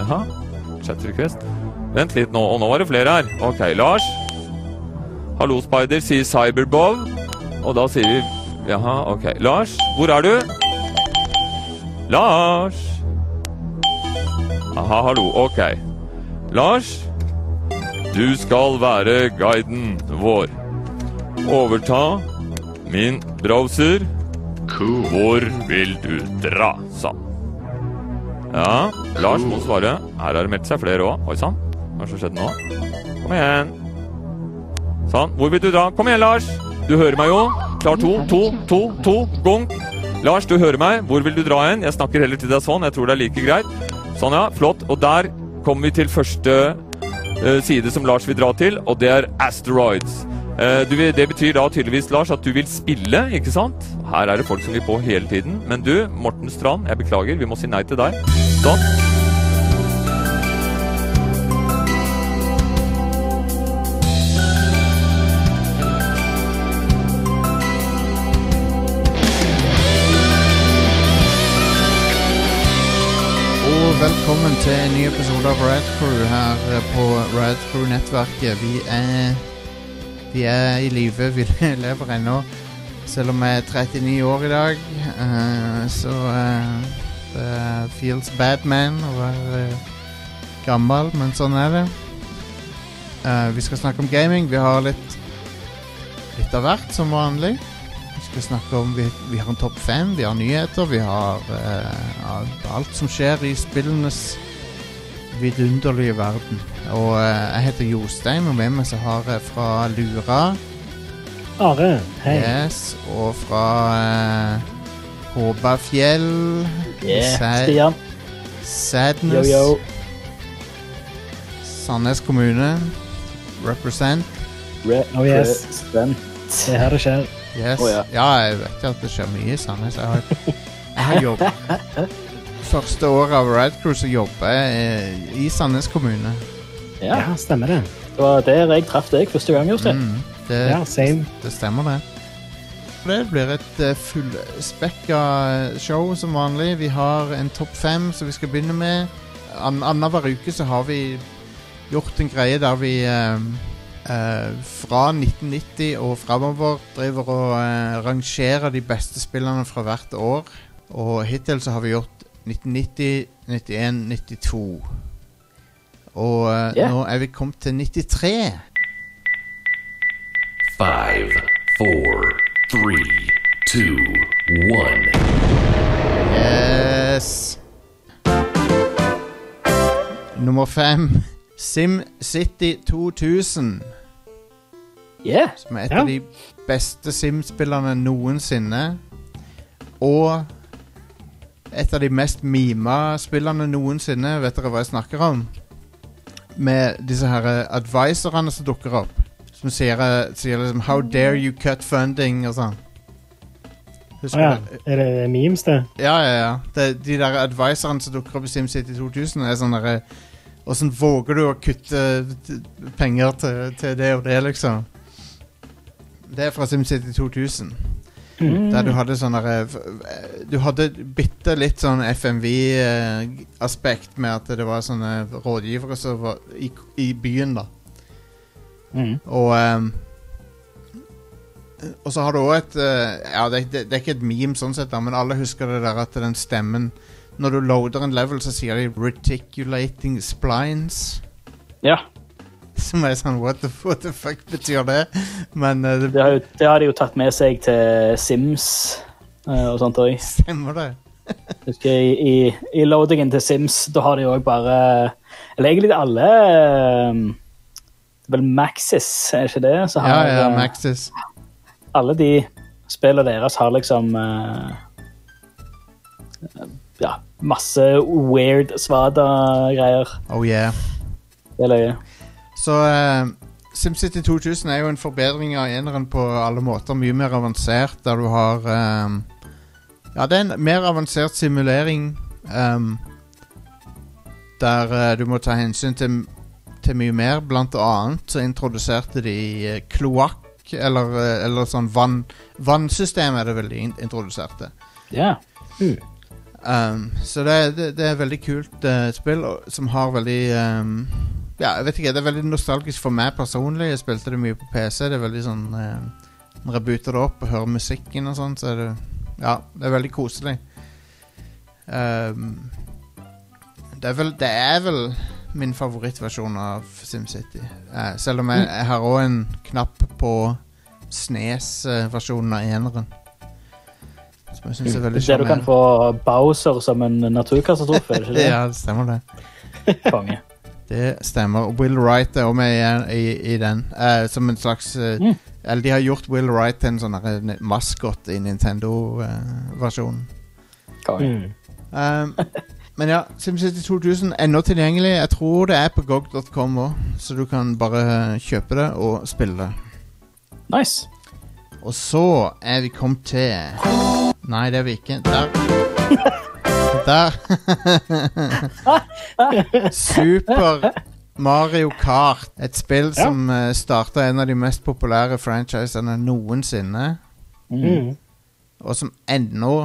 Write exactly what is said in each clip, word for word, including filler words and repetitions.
Jaha, chat request. Vent litt nå, og nå var det flere her. Ok, Lars. Hallo, Spider, sier Cyberbow. Og da sier vi, jaha, ok. Lars, hvor er du? Lars. Aha, hallo, ok. Lars, du skal være guiden vår. Overta min browser. Cool. Hvor vil du dra, sa han. Ja, Lars må svare. Her har det meldt seg flere også. Oi, sann. Hva har skjedd nå? Kom igjen. Sånn, hvor vil du dra? Kom igjen, Lars. Du hører meg jo. Klar, to, to, to, to, gong. Lars, du hører meg. Hvor vil du dra hen? Jeg snakker heller til deg sånn. Jeg tror det er like greit. Sånn, ja. Flott. Og der kommer vi til første uh, side som Lars vil dra til, og det er Asteroids. Uh, du, det betyr da tydeligvis, Lars, at du vil spille, ikke sant? Her er det folk som vil på hele tiden. Men du, Morten Strand, jeg beklager, vi må si nei til deg. Sånn. Og velkommen til en ny episode av Rad Crew her på Rad Crew-nettverket. Vi er, vi er i live, vi lever ennå. Selv om jeg er trettini år i dag, uh, så uh, det feels bad man å være uh, gammel, men sånn er det. Uh, vi skal snakke om gaming, vi har litt, litt av hvert som vanlig. Vi skal snakke om, vi, vi har en topp fem, vi har nyheter, vi har uh, alt som skjer i spillenes vidunderlige verden. Og uh, jeg heter Jostein, og med meg så har jeg fra Lura Are, hei. Yes, og fra uh, Håbafjell. Yeah, Sad- Stian. Sadness. Yo, yo. Sandnes kommune. Represent. Re oh, yes. Represent. Det er her det skjer. Yes. Oh, ja. Ja, jeg vet ikke at det skjer mye i Sandnes. Jeg har, jeg har jobbet. Første året av Rad Crew så jobber jeg i Sandnes kommune. Ja. Ja, stemmer det. Det var der jeg traff deg første gang, Jostein. Mm, det, Ja, same. det stemmer det. Det blir et uh, fullspekka show som vanlig. Vi har en topp fem som vi skal begynne med. An Annenhver uke så har vi gjort en greie der vi uh, uh, fra nitten nitti og fremover driver og uh, rangerer de beste spillerne fra hvert år. Og hittil så har vi gjort nitten nitti, nittien, nittito. Og uh, Yeah. nå er vi kommet til nittitre. Five, four, three, two, one. Yes. Nummer fem. SimCity to tusen. Yeah. Som er et Ja. av de beste Sim-spillerne noensinne. Og et av de mest mima spillerne noensinne. Vet dere hva jeg snakker om? Med disse her advisorene som dukker opp. Som sier, sier liksom How dare you cut funding og sånn. Husker Å ja, du? er det memes det? Ja, ja, ja. Det, de der advisorene som dukker opp i SimCity to tusen er sånn der hvordan våger du å kutte t- penger til, til det og det, liksom? Det er fra SimCity to tusen. Mm. Der du hadde sånn der Du hadde bitte litt sånn F M V-aspekt med at det var sånne rådgivere som var i, i byen, da. Mm. Og um, Og så har du også et uh, Ja, det, det, det er ikke et meme sånn sett da, men alle husker det der at den stemmen når du loader en level så sier de reticulating splines. Ja, Som er sånn what the, what the fuck betyr det? Men uh, det det har, jo, det har de jo tatt med seg til Sims eh, og sånt også. stemmer det. Husker i, i, i loadingen til Sims, da har de jo også bare Eller egentlig alle eh, det er vel Maxis, er det ikke det? Så har, Ja, ja, eh, Maxis. alle de spillene deres har liksom eh, ja, masse weird svada-greier. Oh yeah. Det er løye. Så uh, SimCity to tusen er jo en forbedring av eneren på alle måter. Mye mer avansert, der du har um, ja, det er en mer avansert simulering um, der uh, du må ta hensyn til, til mye mer. Blant annet så introduserte de uh, kloakk, eller, uh, eller sånn vann, vannsystem er det vel de in- introduserte. Ja. Mm. Um, så det, det, det er veldig kult uh, spill og, som har veldig um, ja, jeg vet ikke, det er veldig nostalgisk for meg personlig. Jeg spilte det mye på P C. Det er veldig sånn uh, når jeg booter det opp og hører musikken og sånt, så er det ja, det er veldig koselig. Um, det er vel det er vel min favorittversjon av SimCity. Uh, selv om jeg, jeg har også en knapp på S N E S-versjonen av eneren. Som jeg synes er veldig det du kan få Bowser som en naturkatastrofe, er det ikke det? Ja, det stemmer det. Konge. Det stemmer. Will Wright er også med i, i, i den. Uh, som en slags uh, mm. Eller de har gjort Will Wright til en sånn uh, maskot i Nintendo-versjonen. Uh, Konge. mm. um, Men ja, SimCity to tusen er nå tilgjengelig. Jeg tror det er på G O G punktum com også, så du kan bare kjøpe det og spille det. Nice. Og så er vi kommet til nei, det er vi ikke. Der Der Super Mario Kart. Et spill ja. som uh, startet en av de mest populære franchisene noensinne. Mm. Og som ennå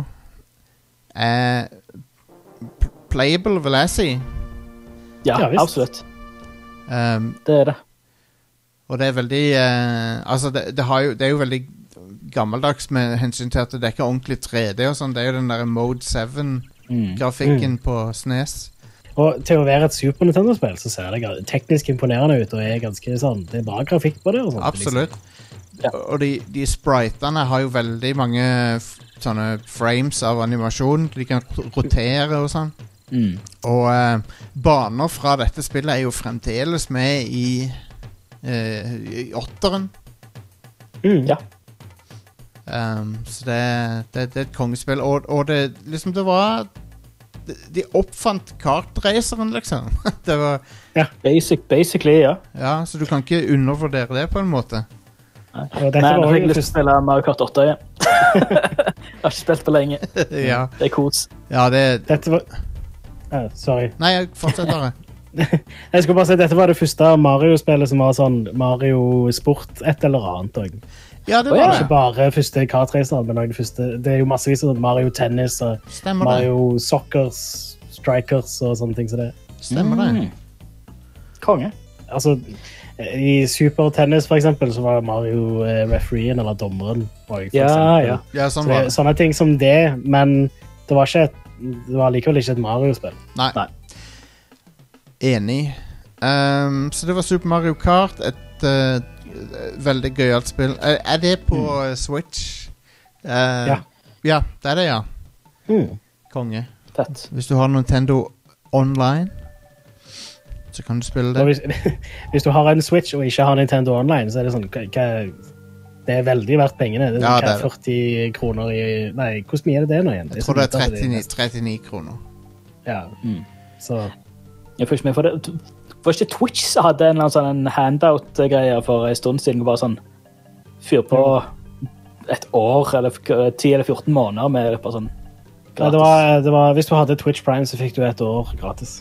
er playable, vil jeg si. Ja, ja absolutt. Um, det er det. Og det er veldig uh, altså det, det, har jo, det er jo veldig gammeldags med hensyn til at det er ikke ordentlig tre D og sånn. Det er jo den der Mode seven-grafikken mm. på S N E S. Og til å være et Super Nintendo-spill så ser det teknisk imponerende ut, og er ganske sånn, det er bra grafikk på det og sånt. Absolutt. Liksom. Ja. Og de, de spritene har jo veldig mange f- sånne frames av animasjon. De kan rotere og sånn. Mm. Og uh, baner fra dette spillet er jo fremdeles med i, uh, i åtteren. Mm. Ja. Um, så det, det, det er et kongespill. Og, og det liksom det var de, de oppfant kartraceren, liksom. Det var ja. Basic, basically, ja. Ja, så du kan ikke undervurdere det på en måte. Nei, Nei nå fikk jeg lyst til å spille Mario Kart åtte igjen. Jeg har ikke spilt på lenge. Ja. Det er kos. Ja, det Dette var uh, sorry. Nei, jeg fortsetter. Jeg skulle bare si dette var det første Mario-spillet som var sånn Mario Sport et eller annet også. Ja, det var oh, ja. det. Ikke bare første kartracer, men også det første. Det er jo massevis av Mario Tennis og Stemmer Mario det. Soccers, Strikers og sånne ting som det. Stemmer det. Mm. Konge. Altså, i Super Tennis for eksempel, så var Mario eh, refereen eller dommeren. For ja, ja. Ja, sånn så var det, det. sånne ting som det, men det var ikke et, det var likevel ikke et Mario-spill. Nei. Nei. Enig. Um, så det var Super Mario Kart, et uh, veldig gøyalt spill. Er, er det på mm. Switch? Uh, ja. Ja, det er det, ja. Mm. Konge. Fett. Hvis du har Nintendo Online, så kan du spille det. Hvis, hvis du har en Switch og ikke har Nintendo Online, så er det sånn, hva, det er veldig verdt pengene. Det er, ja, sånn, det er førti kroner i, nei, hvor mye er det det nå igjen? Jeg tror det er trettini, trettini kroner. Ja, mm. så... Jeg får ikke med for det. Var ikke Twitch som hadde en, sånn, en handout-greie for en stund siden, bare sånn, fyr på et år, eller ti eller fjorten måneder med bare sånn, gratis. Ja, det var, det var, hvis du hadde Twitch Prime, så fikk du et år gratis.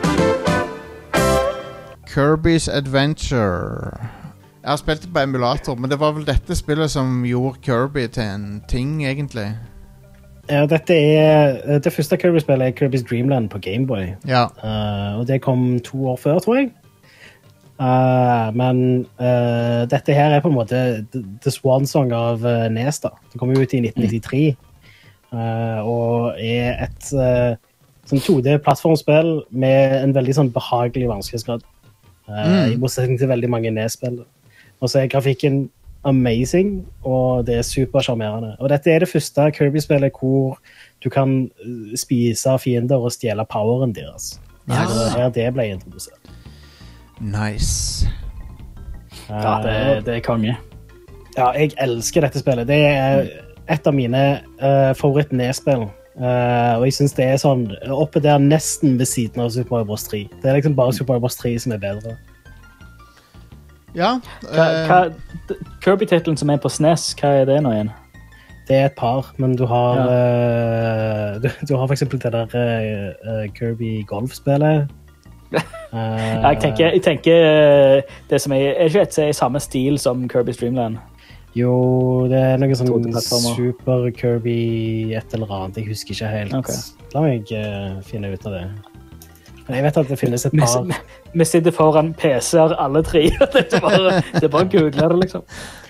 Kirby's Adventure. Jeg har spilt det på emulator, men det var vel dette spillet som gjorde Kirby til en ting, egentlig. Ja, dette er det første Kirby-spillet er Kirby's Dream Land på Game Boy. Ja. Uh, og det kom to år før, tror jeg. Uh, men uh, dette her er på en måte The, the Swan Song av uh, N E S da. Det kom jo ut i nitten nittitre. Uh, og er et uh, sånn to D-plattformspill med en veldig sånn behagelig vanskelighetsgrad. Uh, mm. I motsetning til veldig mange N E S-spill. Og så er grafikken amazing, og det er supercharmerende. Og dette er det første Kirby-spillet hvor du kan spise fiender og stjele poweren deres. Ja. Det var her det ble introdusert. Nice. Ja, det, det er konge. Ja, jeg elsker dette spillet. Det er et av mine uh, favoritt-N E S-spill. Uh, og jeg synes det er sånn oppe der nesten ved siden av Super Mario Bros. tre. Det er liksom bare Super Mario Bros. tre som er bedre. Ja. Hva, hva, Kirby-titlen som er på S N E S, hva er det nå igjen? Det er et par, men du har ja. uh, du, du har for eksempel det der uh, Kirby-golfspillet. uh, jeg tenker, jeg tenker det som er, er ikke et i samme stil som Kirby's Dream Land. Jo, det er noe sånn to D-plattformer. Super Kirby et eller annet. Jeg husker ikke helt. Ok. La meg uh, finne ut av det. Men jeg vet at det finnes et Vi, par... vi sitter foran P C-er alle tre. Det er bare, det er bare å google det, liksom.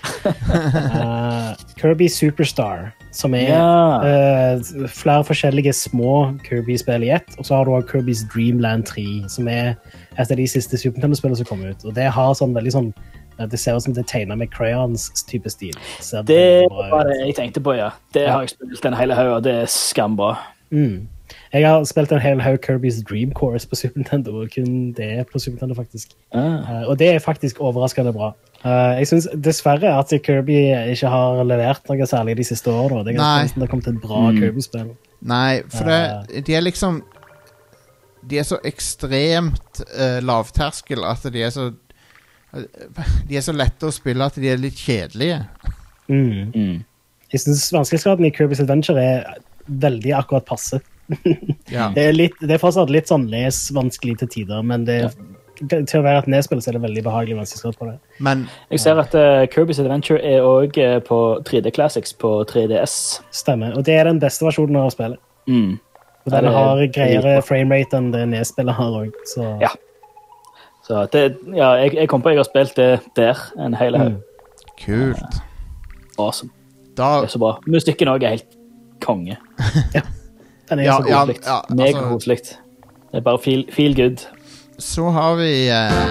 Uh, Kirby Superstar, som er Ja. uh, flere forskjellige små Kirby-spill i ett, og så har du også Kirby's Dream Land tre, som er et av de siste Super Nintendo-spillene som kommer ut. Og det har sånn veldig sånn, uh, det ser ut som det er tegnet med crayons type stil. Ser Det veldig bra ut. var det jeg tenkte på, ja. Det Ja. har jeg spilt en hele haug, og det er skambra. Mm. Jeg har spilt en hel haug Kirby's Dream Course på Super Nintendo, og kun det på Super Nintendo faktisk. Ah. Uh, og det er faktisk overraskende bra. Uh, jeg synes dessverre at Kirby ikke har levert noe særlig de siste årene. Det er Nei. ganske nesten det har kommet et bra Mm. Kirby-spill. Nei, for det, de er liksom De er så ekstremt uh, lavterskel at de er så De er så lette å spille at de er litt kjedelige. Mm. Mm. Jeg synes vanskelighetsgraden i Kirby's Adventure er veldig akkurat passe. Ja. Det er, litt, det er fortsatt litt sånn les-vanskelig til tider, men det, til å være et nedspill så er det veldig behagelig vanskelighetsgrad på det. Men Jeg ser at uh, Kirby's Adventure er også uh, på tre D Classics på tre D S. Stemmer, og det er den beste versjonen av spillet. Mm. Og Ja, den det er- har det er greiere bra. framerate enn det nedspillet har også, så... Ja. Så det, ja, jeg, jeg kom på at jeg har spilt det der en hel haug. Mm. kult. Awesome. Da Det er så bra. Musikken også er helt konge. Den er Ja, så ja, god. ja, Mega altså, koselig. Det er bare feel, feel good. så har vi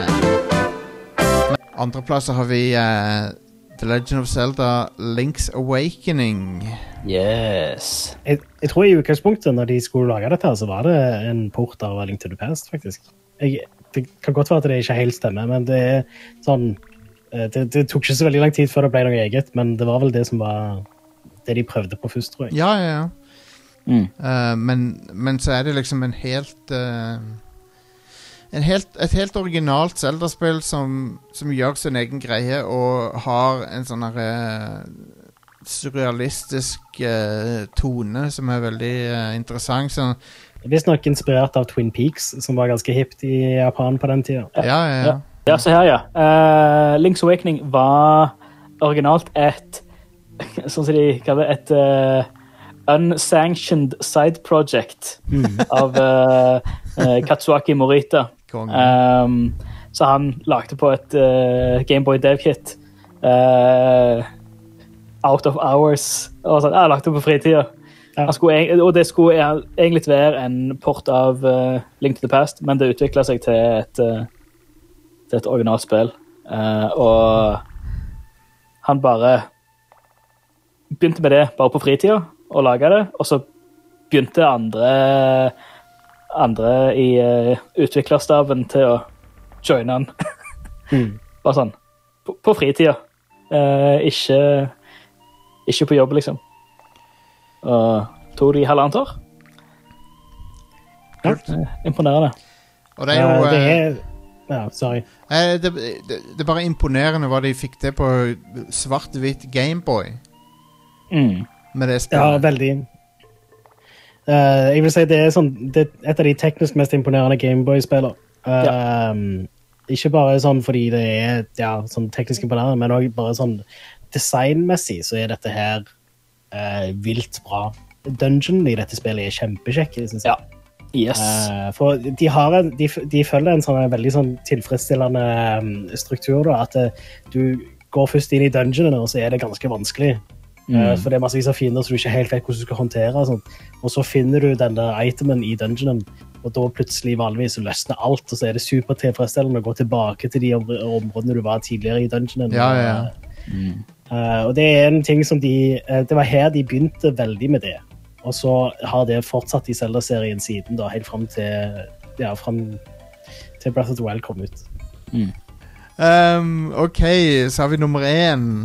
uh, andreplasser har vi uh, The Legend of Zelda Link's Awakening. Yes. Jeg, jeg tror i utgangspunktet, når de skulle lage dette her, så var det en port av A Link to the Past, faktisk. Jeg, det kan godt være at det ikke helt stemmer, men det er sånn... eh, Det, det tok ikke så veldig lang tid før det ble noe eget, men det var vel det som var det de prøvde på først, tror jeg. Ja, ja, ja. Mm. Uh, men, men så er det liksom en helt uh, en helt, et helt originalt Zelda-spill som, som gjør sin egen greie og har en sånn her uh, surrealistisk uh, tone som er veldig uh, interessant. Så, Visst nok inspirert av Twin Peaks, som var ganske hipt i Japan på den tiden. ja, ja, ja. Ja. Ja, se her, ja. Uh, Link's Awakening var originalt et sånn som de kaller det, et uh, unsanctioned side project av uh, uh, Katsuaki Morita. Konge. Um, så han lagde på et uh, Gameboy Dev-kit uh, out of hours. Og sånn, jeg lagde det på fritida. Ja. Han skulle, eg- og det skulle e- egentlig være en port av uh, Link to the Past, men det utviklet seg til et, uh, til et originalt spill. Uh, og han bare begynte med det bare på fritida, og lage det, og så begynte andre andre i uh, utviklerstaben til å joine han. Mm. Bare sånn, på, på fritida. Uh, ikke, ikke på jobb, liksom. Og tog de halvannet år. Kult. Eh, Imponerende. Og det er jo Eh, det uh, er... Ja, sorry. eh, det, det, det er bare imponerende hva de fikk til på svart-hvitt Gameboy Mm. med det Ja, spillet. veldig. Eh, jeg vil si det er, sånn, det er et av de teknisk mest imponerende Gameboy-spiller. Uh, Ikke bare sånn fordi det er ja, sånn teknisk imponerende, men også bare sånn designmessig så er dette her eh, vilt bra. Dungeon i dette spillet er kjempekjekk, synes jeg. Ja. Yes. Eh, for de, har en, de, de følger en sånn veldig sånn tilfredsstillende um, struktur, da, at eh, du går først inn i dungeonene, og så er det ganske vanskelig. Eh, for det er massevis av fiender som du ikke helt vet hvordan du skal håndtere. Og, sånt. Og så finner du den der itemen i dungeonen, og da plutselig vanligvis så løsner alt, og så er det super tilfredsstillende å gå tilbake til de om- områdene du var tidligere i dungeonen. Ja, ja, ja. Eh, og det er en ting som de eh, det var her de begynte veldig med det, og så har det fortsatt i Zelda-serien siden da, helt frem til ja, frem til Breath of the Wild kom ut. Um, ok, så har vi nummer én.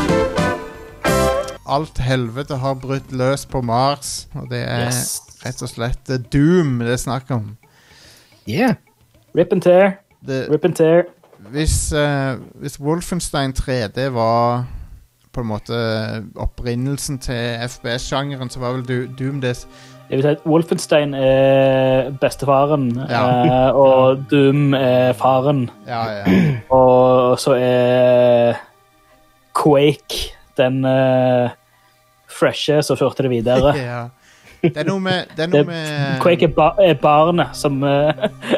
Alt helvete har brutt løs på Mars, og det er Yes. rett og slett eh, Doom det er snakk om. Yeah. Rip and tear. Det, Rip and tear. hvis, eh, hvis Wolfenstein tre D var på en måte opprinnelsen til F B S-sjangeren, så var vel Do- Doom det. Jeg vil si at Wolfenstein er bestefaren, Ja. eh, og Doom er faren. Ja, ja. Og så er Quake, den uh, freshe som førte det videre. Ja. Det er noe med, det er noe med Quake er, ba er barnet som uh,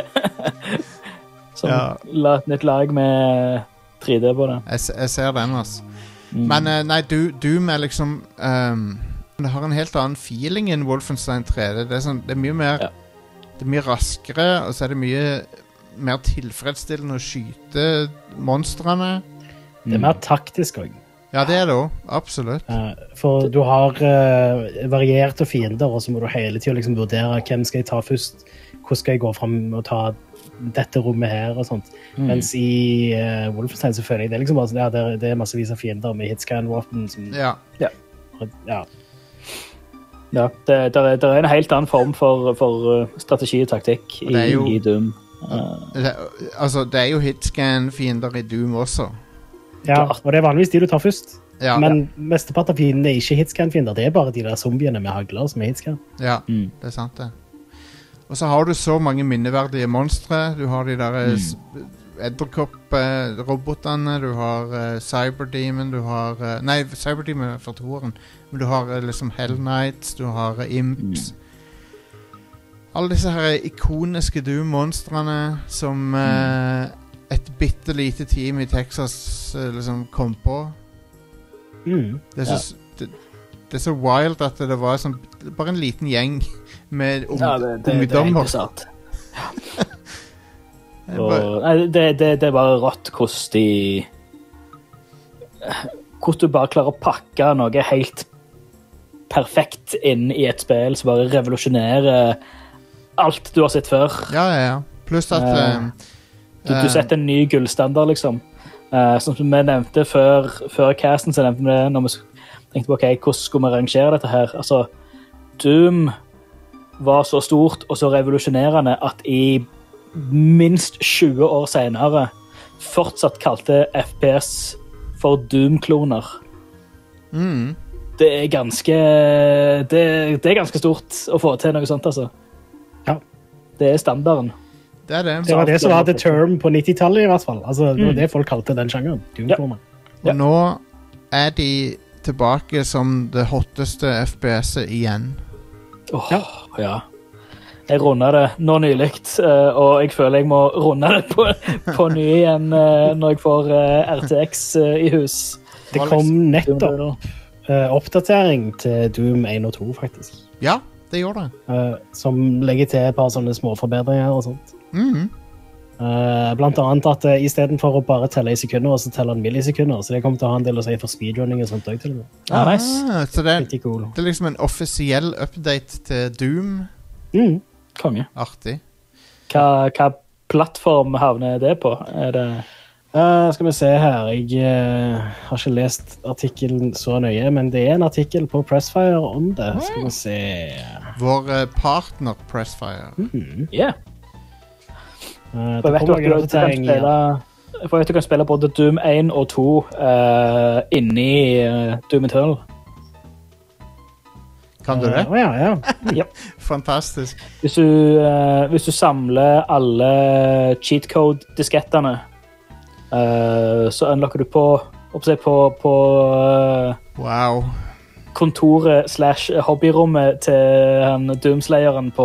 som Ja. la et nytt lag med tre D på det. Jeg, jeg ser den, altså. Mm. Men eh, nei, du, Doom er liksom um, det har en helt annen feeling enn Wolfenstein tre D. Det er, sånn, det er mye mer Ja. Det er mye raskere, og så er det mye mer tilfredsstillende å skyte monstrene. Det er mer taktisk også. Ja, det er det også. Absolutt. Eh, For du har eh, varierte fiender, og så må du hele tiden liksom vurdere hvem skal jeg ta først, hvordan skal jeg gå frem og ta dette rommet her og sånt. Mm. Mens i uh, Wolfenstein så føler jeg det er liksom bare sånn, ja, det er, det er massevis av fiender med hitscan-våpen som, Ja. ja. Ja, det, der er, der er en helt annen form for, for uh, strategi og taktikk i, Det er jo- i Doom. Uh, Det, altså, det er jo hitscan-fiender i Doom også. Ja, og det er vanligvis de du tar først. Ja. Men mesteparten av fiendene er ikke hitscan-fiender, det er bare de der zombiene med hagler som er hitscan. Ja, Mm. det er sant det. Og så har du så mange minneverdige monstre. Du har de der mm. edderkopp-robotene, du har uh, Cyberdemon, du har uh, nei, Cyberdemon er fra toeren, men du har uh, liksom Hell Knights, du har uh, Imps. Mm. Alle disse her ikoniske Doom-monstrene som uh, et bitte lite team i Texas uh, liksom kom på. Mm. Det er så, det, det er så wild at det var sånn, bare en liten gjeng med ung, ja, det, det, det er ungdommer. ikke sant. Det er bare- Og, nei, det, det, det er bare rått hvordan de hvordan du bare klarer å pakke noe helt perfekt inn i et spill som bare revolusjonerer alt du har sett før. Ja, ja, ja. Pluss at Eh, um, Du, eh, du setter en ny gullstandard, liksom. Uh, som vi nevnte før, før casten, så nevnte vi det når vi tenkte på ok, hvordan skulle vi rangere dette her. Altså, Doom var så stort og så revolusjonerende at i minst tjue år senere fortsatt kalte F P S for Doom-kloner. mm, Det er ganske det, det er ganske stort å få til noe sånt, altså. Ja. Det er standarden. det er det. Det var det som var the term på nittitallet i hvert fall. Altså, det var det folk kalte den sjangeren. Doom-kloner. Og nå er de tilbake som det hotteste F P S-et igjen. Åh, ja. Jeg rundet det nå nylig, eh, og jeg føler jeg må runde det på, på ny igjen eh, når jeg får eh, R T X eh, i hus. Det kom nettopp uh, oppdatering til Doom én og to, faktisk. Ja, det gjorde det. Uh, som legger til et par sånne små forbedringer og sånt. Mhm. Uh, blant annet at uh, i stedet for å bare telle i sekunder, så teller den millisekunder, så det kommer til å ha en del å si for speedrunning og sånt også til og med. Ja, nice. Ah, så det, Pretty cool. det er liksom en offisiell update til Doom. Mm. Konge. Artig. Hva, hva plattform havner det på? Er det Uh, skal vi se her, jeg uh, har ikke lest artikkelen så nøye, men det er en artikkel på Pressfire om det. Skal vi se. Vår eh, partner Pressfire. Mm. Yeah. Uh, For det jeg vet jo kommer at du noen kan oppdatering spille igjen. For jeg vet du kan spille både Doom én og to uh, inni uh, Doom Eternal. Kan du det? Uh, ja, ja. Fantastisk. Hvis du, uh, hvis du samler alle cheat code-diskettene, uh, så unlocker du på, oppsett på, på uh, Wow. kontoret slash hobbyrommet til han Doomslayeren på,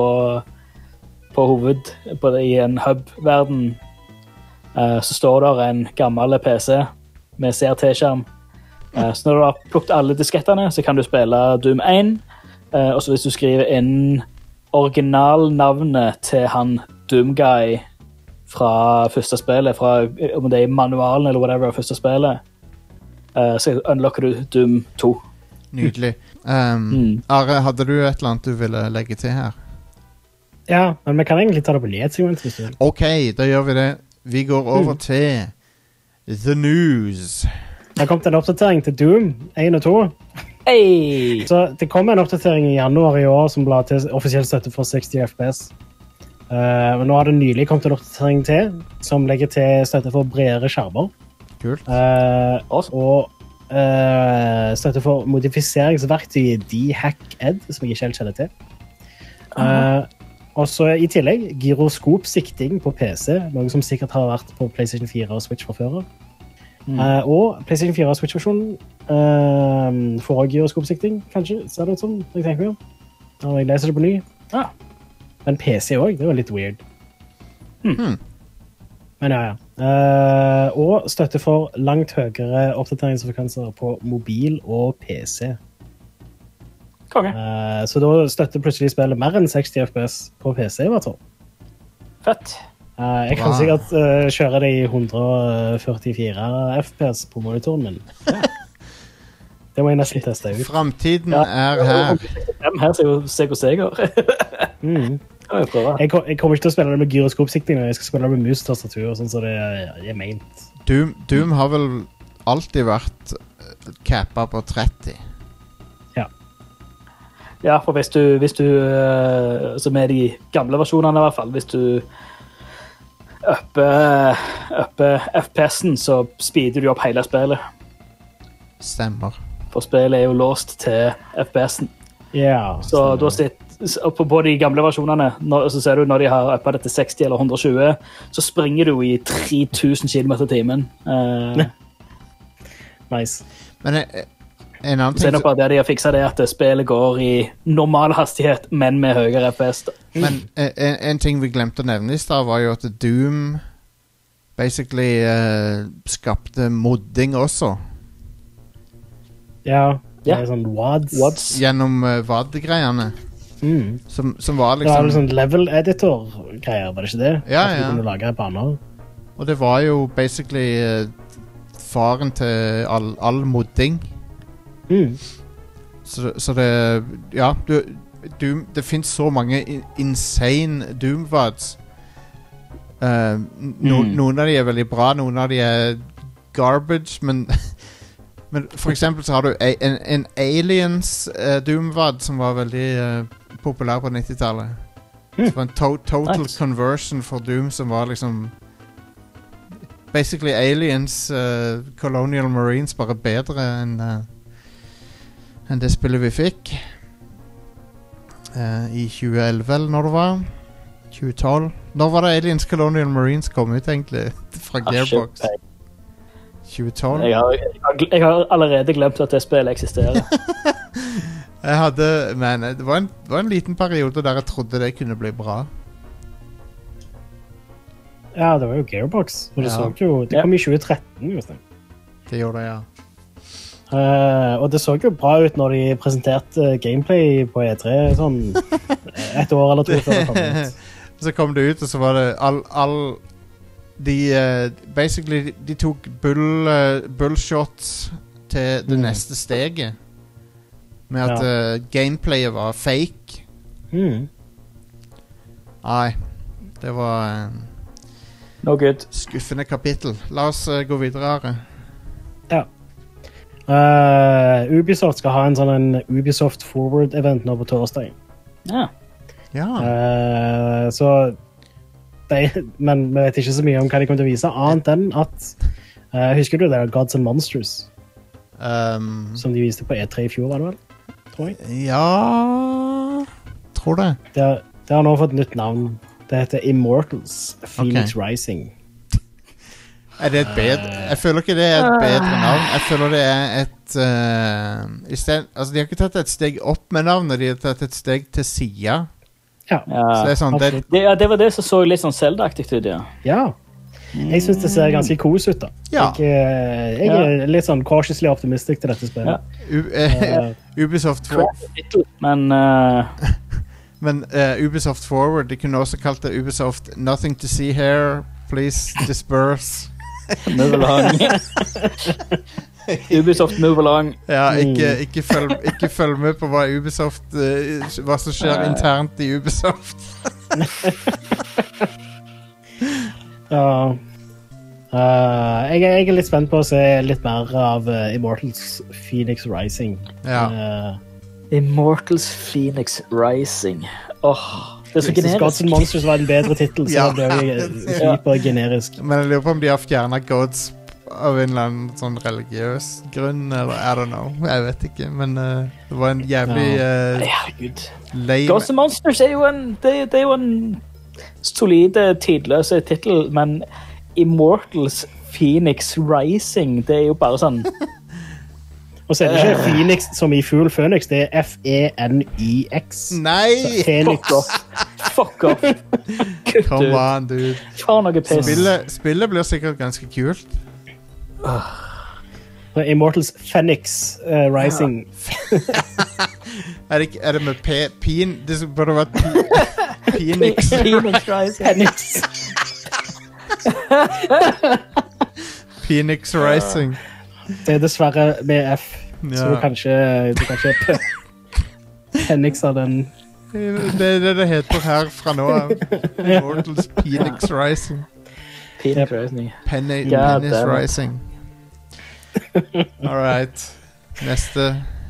på hoved, på det, i en hub-verden. Uh, så står der en gammel P C med C R T-skjerm. Uh, så når du har plukket alle diskettene, så kan du spille Doom én. Uh, og så hvis du skriver inn originalnavnet til han Doomguy fra første spillet, fra, om det er i manualen eller whatever, første spillet, uh, så unlocker du Doom to. Nydelig. Um, Mm. Are, hadde du et eller annet du ville legge til her? Ja, men vi kan egentlig ta det på nyhetssegment hvis du vil. Ok, da gjør vi det. Vi går over til The News. Det har kommet en oppdatering til Doom én og to. Hey! Så det kom en oppdatering i januar i år som ble til offisiell støtte for seksti F P S. Uh, men nå har det nylig kommet en oppdatering til som legger til støtte for bredere skjermer. Kult. Uh, Awesome. og uh, støtte for modifiseringsverktøyet D-Hack-Ed, som jeg ikke helt kjenner til. Uh, og så i tillegg gyroskopsikting på P C, noe som sikkert har vært på PlayStation fire og Switch fra før av. Mm. Uh, og PlayStation fire Switch-versjonen uh, får også gyroskopsikting, kanskje, ser det ut som, jeg tenker meg om. Når jeg leser det på ny. Ja. Men P C også, det var litt weird. Hmm. Men ja, ja. Uh, og støtte for langt høyere oppdateringsfrekvenser på mobil og P C. Konge. Uh, så da støtter plutselig spillet mer enn seksti F P S på P C, i hvert fall. Fett. Uh, jeg kan Bra. sikkert uh, kjøre det i hundre førtifire F P S på monitoren min. Det må jeg nesten teste ut. Framtiden Ja. er her. Dem her ser jo seg og seger. Mm. Kan jeg prøve. Jeg, kom- jeg kommer ikke til å spille det med gyroskopsikting, jeg skal spille det med mus-tastatur, sånn så det er, er ment. Doom, Doom har vel alltid vært uh, kappa på tretti. Ja, for hvis du, hvis du eh, som er de gamle versjonene i hvert fall, hvis du upper upper F P S-en, så speeder du opp hele spillet. Stemmer. For spillet er jo låst til F P S-en. Ja. Så da sitter, på, på de gamle versjonene, når, så ser du når de har uppet det til seksti eller hundre og tjue, så springer du i tre tusen kilometer i timen. Eh, Nice. Men eh, en annen så er ting det bare det de har fikset det at spillet går i normal hastighet, men med høyere F P S. Da. Men eh, en, en ting vi glemte å nevne i stad, var jo at Doom basically eh, skapte modding også. Ja, det Ja. er sånn W A Ds. Wads. Gjennom uh, V A D-greiene. Mm. Som, som var Det var vel liksom sånn level editor-greier, var det ikke det? Ja, At du ja. kunne lage baner. Og det var jo basically eh, faren til all, all modding. Mm. Så, så det Ja, du, Doom, det finnes så mange i- insane Doom-vads. Eh, no, Mm. Noen av de er veldig bra, noen av de er garbage, men Men for eksempel så har du a, en, en Aliens uh, Doom-vad som var veldig eh, populær på nittitallet. Mm. Det var en to total Nice. conversion for Doom som var liksom basically Aliens, eh, Colonial Marines, bare bedre enn eh, enn det spillet vi fikk eh, i tjue elleve, eller når det var. tjue tolv. Når var det Aliens Colonial Marines kom ut, egentlig? Fra Gearbox. Ah, shit. tjue tolv. Jeg har, jeg, har, jeg har allerede glemt at det spillet eksisterer. Jeg hadde Men det var, en, det var en liten periode der jeg trodde det kunne bli bra. Ja, det var jo Gearbox. Og det, Ja. så jo, det Ja. kom i tjue tretten, Jostein. Det gjorde det, ja. Uh, og det så jo bra ut når de presenterte gameplay på E tre sånn et år eller to før det kom ut. Så kom det ut, og så var det all, all De eh, Basically, de, de tok bull, eh, bullshots til det Mm. neste steget. Med at Ja. eh, gameplayet var fake. Mm. Nei, det var eh, No good. skuffende kapittel. La oss eh, gå videre, Are. Uh, Ubisoft skal ha en sånn en Ubisoft Forward-event nå på torsdag. Ja. Ja. Uh, så de, men vi vet ikke så mye om hva de kommer til å vise, annet enn at uh, husker du det der Gods and Monsters Um, som de viste på E tre i fjor, var det vel? Tror jeg. ja Tror det. Det, har- det har nå fått nytt navn. Det heter Immortals Phoenix Ok. Rising. Er det et bedre Jeg føler ikke det er et bedre navn. Jeg føler det er et uh, i sted, Altså, de har ikke tatt et steg opp med navnet, de har tatt et steg til sida. Ja. Så det er sånn det, absolutt. Det, ja, det var det som så litt sånn Zelda-aktig ut, ja. Ja. Jeg syns det ser ganske kos ut, da. Ja. Jeg, eh, jeg er litt sånn cautiously optimistic til dette spillet. U, eh, Uh, Ubisoft for, Men eh, Men eh, Ubisoft Forward, de kunne også kalt det Ubisoft Nothing to see here, please disperse. move along. Ubisoft move along. Ja, ikke, Mm. ikke, følg, ikke følg med på hva Ubisoft eh, Hva som skjer Nei. internt i Ubisoft. Ja. Uh, jeg, er- jeg er litt spent på å se litt mer av uh, Immortals Phoenix Rising. Ja. Uh, Immortals Phoenix Rising. Åh, det er så jeg synes Gods and generisk. Monsters var en bedre tittel, så Ja. det ble jo hypergenerisk. Men jeg lurer på om de har fjerna gods av en eller annen sånn religiøs grunn, eller I don't know. Jeg vet ikke, men eh, det var en jævlig uh, Nei, herregud. lame Ghosts and Monsters er jo en, det, det er jo en solid, tidløs tittel, men Immortals Phoenix Rising, det er jo bare sånn... Og så er det ikke Phoenix som i Full Phoenix, det er F E N Y X. Nei! Fuck off. Fuck off. Kutt Come ut. on, dude. For noe piss. Spillet, spillet blir sikkert ganske kult. Immortals Phoenix uh, Rising. Er det, ikke- er det med P... Pin... Det burde vært P... Phoenix. Phoenix Rising. Phoenix. Phoenix Rising. Det er dessverre med F, så Ja. du kan ikke, du kan ikke Phoenix av den. Det er det det heter her fra nå av. Immortals Phoenix Rising. Phoenix Rising. Penny, God Penis damn it. Rising. Alright. Neste.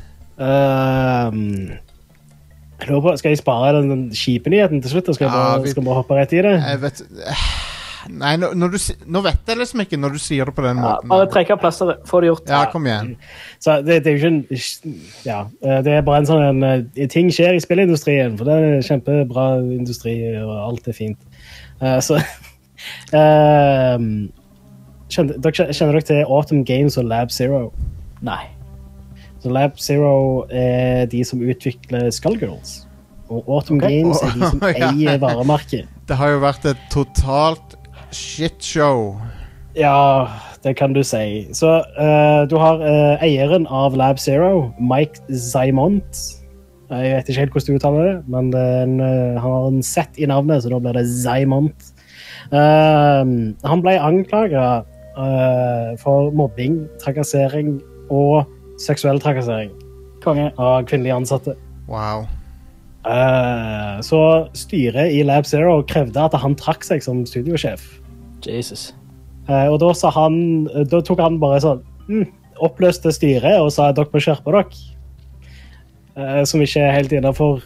Um, jeg lurer på, skal jeg spare den, den kjipe nyheten til slutt, og skal jeg Ja, bare, vi- skal jeg bare hoppe rett i det? Jeg vet Nei, når, når du, si- nå vet jeg liksom ikke når du sier det på den Ja, måten. bare trekk av plasser, få det gjort. Ja, kom igjen. Så det, det er jo ikke en, ja, eh, det er bare en sånn en, eh, ting skjer i spillindustrien, for det er kjempebra industri, og alt er fint. Eh, så, eh, kjenner, dere, kjenner dere til Autumn Games og Lab Zero? Nei. Så Lab Zero er de som utvikler Skullgirls. Og Autumn Ok. Games er de som Ja. eier varemarkedet. Det har jo vært et totalt shitshow. Ja, det kan du si. Så eh, du har eh, eieren av Lab Zero, Mike Zymont. Jeg vet ikke helt hvordan du uttaler det, men det er en, eh, han har en Z i navnet, så da blir det Zymont. Eh, han ble anklaget eh, for mobbing, trakassering og seksuell trakassering Konge. av kvinnelige ansatte. Wow. Eh, så styret i Lab Zero krevde at han trakk seg som studiosjef. Jesus. Eh, og da sa han, da tok han bare sånn, mm, oppløste styret og sa at dere må skjerpe dere. Eh, som ikke er helt innenfor.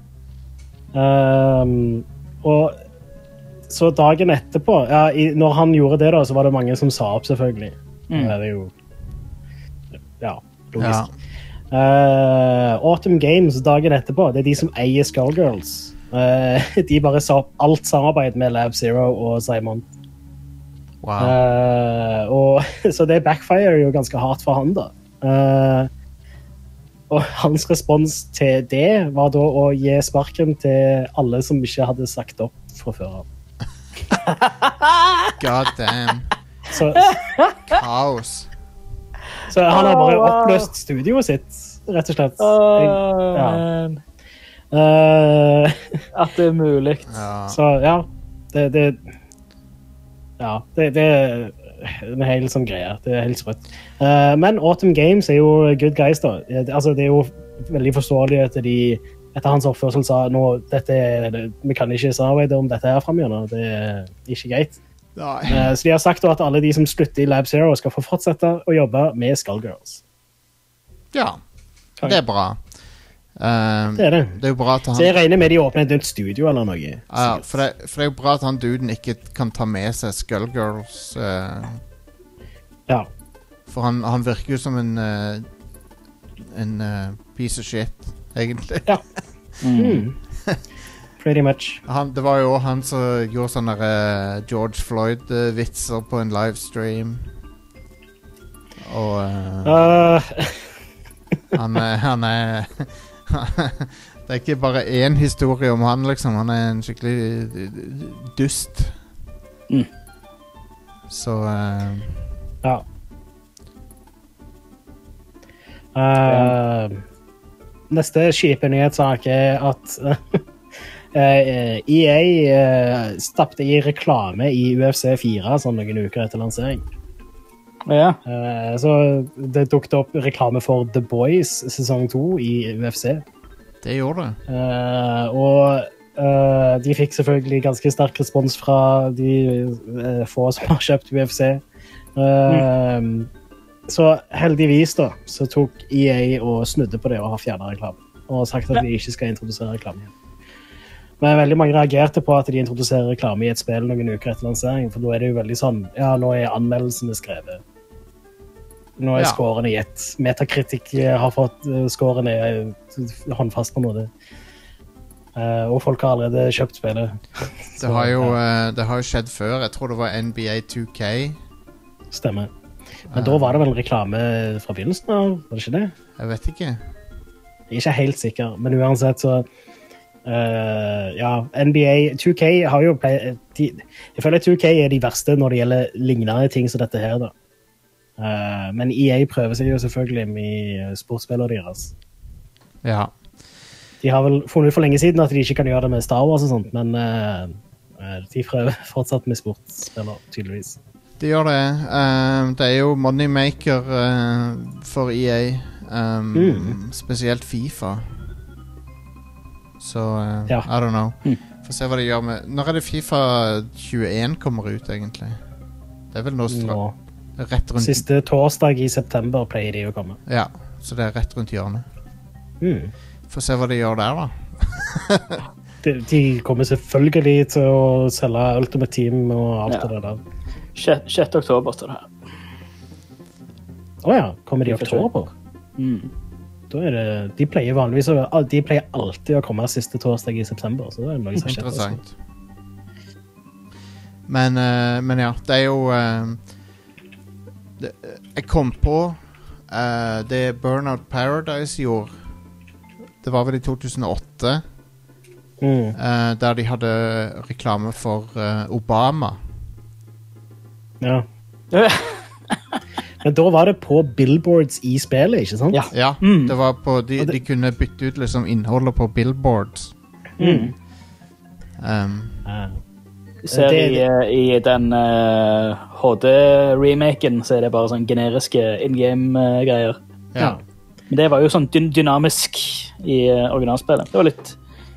Um, og så dagen etterpå, ja, i, når han gjorde det da, så var det mange som sa opp selvfølgelig. Mm. Det er jo, ja, Ja. logisk. Uh, Autumn Games dagen etterpå, det er de som eier Skullgirls. Uh, de bare sa opp alt samarbeid med Lab Zero og Simon. Wow. Uh, og, så det backfire jo ganske hardt for han da. Uh, og hans respons til det var da å gi sparken til alle som ikke hadde sagt opp fra før av. God damn. Så, Kaos. så han har bare Oh, wow. oppløst studioet sitt, rett og slett. Åh, Ja. man. Uh, At det er mulig. Ja. så ja, det, det ja, det, det er en hel sånn greie. Det er helt sprøtt. Uh, men Autumn Games er jo good guys da. Det, altså, det er jo veldig forståelig at de etter hans oppførsel sa nå, dette er, vi kan ikke samarbeide om dette her fremgjørende. Det er ikke greit. Nei. Uh, så de har sagt da at alle de som slutter i Lab Zero skal få fortsette å jobbe med Skullgirls. Ja. Det er bra. Um, Det er det. det er jo bra at Så jeg han regner med de åpner et nytt studio eller noe. ja, for, det, for det er jo bra at han duden ikke kan ta med seg Skullgirls. Uh, Ja. for han, han virker jo som en uh, en uh, piece of shit, egentlig. Mm. Pretty much. Han, det var jo også han som gjorde sånne uh, George Floyd-vitser på en livestream. Og uh, Uh, han er, han er det er ikke bare én historie om han, liksom. Han er en skikkelig dust. Mm. Så uh, Ja. Uh, neste kjipe nyhetssak er at uh, E A uh, stappte i reklame i U F C fire sånn noen uker etter lansering. Ja. Uh, så det dukket opp reklame for The Boys sesong to i U F C. det gjorde det. Uh, og uh, de fikk selvfølgelig ganske sterk respons fra de uh, få som har kjøpt U F C. Uh, Mm. Så heldigvis da, så tok E A og snudde på det og har fjernet reklame. Og sagt at de ikke skal introdusere reklame igjen. Men veldig mange reagerte på at de introduserer reklame i et spill noen uker etter lansering, for da er det jo veldig sånn, ja, nå er anmeldelsene skrevet. Nå er Ja. scorene gitt. Metacritic har fått uh, scorene uh, håndfast på noe. Uh, og folk har allerede kjøpt spillet. Det har jo uh, det har jo skjedd før. Jeg tror det var N B A to K Stemmer. Men da var det vel reklame fra begynnelsen av, var det ikke det? Jeg vet ikke. Jeg er ikke helt sikker, men uansett så uh, ja, N B A to K har jo ple- de, jeg føler to K er de verste når det gjelder lignende ting som dette her da. Uh, men E A prøver seg jo selvfølgelig med sportsspillere deres. Ja. De har vel funnet for lenge siden at de ikke kan gjøre det med Star Wars og sånt, men uh, de prøver fortsatt med sportsspillere, tydeligvis. Det gjør det. Um, det er jo moneymaker uh, for E A. Um, Mm. Spesielt FIFA. Så uh, Ja. I don't know. Mm. Få se hva de gjør med. Når er det FIFA tjueen kommer ut, egentlig? Det er vel nå stra- Nå. rett rundt. Siste torsdag i september pleier de å komme. Ja, så det er rett rundt hjørnet. Mm. Få se hva de gjør der, da. De, de kommer selvfølgelig til å selge Ultimate Team og alt Ja. det der. sjette oktober står det her. Åja, kommer de i FIFA oktober? Mm. Da er det, de pleier vanligvis å, de pleier alltid å komme siste torsdag i september, så det er noe som skjer. Interessant. Men, eh, men ja, det er jo eh, det, Jeg kom på eh, det Burnout Paradise gjorde. Det var vel i to tusen og åtte, Mm. eh, der de hadde reklame for eh, Obama. Ja. Men da var det på billboards i spillet, ikke sant? Ja. Ja, Mm. det var på de, Og det- de kunne bytte ut liksom innholdet på billboards. Mm. Um, Ja. Ser Det- i, i den uh, H D-remaken, så er det bare sånn generiske in-game-greier. ja. Men det var jo sånn dy dynamisk i uh, originalspillet. Det var litt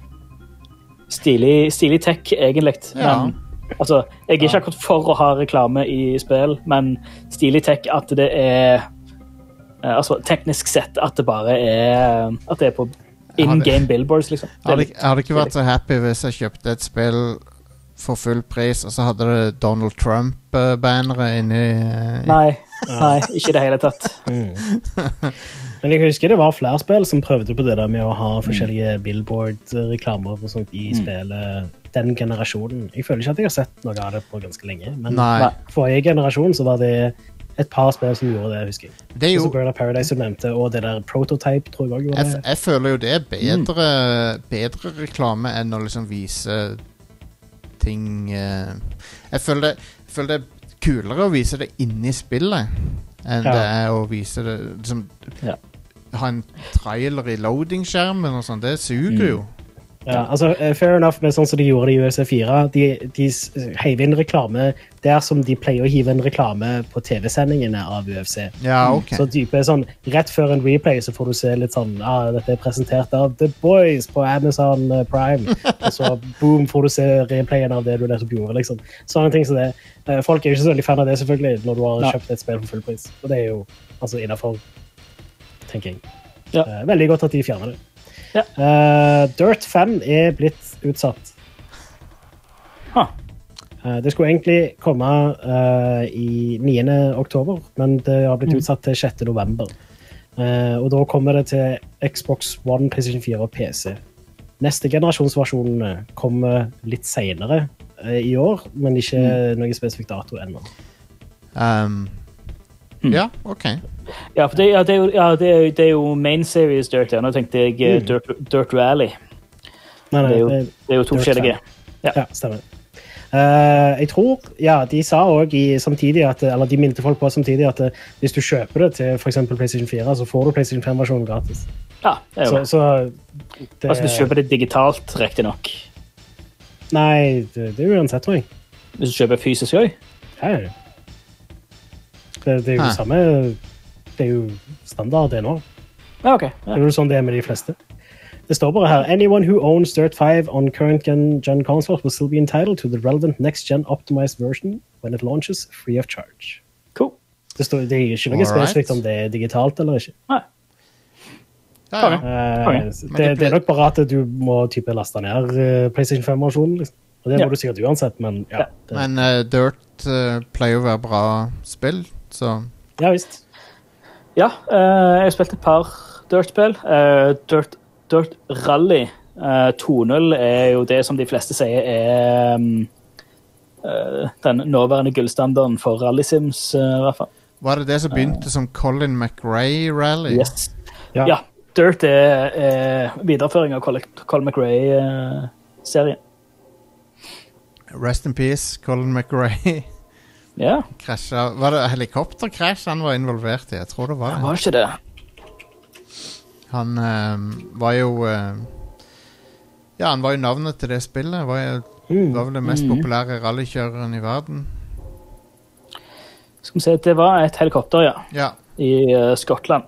stilig, stilig tech, egentlig. Ja. Men altså, jeg er ikke akkurat for å ha reklame i spill, men stilig tech at det er uh, altså teknisk sett at det bare er at det er på in-game billboards, liksom. Jeg hadde, jeg hadde ikke vært så happy hvis jeg kjøpte et spill for full pris, og så hadde det Donald Trump-bannere inni uh, Nei, nei, ikke i det hele tatt. Mm. Men jeg husker det var flere spill som prøvde på det der med å ha forskjellige billboard-reklamer og sånt i spillet den generasjonen. Jeg føler ikke at jeg har sett noe av det på ganske lenge, men Nei. forrige generasjon så var det et par spill som gjorde det, husker jeg. Det er jo Sånn som Burnout Paradise du nevnte, og det der Prototype, tror jeg også gjorde jeg, det. jeg føler jo det er bedre, bedre reklame enn å liksom vise ting eh, jeg, føler det, jeg føler det er kulere å vise det inni spillet enn Ja. det er å vise det liksom, Ja. ha en trailer i loading-skjermen og sånn. Det suger jo. Ja, altså, eh, fair enough med sånn som de gjorde det i U F C fire. De, de s- heiv inn reklame der som de pleier å hive en reklame på T V-sendingene av U F C. Ja, ok. Så type sånn, rett før en replay så får du se litt sånn, ah, dette er presentert av The Boys på Amazon eh, Prime. Og så boom, får du se replayen av det du nettopp gjorde, liksom. Sånne ting som det. Eh, Folk er jo ikke så veldig fan av det, selvfølgelig, når du har Nei. kjøpt et spill for full pris. Og det er jo, altså, innenfor, tenker jeg. Ja. Eh, Veldig godt at de fjerner det. Ja. Eh, Dirt fem er blitt utsatt. Huh. Eh, Det skulle egentlig komme eh, i niende oktober, men det har blitt utsatt til sjette november. Eh, og da kommer det til Xbox One, PlayStation fire og P C. Neste generasjonsversjon eh, kommer litt senere eh, i år, men ikke noen spesifikk dato ennå. Um, Mm. Ja, ok. Ja, for det, ja, det, er jo, ja, det, er, jo- det er jo main series Dirt. Ja. Nå tenkte jeg eh, Mm. Dirt, Dirt Rally. Nei, nei, Det er jo, det- det er jo to Dirt forskjellige. Ja, stemmer. Eh, jeg tror, ja, de sa også i, samtidig at, eller de minte folk på samtidig at eh, hvis du kjøper det til for eksempel PlayStation fire, så får du PlayStation fem-versjonen gratis. Ja, det er jo Så, det. så det, Altså, du kjøper det digitalt, riktig nok. Nei, det, det er uansett, tror jeg. Hvis du kjøper fysisk òg. Ja, ja. Det, det er jo Hæ. det samme. Det er jo standard det nå. Ja, OK. Det Ja. er jo sånn det er med de fleste. Det står bare her, anyone who owns Dirt five on current gen, gen consoles will still be entitled to the relevant next-gen optimized version when it launches free of charge. Cool. Det, står, det er ikke noe Alright. spesifikt om det er digitalt eller ikke. Nei. Ja, ja. Eh, Ok. det, det er nok bare at du må type laste ned eh, PlayStation fem-versjonen. Liksom. Og det må Ja. du sikkert uansett, men ja. Ja. Det, Men eh, Dirt eh, pleier å være bra spill, så ja visst. Ja, eh, jeg har spilt et par Dirt-spill. Eh, Dirt, Dirt Rally eh, to null er jo det som de fleste sier er um, uh, den nåværende gullstandarden for Rally Sims, uh, i hvert fall. Var det det som begynte som Colin McRae Rally? Yes. Ja. Ja, Dirt er uh, videreføring av Colin, Colin McRae-serien. Rest in peace, Colin McRae. Ja, Krasja. Var det helikopterkrasj han var involvert i? Jeg tror det var det det. var ikke det. Han ehm, var jo ehm, Ja, han var jo navnet til det spillet. Var, jo, Mm. var vel den mest Mm. populære rallykjøreren i verden. Skal vi se, det var et helikopter, ja, Ja. i uh, Skottland.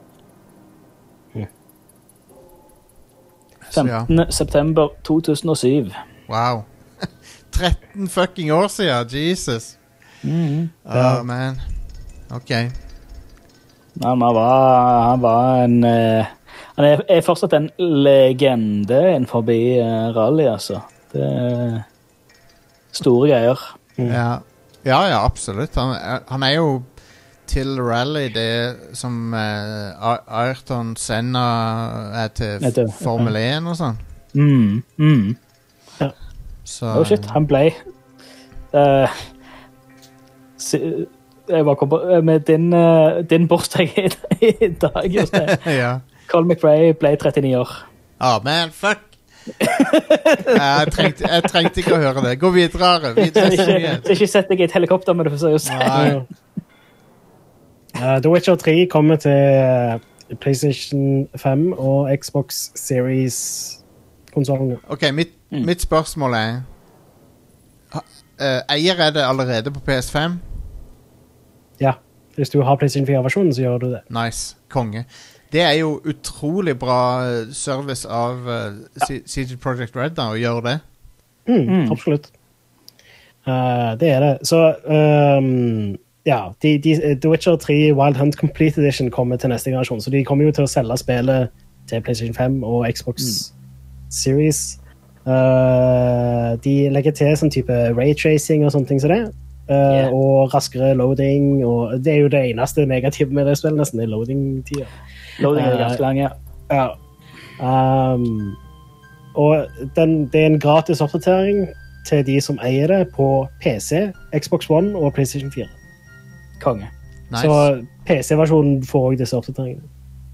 Så ja. femtende september to tusen og syv. Wow. tretten fucking år siden. Jesus. Mhm. Oh, man. Ok. Ja, men han var, han var en eh, Han er, er fortsatt en legende innenfor uh, rally, altså. Det er store greier. Ja. ja, ja, absolutt. Han, er- han er jo til rally det som uh, Ayrton Senna er til Er til, f- Formel én og sånn. Mm, mm. Så Oh shit, han ble eh, si- Jeg bare kom på eh, med din, eh, din bursdag i, i dag, Jostein. ja. Colin McRae ble trettini år. Ah, man, fuck! jeg, trengte, jeg trengte ikke å høre det. Gå videre. videre Så ikke, nyhet. så ikke sett deg i et helikopter med det, for seriøst. Nei. Uh, The Witcher tre kommer til uh, PlayStation fem og Xbox Series-konsollen. Ok, mitt, Mm. mitt spørsmål er ha, eh, Eier er det allerede på P S fem? Ja, hvis du har PlayStation fire-versjonen, så gjør du det. Nice, konge. Det er jo utrolig bra eh, service av uh, C G Projekt Red da, å gjøre det. Mm, Mm. Absolutt. Uh, det er det. Så um, ja, de, de, The Witcher tre Wild Hunt Complete Edition kommer til neste generasjon, så de kommer jo til å selge spillet til PlayStation fem og Xbox Series. Uh, de legger til sånn type raytracing og sånne ting som det. Uh, Yeah. Og raskere loading. Og det er jo det eneste negative med det spillet, nesten, er loading-tida. Loading er Eh, ganske lang, ja. Ja. Um, og den, det er en gratis oppdatering til de som eier det på P C, Xbox One og PlayStation fire. Konge. Nice. Så P C-versjonen får også disse oppdateringene.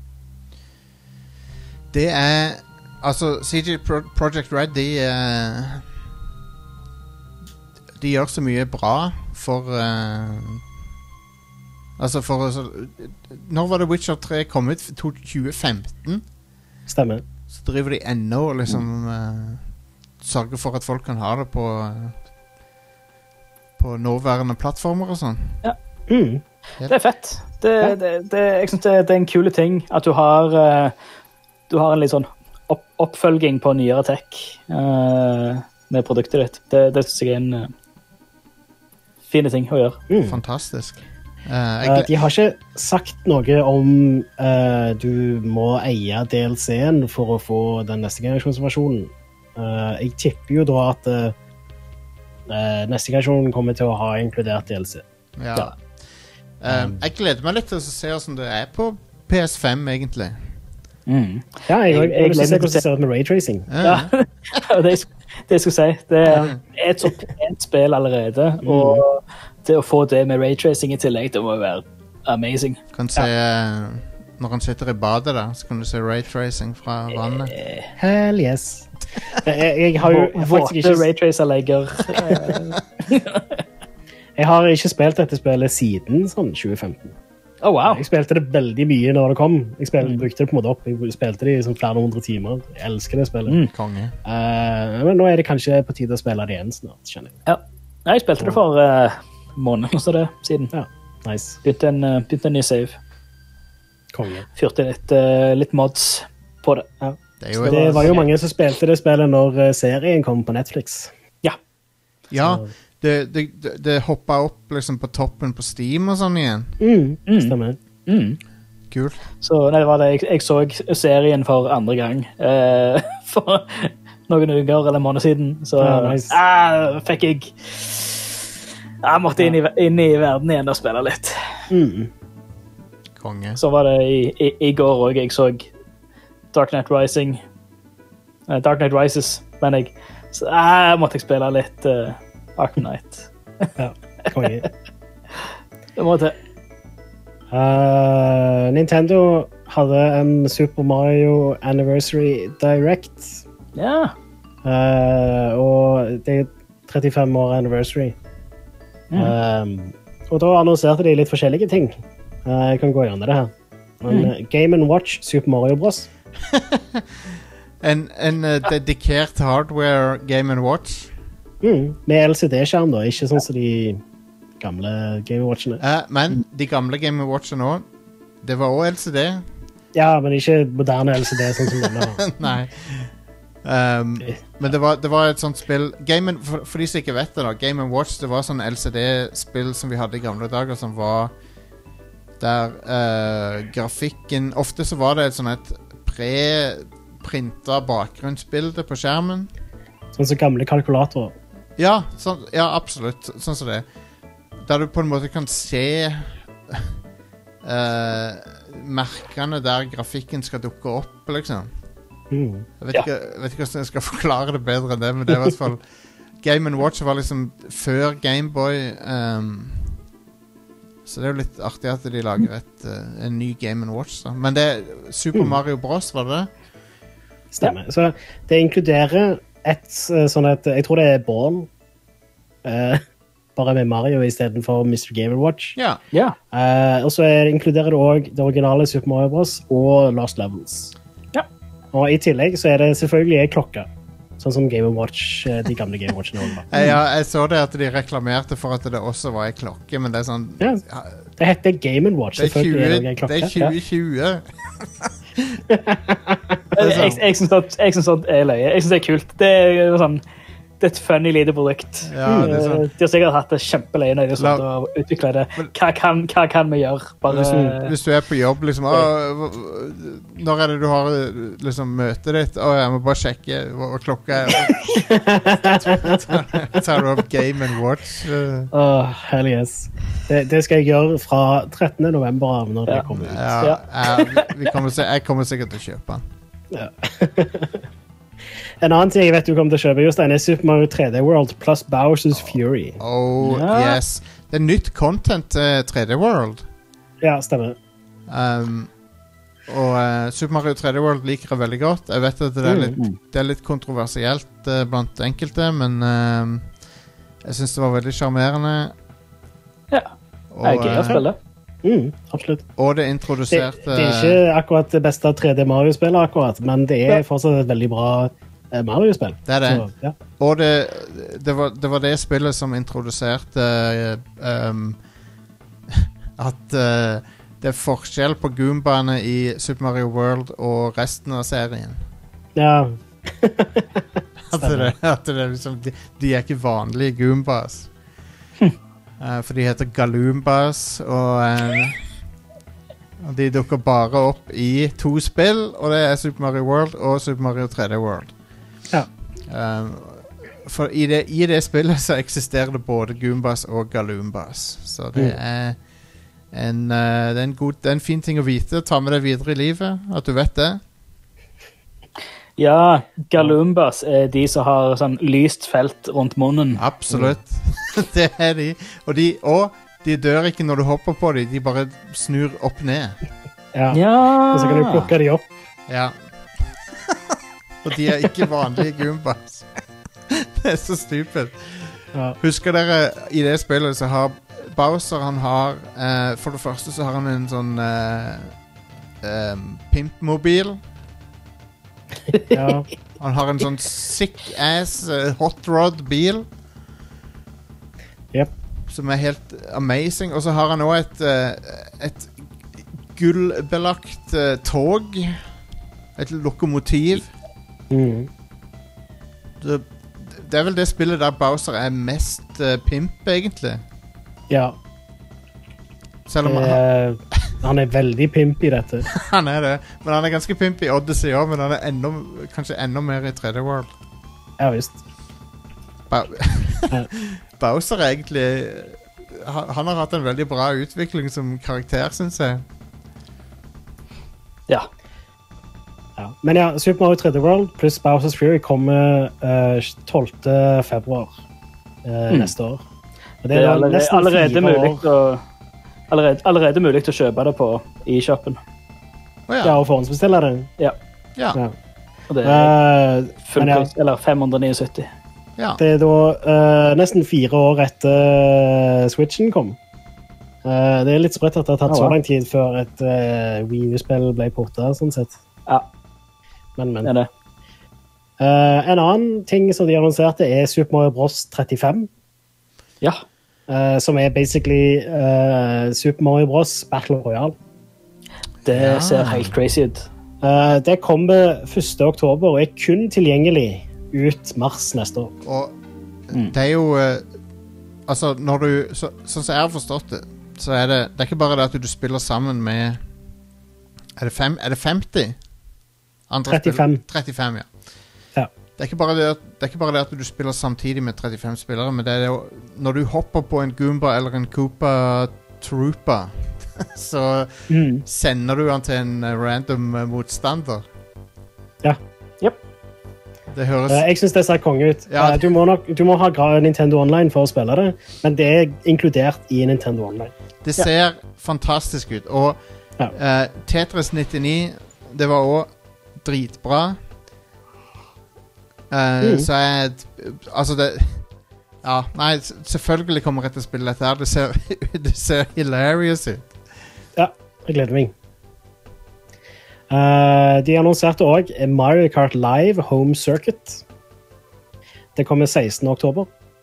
Det er Altså, C G Pro Projekt Red, de eh, De gjør så mye bra for eh, Altså, for altså, Når var det Witcher tre kom ut? To- tjue femten? Stemmer. Så driver de ennå og liksom eh, sørger for at folk kan ha det på eh, på nåværende plattformer og sånn. Mm. Det er fett. Det, Ja. det, det, jeg synes det, det er en kule ting at du har eh, du har en litt sånn opp, oppfølging på nyere tech eh, med produktet ditt. Det, det synes jeg er en uh, fine ting å gjøre. Mm. Fantastisk. Eh, jeg Uh, gle- de har ikke sagt noe om uh, du må eie D L C-en for å få den neste generasjonsversjonen. Uh, jeg tipper jo da at uh, uh, neste generasjon kommer til å ha inkludert D L C. ja. ja. Eh, jeg gleder meg litt til å se hvordan det er på P S fem, egentlig. Mm. Ja, jeg, jeg, Jeg- jeg jeg, jeg gleder se meg hvordan det ser ut med raytracing. Ja. Ja, det, jeg- det jeg skulle si. Det er et så pent spill allerede, og det å få det med raytracing i tillegg, det må jo være amazing. Kan se eh, Når han sitter i badet, da, så kan du se raytracing fra vannet. Eh, Hell yes. Jeg, jeg, jeg har jo vå- faktisk Våte ikke, raytracer-legger. eh, jeg har ikke spilt dette spillet siden sånn tjue femten. Å, wow. Jeg spilte det veldig mye når det kom. Jeg spilte, brukte det på en måte opp. Jeg spilte det i sånn flere hundre timer. Jeg elsker det spillet. Mm. Konge. Eh, men nå er det kanskje på tide å spille det igjen snart, skjønner jeg. Ja. Nei, jeg spilte det for uh, måneder eller så det siden. Ja, nice. Begynte en, uh, begynte en ny save. Konge. Fyrte litt, uh, litt mods på det. Ja. Det er jo Det et, var jo mange som spilte det spillet når eh, serien kom på Netflix. Ja, det, det, det, det hoppa opp liksom på toppen på Steam og sånn igjen. Mm, Mm. Stemmer. Mm. Kult. Så nei, det var det. Jeg, jeg så serien for andre gang uh, for noen uker eller måneder siden. Så Ja, nice. ah, fikk jeg Jeg måtte inn i, inn i verden igjen og spille litt. Mm. Konge. Så var det i, i, i går òg. Jeg så Dark Knight Rising. Eh, Dark Knight Rises, men jeg så, ah, måtte jeg spille litt uh, Arkham Knight. Ja, konge. Det må til. Uh, Nintendo hadde en Super Mario Anniversary Direct. Ja. Uh, og det er trettifem år anniversary. Mm. Um, og da annonserte de litt forskjellige ting. Uh, jeg kan gå gjennom det her. Men, Mm. uh, Game and Watch Super Mario Bros. En, en uh, dedikert hardware Game and Watch. Mm, med L C D-skjerm, da. Ikke sånn som de gamle Game and Watchene. Uh, men de gamle Game and Watchene òg, det var òg L C D. Ja, men ikke moderne L C D, sånn som denne. Nei. Um, men det var, det var et sånt spill Game and, for, for de som ikke vet det da, Game and Watch, det var sånn L C D-spill som vi hadde i gamle dager, som var der uh, grafikken ofte så var det et sånn et pre-printa bakgrunnsbilde på skjermen. Sånn som gamle kalkulatorer. Ja, sånn, ja, absolutt. Sånn som det. Der du på en måte kan se uh, merkene der grafikken skal dukke opp, liksom. Mm. Jeg vet, Ja. ikke, jeg vet ikke hvordan jeg skal forklare det bedre enn det, men det er i hvert fall Game and Watch var liksom før Gameboy. Um, så det er jo litt artig at de lager et, uh, en ny Game and Watch. Da. Men det er Super Mm. Mario Bros, var det det? Stemmer. Så det inkluderer et uh, sånn et, jeg tror det er Born, uh, bare med Mario i stedet for mister Game and Watch. Ja. Ja. Uh, og så er, inkluderer det også det originale Super Mario Bros. Og Lost Levels. Ja. Og i tillegg så er det selvfølgelig en klokke. Sånn som Game and Watch, uh, de gamle Game and Watchene også var. Jeg, ja, jeg så det at de reklamerte for at det også var en klokke, men det er sånn Ja. ja, Det heter Game and Watch. det, er selvfølgelig tjue, det en klokke. det er tjue tjue. Jeg, jeg, jeg syns at- jeg syns at det er løye. Jeg syns det er kult. Det er jo sånn det er et funny lite produkt. Ja, det er sånn. Eh, De har sikkert hatt det kjempeløye når de har La- stått og utviklet det. Hva kan, hva kan vi gjøre? Bare, Hvis, du- hvis du er på jobb, liksom å, hva- når er det du har liksom, møtet ditt? Å, jeg må bare sjekke hva hva klokka er. Tar du opp Game and Watch? eh, Åh, hell yes. Det, det skal jeg gjøre fra trettende november av når det Ja. kommer ut. Ja, jeg, vi kommer, se- jeg kommer sikkert til å kjøpe den. Ja. En annen ting jeg vet du kommer til å kjøpe, Jostein, er Super Mario tre D World plus Bowser's Fury. Oh, Ja. yes. Det er nytt content til tre D World. Ja, stemmer. Um, og eh, Super Mario tre D World liker jeg veldig godt. Jeg vet at det er litt, det er litt kontroversielt eh, blant enkelte, men eh, jeg synes det var veldig charmerende. Ja. Og, Jeg er gøy å eh, spille. Mm, absolutt. og det Det, introduserte det er ikke akkurat det beste tre D Mario-spillet, akkurat, men det er fortsatt et veldig bra eh, Mario-spill. Det er det. Så, ja. Og det, det, var, det var det spillet som introduserte eh, um, at eh, det er forskjell på Goombaene i Super Mario World og resten av serien. Ja. At det, at det er liksom, de, de er ikke vanlige Goombas. Eh, for de heter Galoombas, og, eh, og de dukker bare opp i to spill, og det er Super Mario World og Super Mario tre D World. Ja. Eh, for i det, i det spillet så eksisterer det både Goombas og Galoombas. Så det Mm. er en, eh, det er en god, det er en fin ting å vite. Ta med deg videre i livet, at du vet det. Ja, Galoombas er de som har sånn lyst felt rundt munnen. Absolutt. Det er de. Og, de. og de dør ikke når du hopper på dem, de bare snur opp ned. ja. Ja! Og så kan du plukke de opp. Ja. Og de er ikke vanlige Goombas. Det er så stupid. Ja. Husker dere, i det spillet så har Bowser, han har eh, for det første så har han en sånn eh, eh, pimpmobil. Ja. Han har en sånn sick ass eh, hot rod bil. Jep. Som er helt amazing. Og så har han også et eh, et gullbelagt eh, tog. Et lokomotiv. Mm. Det, det er vel det spillet der Bowser er mest uh, pimp, egentlig. Ja. Selv om han, Eh, han er veldig pimp i dette. han er det. Men han er ganske pimp i Odyssey òg, men han er enda, kanskje enda mer i tre D World. Ja visst. Bow Bowser er egentlig han, han har hatt en veldig bra utvikling som karakter, syns jeg. Ja. Ja. Men ja, Super Mario tre D World pluss Bowser's Fury kommer uh, tolvte februar uh, Mm. neste år. Og Det er da allerede, nesten allerede, fire mulig år. å, allerede, allerede mulig å kjøpe det på e-shoppen. Å ja. Ja, og forhåndsbestille det. Ja. Ja. Og det er Eh, full men ja. pris, eller fem hundre syttioni. ja. Det er da eh, nesten fire år etter Switchen kom. Eh, det er litt sprøtt at det har tatt Ja, så ja. lang tid før et uh, Wii U-spill ble portet, sånn sett. Ja, Men, men. det er det. Eh, en annen ting som de annonserte er Super Mario Bros. trettifem, Ja. eh, som er basically eh, Super Mario Bros. Battle Royale. Det Ja. ser helt crazy ut. Eh, det kommer første oktober og er kun tilgjengelig ut mars neste år. Og Mm. det er jo eh, Altså, når du så, Sånn som jeg har forstått det, så er det Det er ikke bare det at du spiller sammen med Er det, fem, er det femti? Andre trettifem. Spill, trettifem, ja. Ja. Det er, ikke bare det, at, det er ikke bare det at du spiller samtidig med trettifem spillere, men det er jo når du hopper på en Goomba eller en Koopa Troopa, så Mm. sender du han til en eh, random eh, motstander. Ja. Yep. Det høres Eh, jeg syns det ser konge ut. Ja. Eh, du, må nok, du må ha gra- Nintendo Online for å spille det, men det er inkludert i Nintendo Online. Det ser fantastisk ut. Og Ja. eh, Tetris nittini, det var òg dritbra. Eh, Mm. Så jeg Altså, det Ja, nei, s- selvfølgelig kommer jeg til å spille dette her. Det ser, det ser hilarious ut. Jeg gleder meg. Eh, de annonserte òg Mario Kart Live Home Circuit. Det kommer sekstende oktober.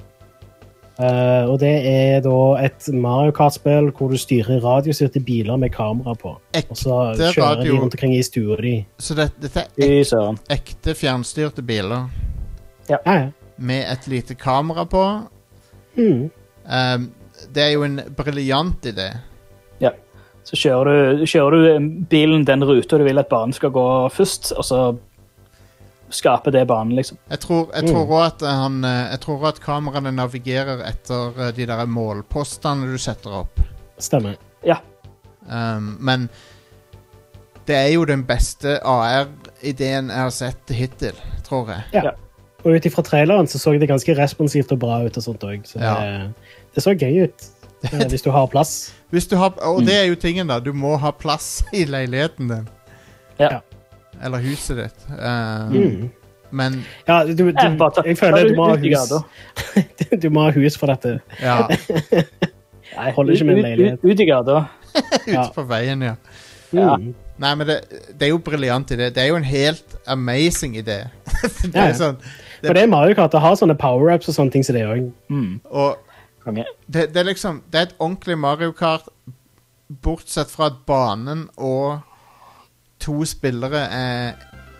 Eh, og det er da et Mario Kart-spill hvor du styrer radiostyrte biler med kamera på. Ek- Og så det er kjører radio- de rundt omkring i stua di. Så det, dette er ek, Fy søren. ekte fjernstyrte biler Ja, ja. med et lite kamera på. Mm. Um, det er jo en briljant idé. Ja. Så kjører du, kjører du bilen den ruta du vil at banen skal gå først, og så skaper det banen, liksom. Jeg tror, jeg Mm. tror også at eh, han eh, Jeg tror at kameraene navigerer etter eh, de der målpostene du setter opp. Stemmer. Ja. Um, men det er jo den beste A R-ideen jeg har sett hittil, tror jeg. Ja. Ja. Og ut ifra traileren så så det ganske responsivt og bra ut og sånt òg. Så Ja. det, det så gøy ut. eh, Hvis du har plass. Hvis du har, og det er jo tingen, da. Du må ha plass i leiligheten din. Ja. Eller huset ditt. Um, Mm. Men Ja, du, du, Eh, bare ta- jeg ta føler det du må ha ut i hus. gata. Du må ha hus for dette. ja, Nei, Holder ikke med en ut- leilighet. Ut, ut i gata. Ja. ute på veien, ja. Ja. Mm. Nei, men det, det er jo briljant idé. Det er jo en helt amazing idé. det Ja, ja. er sånn For det er Mario Kart å ha sånne power-ups og sånne ting som det òg. Mm. Og Konge. det, det er liksom Det er et ordentlig Mario Kart, bortsett fra at banen og to spillere er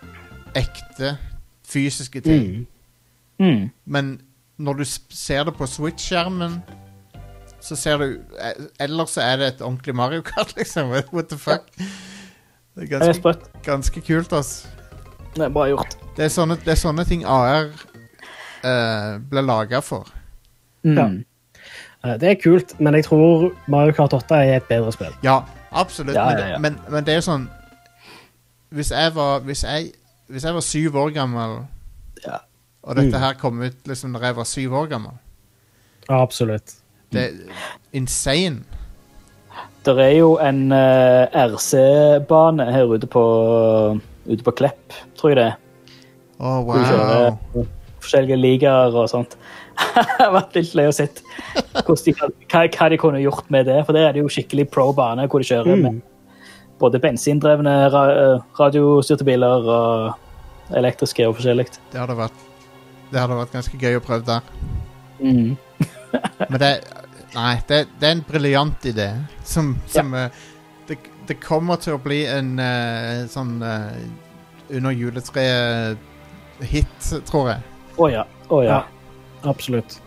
ekte fysiske ting. Mm. Mm. Men når du s- ser det på Switch-skjermen, så ser du eh, Ellers så er det et ordentlig Mario Kart, liksom. What the fuck? Det er Det er ganske, sprøtt. ganske kult, ass. Det er bra gjort. Det er sånne, det er sånne ting A R eh, ble laga for. Mm. Ja. Eh, Det er kult, men jeg tror Mario Kart åtte er et bedre spill. Ja, absolutt. Ja, men, ja, ja. det- Men, men det er jo sånn Hvis jeg var Hvis jeg, hvis jeg var syv år gammel, Ja. og dette Mm. her kom ut liksom da jeg var syv år gammel, Ja, absolutt. det er insane. Det er jo en eh, R C-bane her ute på, ute på Klepp, tror jeg det er. Å, Hvor du kjører wow. forskjellige ligaer og sånt. Det har vært litt løy å se hvordan de, hva, hva de kunne gjort med det. For der er det jo skikkelig pro-bane, hvor de kjører Mm. med både bensindrevne ra radiostyrte biler og elektriske og forskjellig. Det hadde vært Det hadde vært ganske gøy å prøve der. Mm. Men det Nei, det, det er en briljant idé. Som, som eh, det, det kommer til å bli en eh, sånn eh, under juletreet-hit, tror jeg. Å ja. Å ja. Ja. Absolutt.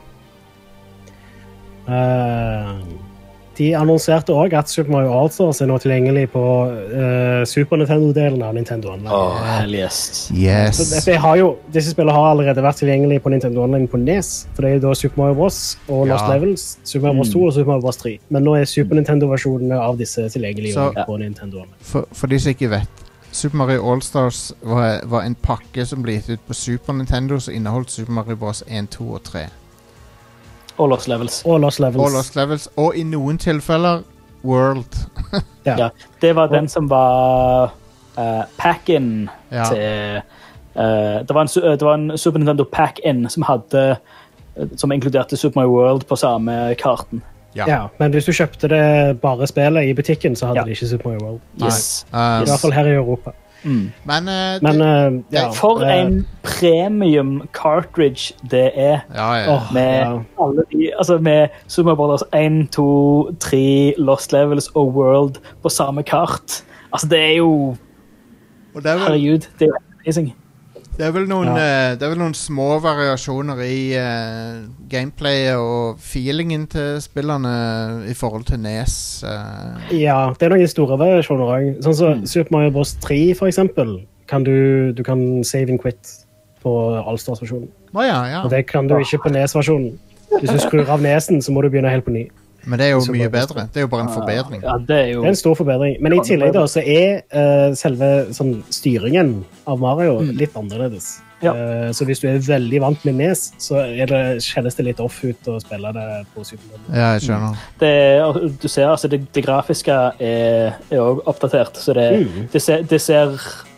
Eh, de annonserte òg at Super Mario All-Stars er nå tilgjengelig på eh, Super Nintendo-delen av Nintendo Online. Å, hell yes. Så Yes. dette har jo, disse spillene har allerede vært tilgjengelige på Nintendo Online på Nes. For det er jo da Super Mario Bros. Og Lost Ja. Levels, Super Mario Bros. to og Super Mario Bros. tre. Men nå er Super Nintendo-versjonene av disse tilgjengelige Så- også på Nintendo Online. For, for de som ikke vet, Super Mario All-Stars var, var en pakke som ble gitt ut på Super Nintendo, som inneholdt Super Mario Bros. en, to og tre. Og Lost Levels. Og Lost Levels. Og Lost Levels, og i noen tilfeller World. Ja. Ja, det var den som var uh, pack-in Ja. til uh, det, var en, su- det var en Super Nintendo pack-in som hadde som inkluderte Super Mario World på samme karten. Ja. Ja, men hvis du kjøpte det bare spillet i butikken, så hadde Ja. det ikke Super Mario World. Yes. Um, I hvert fall her i Europa. Mm. Men, uh, Men det, eh, ja, For eh, en premium cartridge det er. ja, ja. åh, Med ja. alle de, altså med Super Mario Bros. en, to, tre, Lost Levels og World på samme kart. Altså, det er jo Og det er vel, herregud, det er jo amazing. det er vel, noen, Ja. uh, det er vel noen små variasjoner i uh, gameplayet og feelingen til spillerne i forhold til N E S. Uh, Ja, det er noen store variasjoner også. Sånn som Mm. Super Mario Bros. tre, for eksempel, kan du, du kan save and quit på All-Stars-versjonen. Å ja, ja. Og det kan du ikke på N E S-versjonen. Hvis du skrur av nesen, så må du begynne helt på ny. Men det er jo Så mye bare- bedre. Det er jo bare en forbedring. Ja, det er jo Det er en stor forbedring. Men i tillegg da, så er eh, selve sånn, styringen av Mario litt annerledes. Ja. Eh, så hvis du er veldig vant med N E S, så er det, kjennes det litt off ut å spille det på Super Nintendo. Ja, jeg skjønner. det, og du ser, altså, det, det grafiske er, er også oppdatert, så det, Mm. det ser, det ser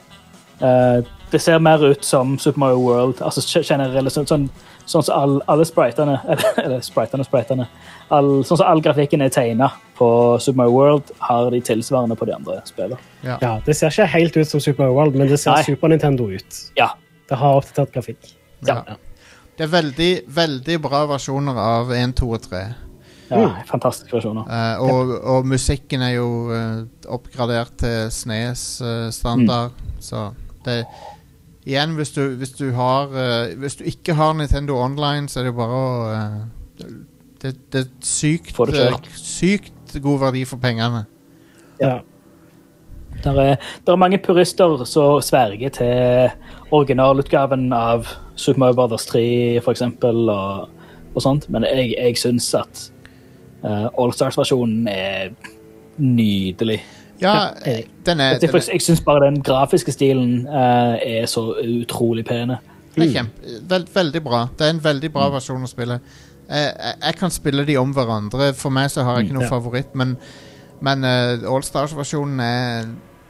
eh, det ser mer ut som Super Mario World, altså generelt sånn, sånn, sånn som all, alle spritene, eller, eller spritene, spritene, all, sånn som all grafikken er tegnet på Super Mario World, har de tilsvarende på de andre spillene. Ja. Ja, det ser ikke helt ut som Super Mario World, men det ser Nei. Super Nintendo ut. Ja, Det har oppdatert grafikk. Ja. Det er veldig, veldig bra versjoner av en, to og tre. ja fantastiske versjoner. Eh, og, og musikken er jo eh, oppgradert til S N E S-standard. Så det igjen, hvis du, hvis du har eh, hvis du ikke har Nintendo Online, så er det jo bare å eh, det, det er sykt Få det eh, kjørt. sykt god verdi for pengene. Ja. Der er, der er mange purister som sverger til originalutgaven av Super Mario Bros. tre, for eksempel, og, og sånt. Men jeg, jeg syns at uh, All-Stars-versjonen er nydelig. Ja, enig. den er, Jeg, den er, jeg syns bare den grafiske stilen uh, er så utrolig pene. den er kjempe, veld, veldig bra. Det er en veldig bra versjon å spille. Jeg, jeg, jeg kan spille de om hverandre. For meg så har jeg ikke noe Ja. favoritt, men, men uh, All-Stars-versjonen er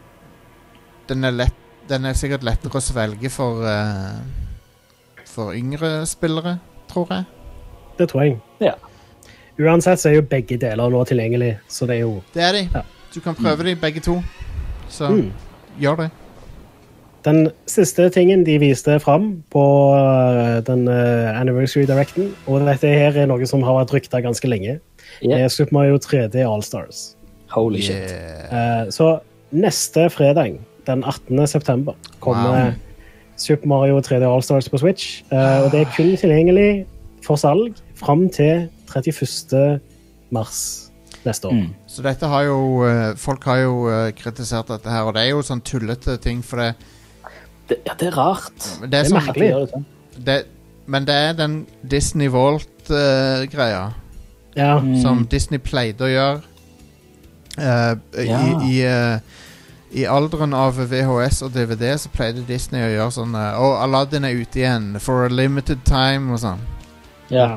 den er, lett, den er sikkert lettere å svelge for uh, for yngre spillere, tror jeg. Det tror jeg. Ja. Uansett så er jo begge deler nå tilgjengelig, så det er jo Det er de. Ja. Du kan prøve de begge to. Så Mm. gjør det. Den siste tingen de viste fram på uh, den uh, Anniversary Directen, og dette her er noe som har vært ryktet ganske lenge, Yeah. er Super Mario tre D All-Stars. Holy shit. Yeah. Uh, så neste fredag, den attende september, kommer Wow. Super Mario tre D All-Stars på Switch, uh, og det er kun tilgjengelig for salg frem til trettiførste mars neste år. Mm. Så dette har jo uh, folk har jo uh, kritisert dette her, og det er jo sånn tullete ting, for det, Det, ja, det er rart. det er Det er sånn At de merkelig. gjør det sånn. det, Men det er den Disney Vault-greia. Ja, Mm. Som Disney pleide å gjøre uh, Ja. i, i, uh, I alderen av V H S og D V D så pleide Disney å gjøre sånn uh, Å, Aladdin er ute igjen for a limited time og sånn. Ja.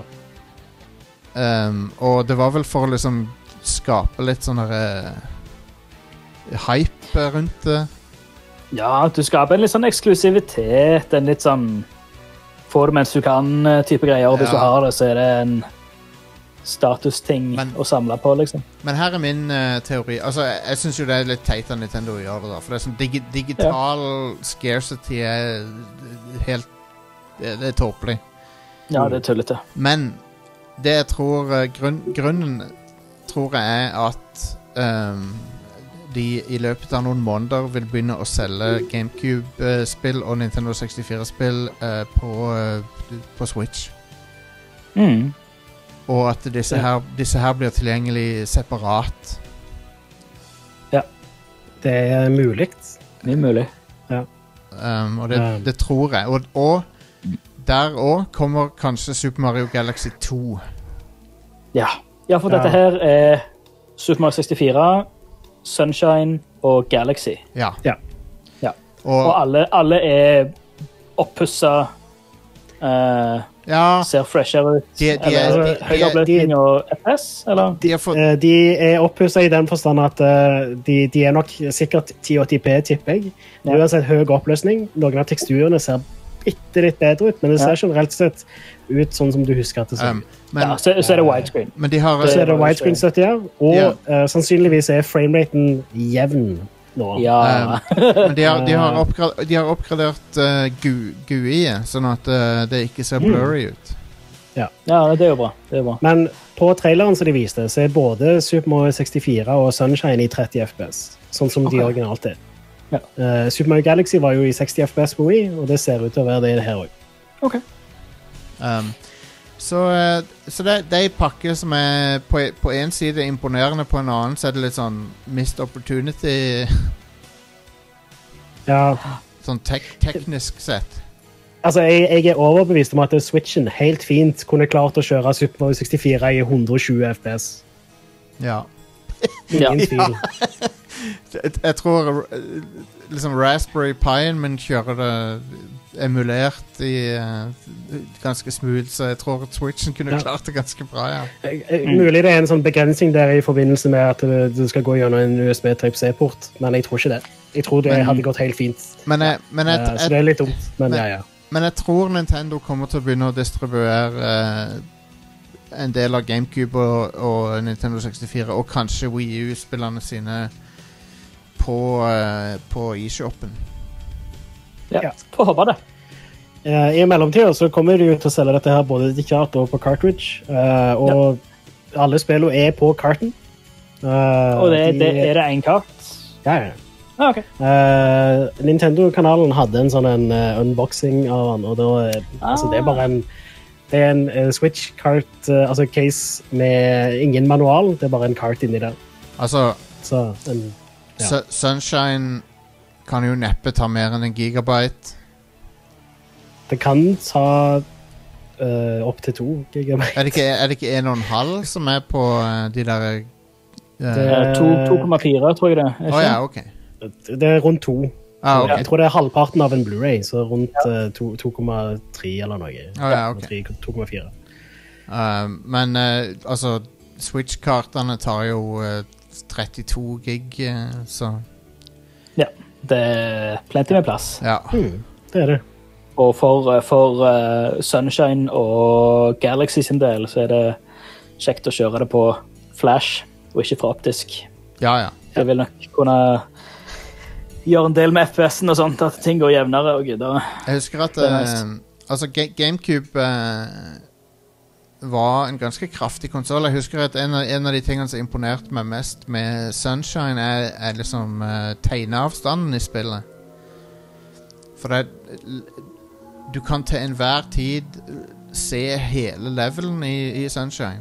Um, og det var vel for å liksom skape litt sånn uh, hype rundt det. ja, du skaper en litt sånn eksklusivitet, en litt sånn få det mens du kan-type greier. Og hvis Ja. du har det, så er det en statusting Men- å samle på, liksom. Men her er min uh, teori. Altså, Jeg, jeg syns jo det er litt teit av Nintendo å gjøre det, da. For det er sånn digi digital scarcity er helt Det, det er tåpelig. Ja, det er tullete. Men det jeg tror uh, grunn, Grunnen tror jeg er at um, de i løpet av noen måneder vil begynne å selge GameCube-spill og Nintendo sekstifire-spill uh, på, uh, på Switch. Mm. Og at disse her, disse her blir tilgjengelig separat. det er mulig. Mye mulig. Um, og det, Ja. det tror jeg. Og, og der òg kommer kanskje Super Mario Galaxy to. Ja. ja, for Ja. dette her er Super Mario sekstifire, Sunshine og Galaxy. Ja. Ja. Og, Og alle, alle er oppussa uh, Ja, Ser freshere ut. De- de er- eller de- de er- høy oppløsning og F P S, eller? de har fått Eh, De er opphuset i den forstand at eh, de, de er nok sikkert ti åtti p, tipper jeg. Det er uansett høy oppløsning. Noen av teksturene ser bitte litt bedre ut, men det ser Ja. generelt sett ut sånn som du husker at det ser um, ut. men, Ja, så, så er det widescreen. men de har Så er det var jo widescreen-støtte her, og Ja. eh, sannsynligvis er frameraten jevn nå. Ja. Um, Men de har, de har, oppgra de har oppgradert uh, G U I-et, sånn at uh, det ikke ser blurry ut. ja, det er jo bra. Det er bra. Men på traileren som de viste, så er både Super Mario sekstifire og Sunshine i tretti F P S, sånn som de Ok. originalt er. Ja. Eh, Super Mario Galaxy var jo i seksti F P S på Wii, og det ser ut til å være det her også. Ok. Um, så uh, så det, det er en pakke som er på, på en side imponerende, på en annen så er det litt sånn missed opportunity, Ja, sånn tek teknisk sett. altså jeg, jeg er overbevist om at Switchen helt fint kunne klart å kjøre Super Mario sekstifire i hundre og tjue F P S. Ja. Ingen Ja. tvil. Jeg, jeg tror uh, liksom Raspberry Pien min kjører det emulert i uh, ganske smooth, så jeg tror at Switchen kunne Ja. klart det ganske bra, ja. Eh, eh, Mulig det er en sånn begrensning der i forbindelse med at det, det skal gå gjennom en U S B Type C-port, men jeg tror ikke det. Jeg tror det Men- hadde gått helt fint. Men jeg, men jeg, Eh, så jeg, det er litt dumt, men men- ja, ja. Men jeg tror Nintendo kommer til å begynne å distribuere eh, en del av GameCube og, og Nintendo sekstifire, og kanskje Wii U-spillerne sine på, eh, på eShopen. Ja. Ja. Får håpe det. Eh, I mellomtida så kommer de jo til å selge dette her både digitalt og på cartridge, eh, og alle spillene er på karten. Eh, Og det, de- det, er det én kart? Ja, ja. Ah, ok. Eh, Nintendo-kanalen hadde en sånn en, eh, unboxing av den, og da, eh, altså, det er bare en det er en eh, Switch-kart, eh, altså case med ingen manual, det er bare en kart inni der. Altså, Så en, ja. Su- Sunshine kan jo neppe ta mer enn en gigabyte. Det kan ta uh, opp til to gigabyte. Er det ikke, er det ikke en og en halv som er på eh, de der eh, Det- Eh, to- to komma fire, tror jeg det. er Å ikke? ja, ok. Det er rundt to. Ah, ok. Jeg tror det er halvparten av en Blu-ray, så rundt eh, to- to komma tre eller noe. Å ja, ok. to komma fire. Um, men eh, altså, Switch-kartene tar jo eh, trettito gig, eh, så Ja, det er plenty med plass. ja. Hmm, det er det. Og for, for eh, Sunshine og Galaxy sin del så er det kjekt å kjøre det på flash, og ikke fra optisk. Ja, ja. Det vil nok kunne gjøre en del med F P S-en og sånt, at ting går jevnere og gudere. Jeg husker at Det er eh, nice. altså, Ga GameCube eh, var en ganske kraftig konsoll. Jeg husker at en av, en av de tingene som imponerte meg mest med Sunshine, er, er liksom uh, tegneavstanden i spillet. For det du kan til enhver tid se hele levelen i, i Sunshine.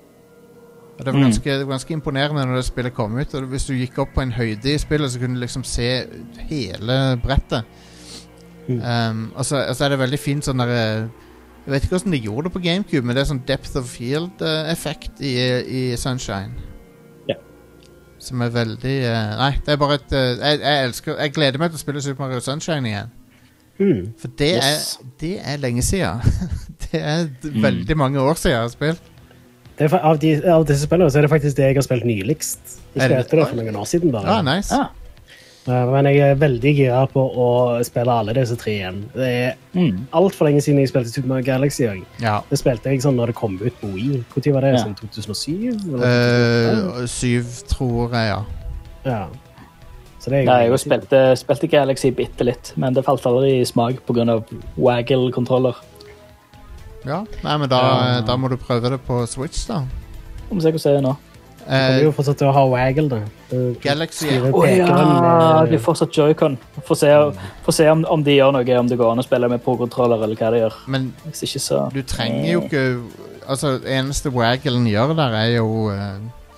Og det var Mm. ganske, det var ganske imponerende når det spillet kom ut. Og hvis du gikk opp på en høyde i spillet, så kunne du liksom se hele brettet. Mm. Um, og så og så er det veldig fint sånn der eh, jeg vet ikke hvordan de gjorde det på GameCube, men det er sånn depth of field-effekt i, i Sunshine. Ja. Som er veldig eh, Nei, det er bare et eh, jeg, jeg elsker Jeg gleder meg til å spille Super Mario Sunshine igjen. Hmm. For det, Yes. er, det er lenge siden. Det er d- veldig mange år siden jeg har spilt. Det er for, av, de, av disse spillene så er det faktisk det jeg har spilt nyligst. Er Ikke det- etter det for noen år siden bare. Ah, nice. Ah. Eh, Men jeg er veldig gira på å spille alle disse tre igjen. Det er Mm. alt for lenge siden jeg spilte Super Mario Galaxy. også. Ja. Det spilte jeg sånn når det kom ut på Wii. Når var det? Ja. Sånn to tusen og syv? eller? Eh, syv, tror jeg, ja. Ja. Så det er Ja, jeg har spilte, spilte Galaxy bitte litt, men det falt aldri i smak pga. waggle-kontroller. Ja, Nei, men da, Ja. da må du prøve det på Switch, da. Om vi ser hvordan det er nå. Du kommer Eh, jo fortsatt til å ha waggle, da. Du Galaxy styrer Å pekeren ja, med- det blir fortsatt joycon. Får se, får se om, om de gjør noe, om det går an å spille med pro-kontroller, eller hva de gjør. Men Hvis ikke, så du trenger jo ikke Altså, eneste wagglen gjør der, er jo eh,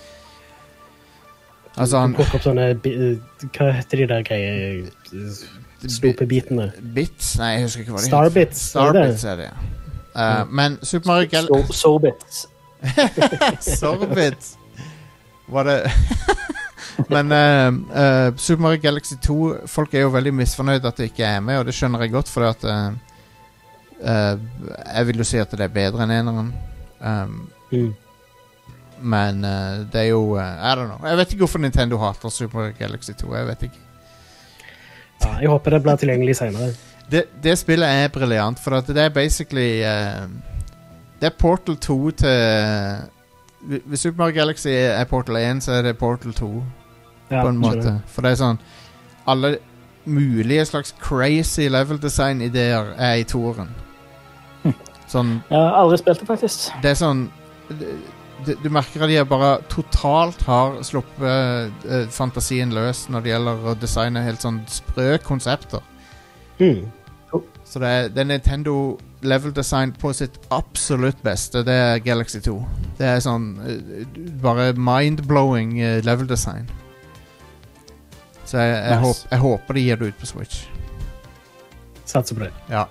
Altså, Du han plukker opp sånne bi- Hva heter de der greie Snopebitene? Bits? Nei, jeg husker ikke hva de Starbits, er det det? Starbits er det, ja. Eh, men Super Mario Gal So- Sorbits. Sorbits var det Men eh, eh, Super Mario Galaxy to, folk er jo veldig misfornøyd at det ikke er med, og det skjønner jeg godt, fordi at eh, Uh, jeg vil jo si at det er bedre enn eneren. Um, Mm. men uh, det er jo uh, I don't know. Jeg vet ikke hvorfor Nintendo hater Super Mario Galaxy to. Jeg vet ikke. Ja, jeg håper det blir tilgjengelig senere. Det, det spillet er briljant, for at det er basically uh, det er Portal to til hvis Super Mario Galaxy er Portal one, så er det Portal to Ja, på en måte. skjønner. For det er sånn alle mulige slags crazy level design-ideer er i toeren. Sånn, Jeg har aldri spilt det, faktisk. det er sånn du, du merker at de er bare totalt har sluppet uh, fantasien løs når det gjelder å designe helt sånn sprø konsepter. Mm. Så det er, det er Nintendo level design på sitt absolutt beste. Det er Galaxy to. Det er sånn uh, bare mind-blowing uh, level design. Så jeg, jeg, Nice. håp, jeg håper de gir det ut på Switch. Satser på det. Ja.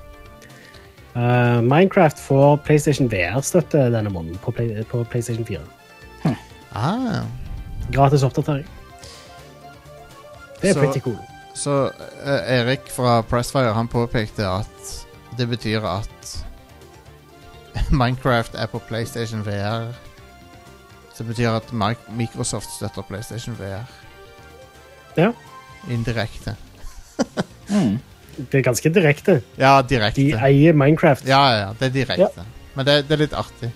Uh, Minecraft får PlayStation V R-støtte denne måneden på, Play, på PlayStation four. Ah. Gratis oppdatering. Det er Så- pretty cool. Så uh, Erik fra Pressfire, han påpekte at det betyr at Minecraft er på PlayStation V R. Så det betyr at Mi- Microsoft støtter PlayStation V R. Ja. Indirekte. Mm. Det er ganske direkte. Ja, direkte. De eier Minecraft. Ja, ja, ja, det er direkte. Men det, det er litt artig.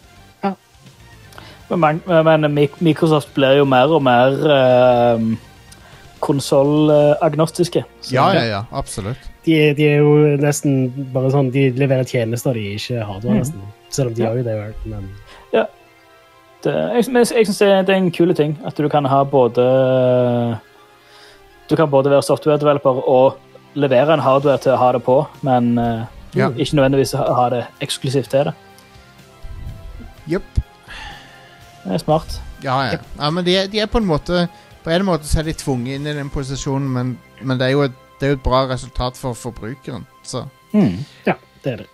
Men, man- men Mik- Microsoft blir jo mer og mer uh, konsollagnostiske. Så- Ja, ja, ja, absolutt. De, er- de er jo nesten bare sånn, de leverer tjenester de ikke hardware Mm. nesten. Selv om de Ja. har jo det, men Det, jeg men jeg synes det, det er en kul ting at du kan ha både Du kan både være software developer og levere en hardware til å ha det på, men uh, Ja. ikke nødvendigvis ha ha det eksklusivt til det. Jupp. Det er smart. Ja, ja. ja men de er, de er på en måte På en måte så er de tvunget inn i den posisjonen, men, men det, er jo et, det er jo et bra resultat for forbrukeren. Så ja, det er det.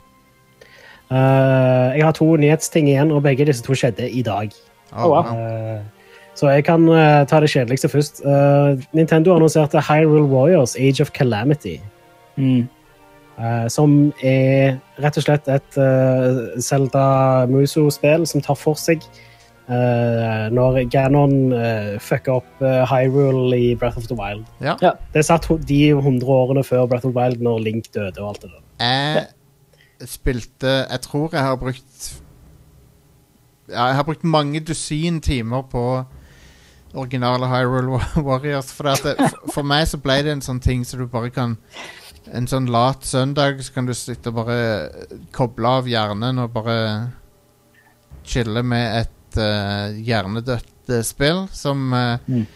Uh, jeg har to nyhetsting igjen, og begge disse to skjedde i dag. oh, Oh, wow. wow. Uh, så jeg kan uh, ta det kjedeligste først. Uh, Nintendo annonserte Hyrule Warriors Age of Calamity. Mm. Uh, som er rett og slett et uh, Zelda Muso-spill som tar for seg uh, når Ganon uh, fucker opp uh, Hyrule i Breath of the Wild. Ja. Ja. Det satt ho- de hundre årene før Breath of the Wild, når Link døde og alt det der. Jeg spilte Jeg tror jeg har brukt Ja, jeg har brukt mange dusin timer på originale Hyrule Warriors. For, at det, for, for meg så ble det en sånn ting så du bare kan en sånn lat søndag så kan du sitte og bare koble av hjernen og bare chille med et uh, hjernedødt uh, spill som uh, Mm.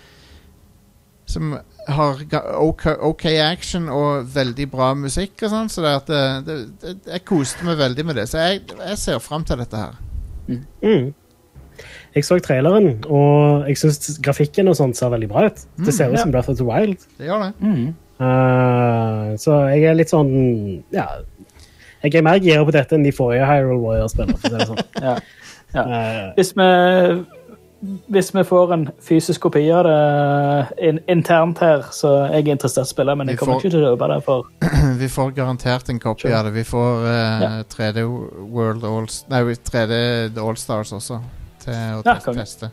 som har ga- ok, ok action og veldig bra musikk og sånn, så det at det, det, det, jeg koste meg veldig med det, så jeg, jeg ser frem til dette her. Mm. Jeg så traileren, og jeg synes grafikken og sånt ser veldig bra ut. Det ser ut ja. som Breath of the Wild. Det gjør det. Mm. Uh, så jeg er litt sånn, ja, jeg er mer gira på dette enn de forrige Hyrule Warriors-spillene, for å si det sånn. Ja. Ja. Uh, Hvis vi, hvis vi får en fysisk kopi av det in, internt her, så er jeg interessert i å spille, men Vi jeg kommer får- ikke til å jobbe der for Vi får garantert en kopi Sure. av det. Vi får uh, Ja. tre D World All Nei, tre D All-Stars også til å Ja, teste. konge. teste.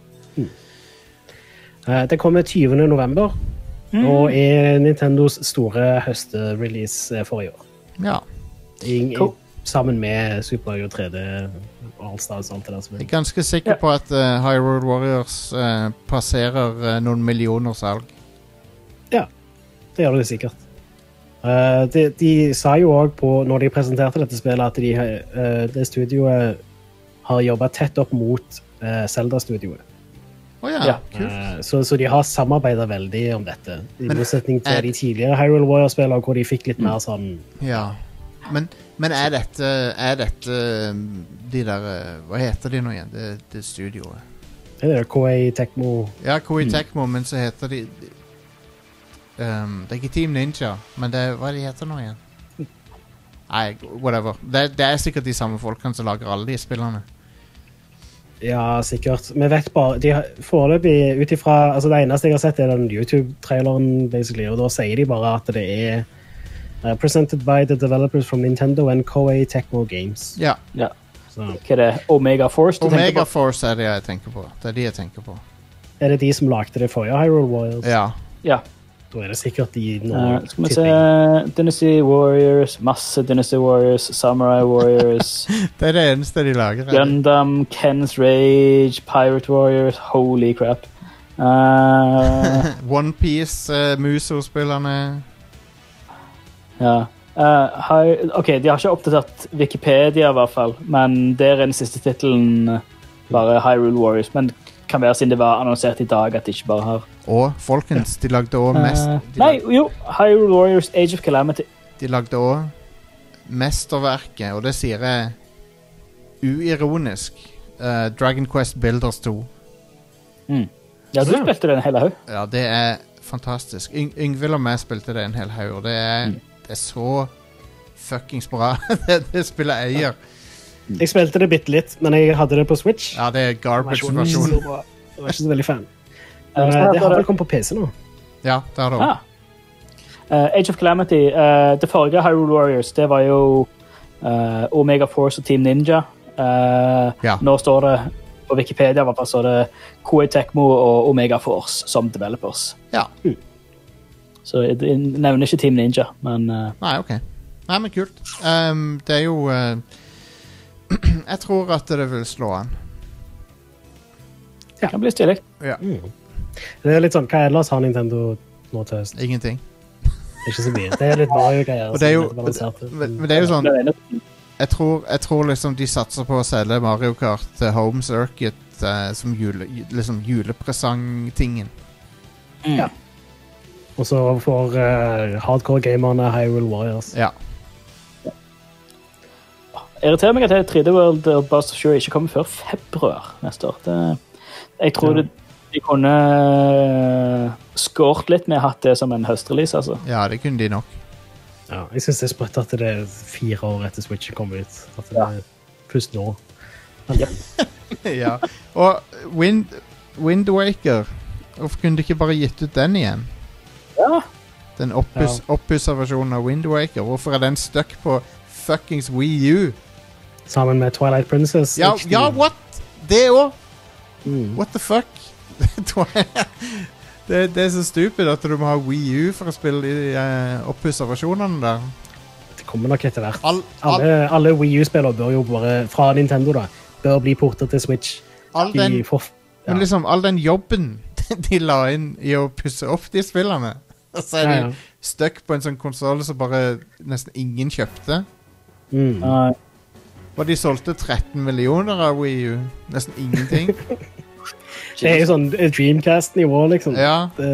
uh, det kommer tyvende november, Mm. og er Nintendos store høstrelease for i år. Ja. I, Cool. Sammen med Super Mario tre D All-Stars og alt det der. som er- Jeg er ganske sikker Ja. på at uh, Hyrule Warriors uh, passerer uh, noen millioner salg. Det gjør det sikkert. Uh, de, de sa jo også på, når de presenterte dette spillet, at de, uh, det studioet har jobbet tett opp mot uh, Zelda-studioet. Å ja, Ja. kult. Uh, så, så de har samarbeidet veldig om dette. I Men- motsetning er- til de tidligere Hyrule Warriors-spillene, hvor de fikk litt mer sånn Ja. Men, men er dette Er dette um, de der uh, Hva heter de nå igjen? Det, det studioet. det er Koei Tecmo. Ja, Koei Tecmo, men så heter de de- um, Det er ikke Team Ninja, men det er, hva er de heter nå igjen? Nei, whatever. Det, det er sikkert de samme folkene som lager alle de spillene. Ja, sikkert. Vi vet bare de har- Foreløpig, ut ifra altså det eneste jeg har sett, er den YouTube-traileren, basically, og da sier de bare at det er Uh, presented by the developers from Nintendo and Koei Tecmo Games. Ja. Ja. Så, Hva er det? Omega Force du tenker Omega på? Force er det jeg tenker på. Det er de jeg tenker på. er det de som lagde det forrige Hyrule Warriors? Ja. Ja. Da er det sikkert de nå. Uh, skal vi se Dynasty Warriors, masse Dynasty Warriors, Samurai Warriors, Det er det eneste de lager. er det? Gundam, Ken's Rage, Pirate Warriors. Holy crap. Uh, One Piece, uh, Muso-spillerne. ja. Uh, hi, ok, de har ikke oppdatert Wikipedia i hvert fall, men der er den siste titelen uh, bare Hyrule Warriors, men kan være siden det var annonsert i dag at de ikke bare har Og folkens, de lagde også mest... Uh, De, nei, lag, jo, Hyrule Warriors Age of Calamity. de lagde også mesterverket, og det sier jeg uironisk. Uh, Dragon Quest Builders to. Mm. Ja, du Ja. spilte den hele haug. Ja, det er fantastisk. Yng Yngvild og meg spilte det en hel haug, og det er, Mm. det er så fuckings bra. det, det spillet eier. Jeg spilte det bitte litt, men jeg hadde det på Switch. Ja, det er Det var ikke så garbage-versjonen. bra. Jeg var ikke så veldig fan. Uh, Men så eh, her det står har vel det- kommet på P C nå. Ja, det har du. Ah. Uh, Age of Calamity. Uh, det forrige Hyrule Warriors, det var jo uh, Omega Force og Team Ninja. Uh, Ja. Nå står det på Wikipedia i hvert fall, så er det Koei Tecmo og Omega Force som developers. Ja. Så jeg, jeg nevner ikke Team Ninja, men uh, Nei, ok. Nei, men kult. Um, det er jo uh, Jeg tror at det vil slå an. det kan bli stilig. Ja, Det er litt sånn, hva ellers har Nintendo nå til høsten? ingenting. Ikke så mye. Det er litt Mario-greier. Og det er jo, som balanserte. men, men det er jo sånn Det er eneste- jeg tror, jeg tror liksom de satser på å selge Mario Kart til Home Circuit uh, som jule, liksom julepresang-tingen. Ja. Og så får uh, hardcore-gamerne Hyrule Warriors. Ja. irriterer meg at tre D World og Buzz of Fury ikke kommer før februar neste år. Det, jeg tror Ja. det, de kunne uh, skåret litt med å ha hatt det som en høstrelease, altså. ja, det kunne de nok. Ja, jeg synes det er sprøtt at det er fire år etter Switch kom ut. At det Ja. er først nå. ja. Og Wind, Wind Waker, hvorfor kunne de ikke bare gitt ut den igjen? Ja. Den oppus, oppussa versjonen av Wind Waker. Hvorfor er den stuck på fuckings Wii U? Sammen med Twilight Princess. Ja, H D. ja what? Det òg? Mm. What the fuck? det, det er så stupid at du må ha Wii U for å spille de uh, oppussa versjonene der. Det kommer nok etter hvert. All, all, Alle, alle Wii U-spillere bør jo bare, fra Nintendo da, bør bli portet til Switch. all, De den, får, ja. men liksom, all den jobben de la inn i å pusse opp de spillene, og så er de Ja, ja. stuck på en sånn konsoll som bare nesten ingen kjøpte. Mm. Uh, Og de solgte tretten millioner av Wii U. Nesten ingenting. Det er jo sånn eh, Dreamcast-nivå, liksom. Ja, Det,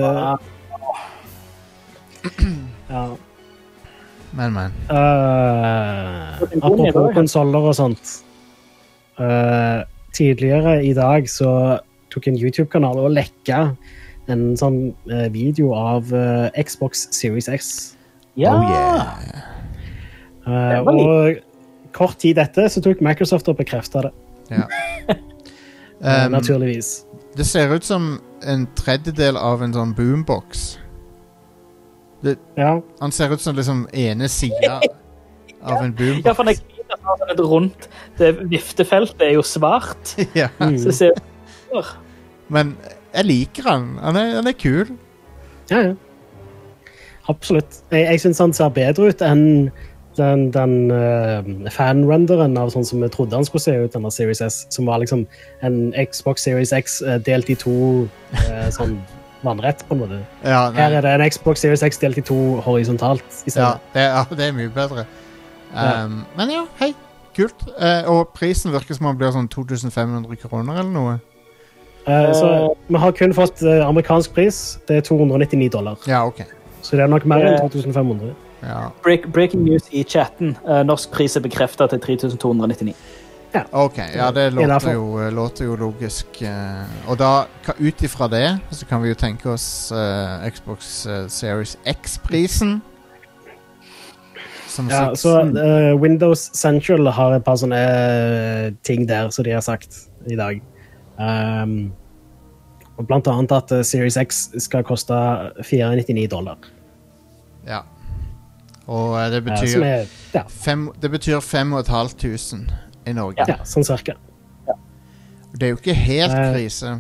ja. men, men. Uh, apropos konsoller og sånt. Uh, tidligere i dag så tok en YouTube-kanal og lekka en sånn uh, video av uh, Xbox Series X. ja. Oh yeah. Uh, var litt- og kort tid etter så tok Microsoft og bekreftet det. Ja. Uh, Um, naturligvis. det ser ut som en tredjedel av en sånn boombox. Det, Ja. han ser ut som liksom ene sida av en Ja, boombox. for når jeg har sånn et rundt det viftefeltet er jo svart. Ja. Mm. Så det ser Men jeg liker han. Han er, han er kul. Ja, ja. Absolutt. Jeg, jeg synes han ser bedre ut enn den, den uh, fan-renderen av sånn som vi trodde han skulle se ut, denne Series S, som var liksom en Xbox Series X uh, delt i to uh, sånn vannrett på en måte. Ja, nei. Her er det en Xbox Series X delt i to horisontalt i ja, stedet. det, ja, det er mye bedre. Um, Men ja, hei. Kult. Eh, og prisen virker som han blir sånn to tusen fem hundre kroner eller noe. Uh, så vi har kun fått uh, amerikansk pris. Det er to hundre nittini dollar. Ja, ok. Så det er nok mer enn Eh. to tusen fem hundre. Ja, Break, breaking news i chatten. Uh, norsk pris er bekreftet til tre tusen to hundre nittini. ok. Ja, det låter Innenfor. jo, eh, låter jo logisk. eh, og da, ka- ut ifra det, så kan vi jo tenke oss eh, Xbox eh, Series X-prisen. Som Ja, seks- så uh, Windows Central har et par sånne uh, ting der, som de har sagt i dag. Um, og blant annet at uh, Series X skal koste fire hundre nittini dollar. Ja. Og eh, det eh, betyr, som er, ja, fem, det betyr fem og et halvt tusen i Norge. ja, sånn cirka. Det er jo ikke helt Eh. krise.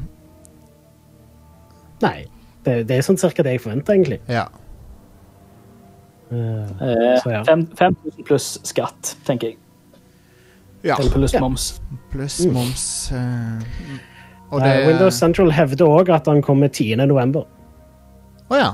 Nei, det, det er sånn cirka det jeg forventer, egentlig. Ja. Eh, Eh, Så ja. fem- fem tusen pluss skatt, tenker jeg. ja. Eller pluss Ja. moms. Pluss moms. eh, og Eh, det Windows Central hevder også at han kommer tiende november. Å ja.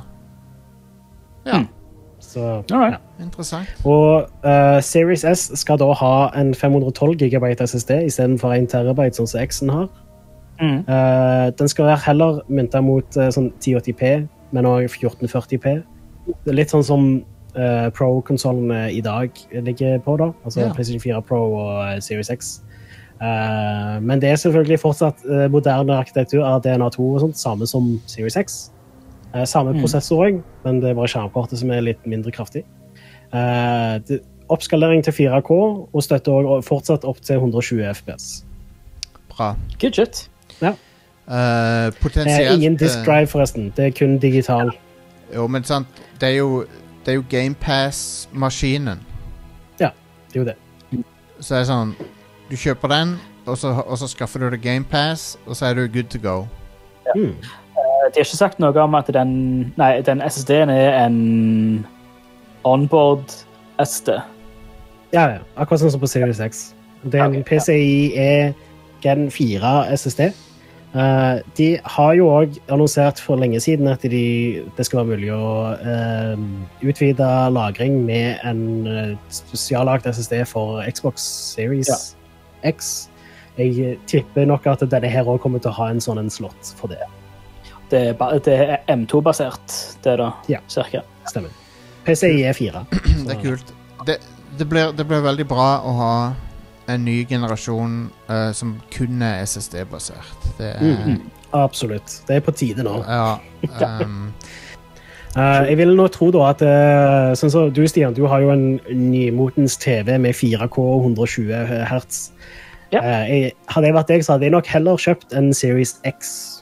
Ja, Mm. Så, All right. ja. interessant. Og eh, Series S skal da ha en fem hundre og tolv gigabyte S S D istedenfor en terabyte, sånn som X-en har. Mm. Eh, den skal være heller mynta mot eh, sånn ti åtti p, men også fjorten førti p. Det er litt sånn som uh, Pro-konsollene i dag ligger på, da. Altså Ja. PlayStation fire Pro og eh, Series X. Eh, men det er selvfølgelig fortsatt eh, moderne arkitektur av D N A to og sånt, samme som Series X. Eh, samme Mm. prosessor òg, men det er bare skjermkortet som er litt mindre kraftig. Eh, det, oppskalering til fire K og støtter også fortsatt opp til hundre og tjue F P S. Bra. Good shit. Ja. Eh, Eh, potensielt ingen disk eh, drive, forresten. Det er kun digital. Jo, men sant, det er jo, det er jo GamePass-maskinen. Det er jo det. Så det er sånn, du kjøper den, og så, og så skaffer du deg GamePass, og så er du good to go. Mm. De har ikke sagt noe om at den, nei, den S S D-en er en onboard S S D. Ja, ja. Akkurat sånn som på Series X. Det er en Ok, P C I E Gen fire S S D. Eh, de har jo òg annonsert for lenge siden at de, det skal være mulig å uh, utvide lagring med en uh, spesiallagd S S D for Xbox Series X. Jeg tipper nok at denne her òg kommer til å ha en sånn en slott for det. Det er, ba- det er M to-basert, det da, Ja. cirka. Stemmer. P C I E fire. Det er kult. Det, det, blir, det blir veldig bra å ha en ny generasjon eh, som kun er S S D-basert. Det er... Mm. Absolutt. Det er på tide nå. Ja. Um, Eh, jeg vil nå tro da at eh, sånn som du, Stian, du har jo en nymotens T V med fire K og hundre og tjue hertz. Ja. Eh, jeg, hadde jeg vært deg, så hadde jeg nok heller kjøpt en Series X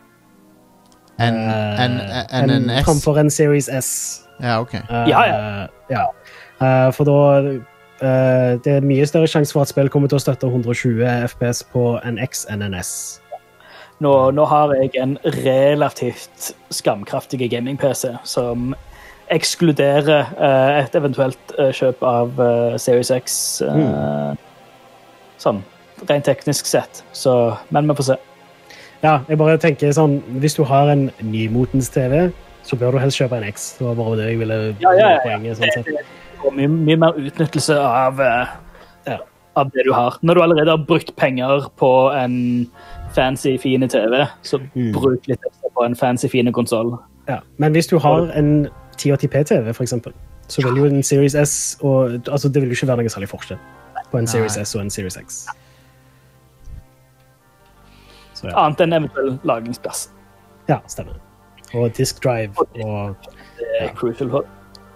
en, eh, en, en, en S. framfor en Series S. Ja, ok. Eh, Ja, ja. Eh, for da eh, det er mye større sjanse for at spill kommer til å støtte hundre og tjue F P S på en X enn en S. Nå, nå har jeg en relativt skamkraftig gaming-P C som ekskluderer eh, et eventuelt eh, kjøp av eh, Series X. eh, Sånn, rent teknisk sett. Så, men vi får se. Ja, jeg bare tenker sånn, hvis du har en nymotens T V, så bør du helst kjøpe en X. Det var bare det jeg ville Ja, ja, ja. poenget, sånn sett. Og mye, mye mer utnyttelse av, eh, Ja. av det du har. Når du allerede har brukt penger på en fancy, fine T V, så Mm. bruk litt ekstra på en fancy, fine konsoll. Ja. Men hvis du har en ti åtti p T V, for eksempel, så vil jo en Series S og, altså, det vil jo ikke være noe særlig forskjell på en Series Nei. S og en Series X. Så ja, Annet enn eventuell lagringsplass. ja stemmer. Og disk drive og Det er crucial for.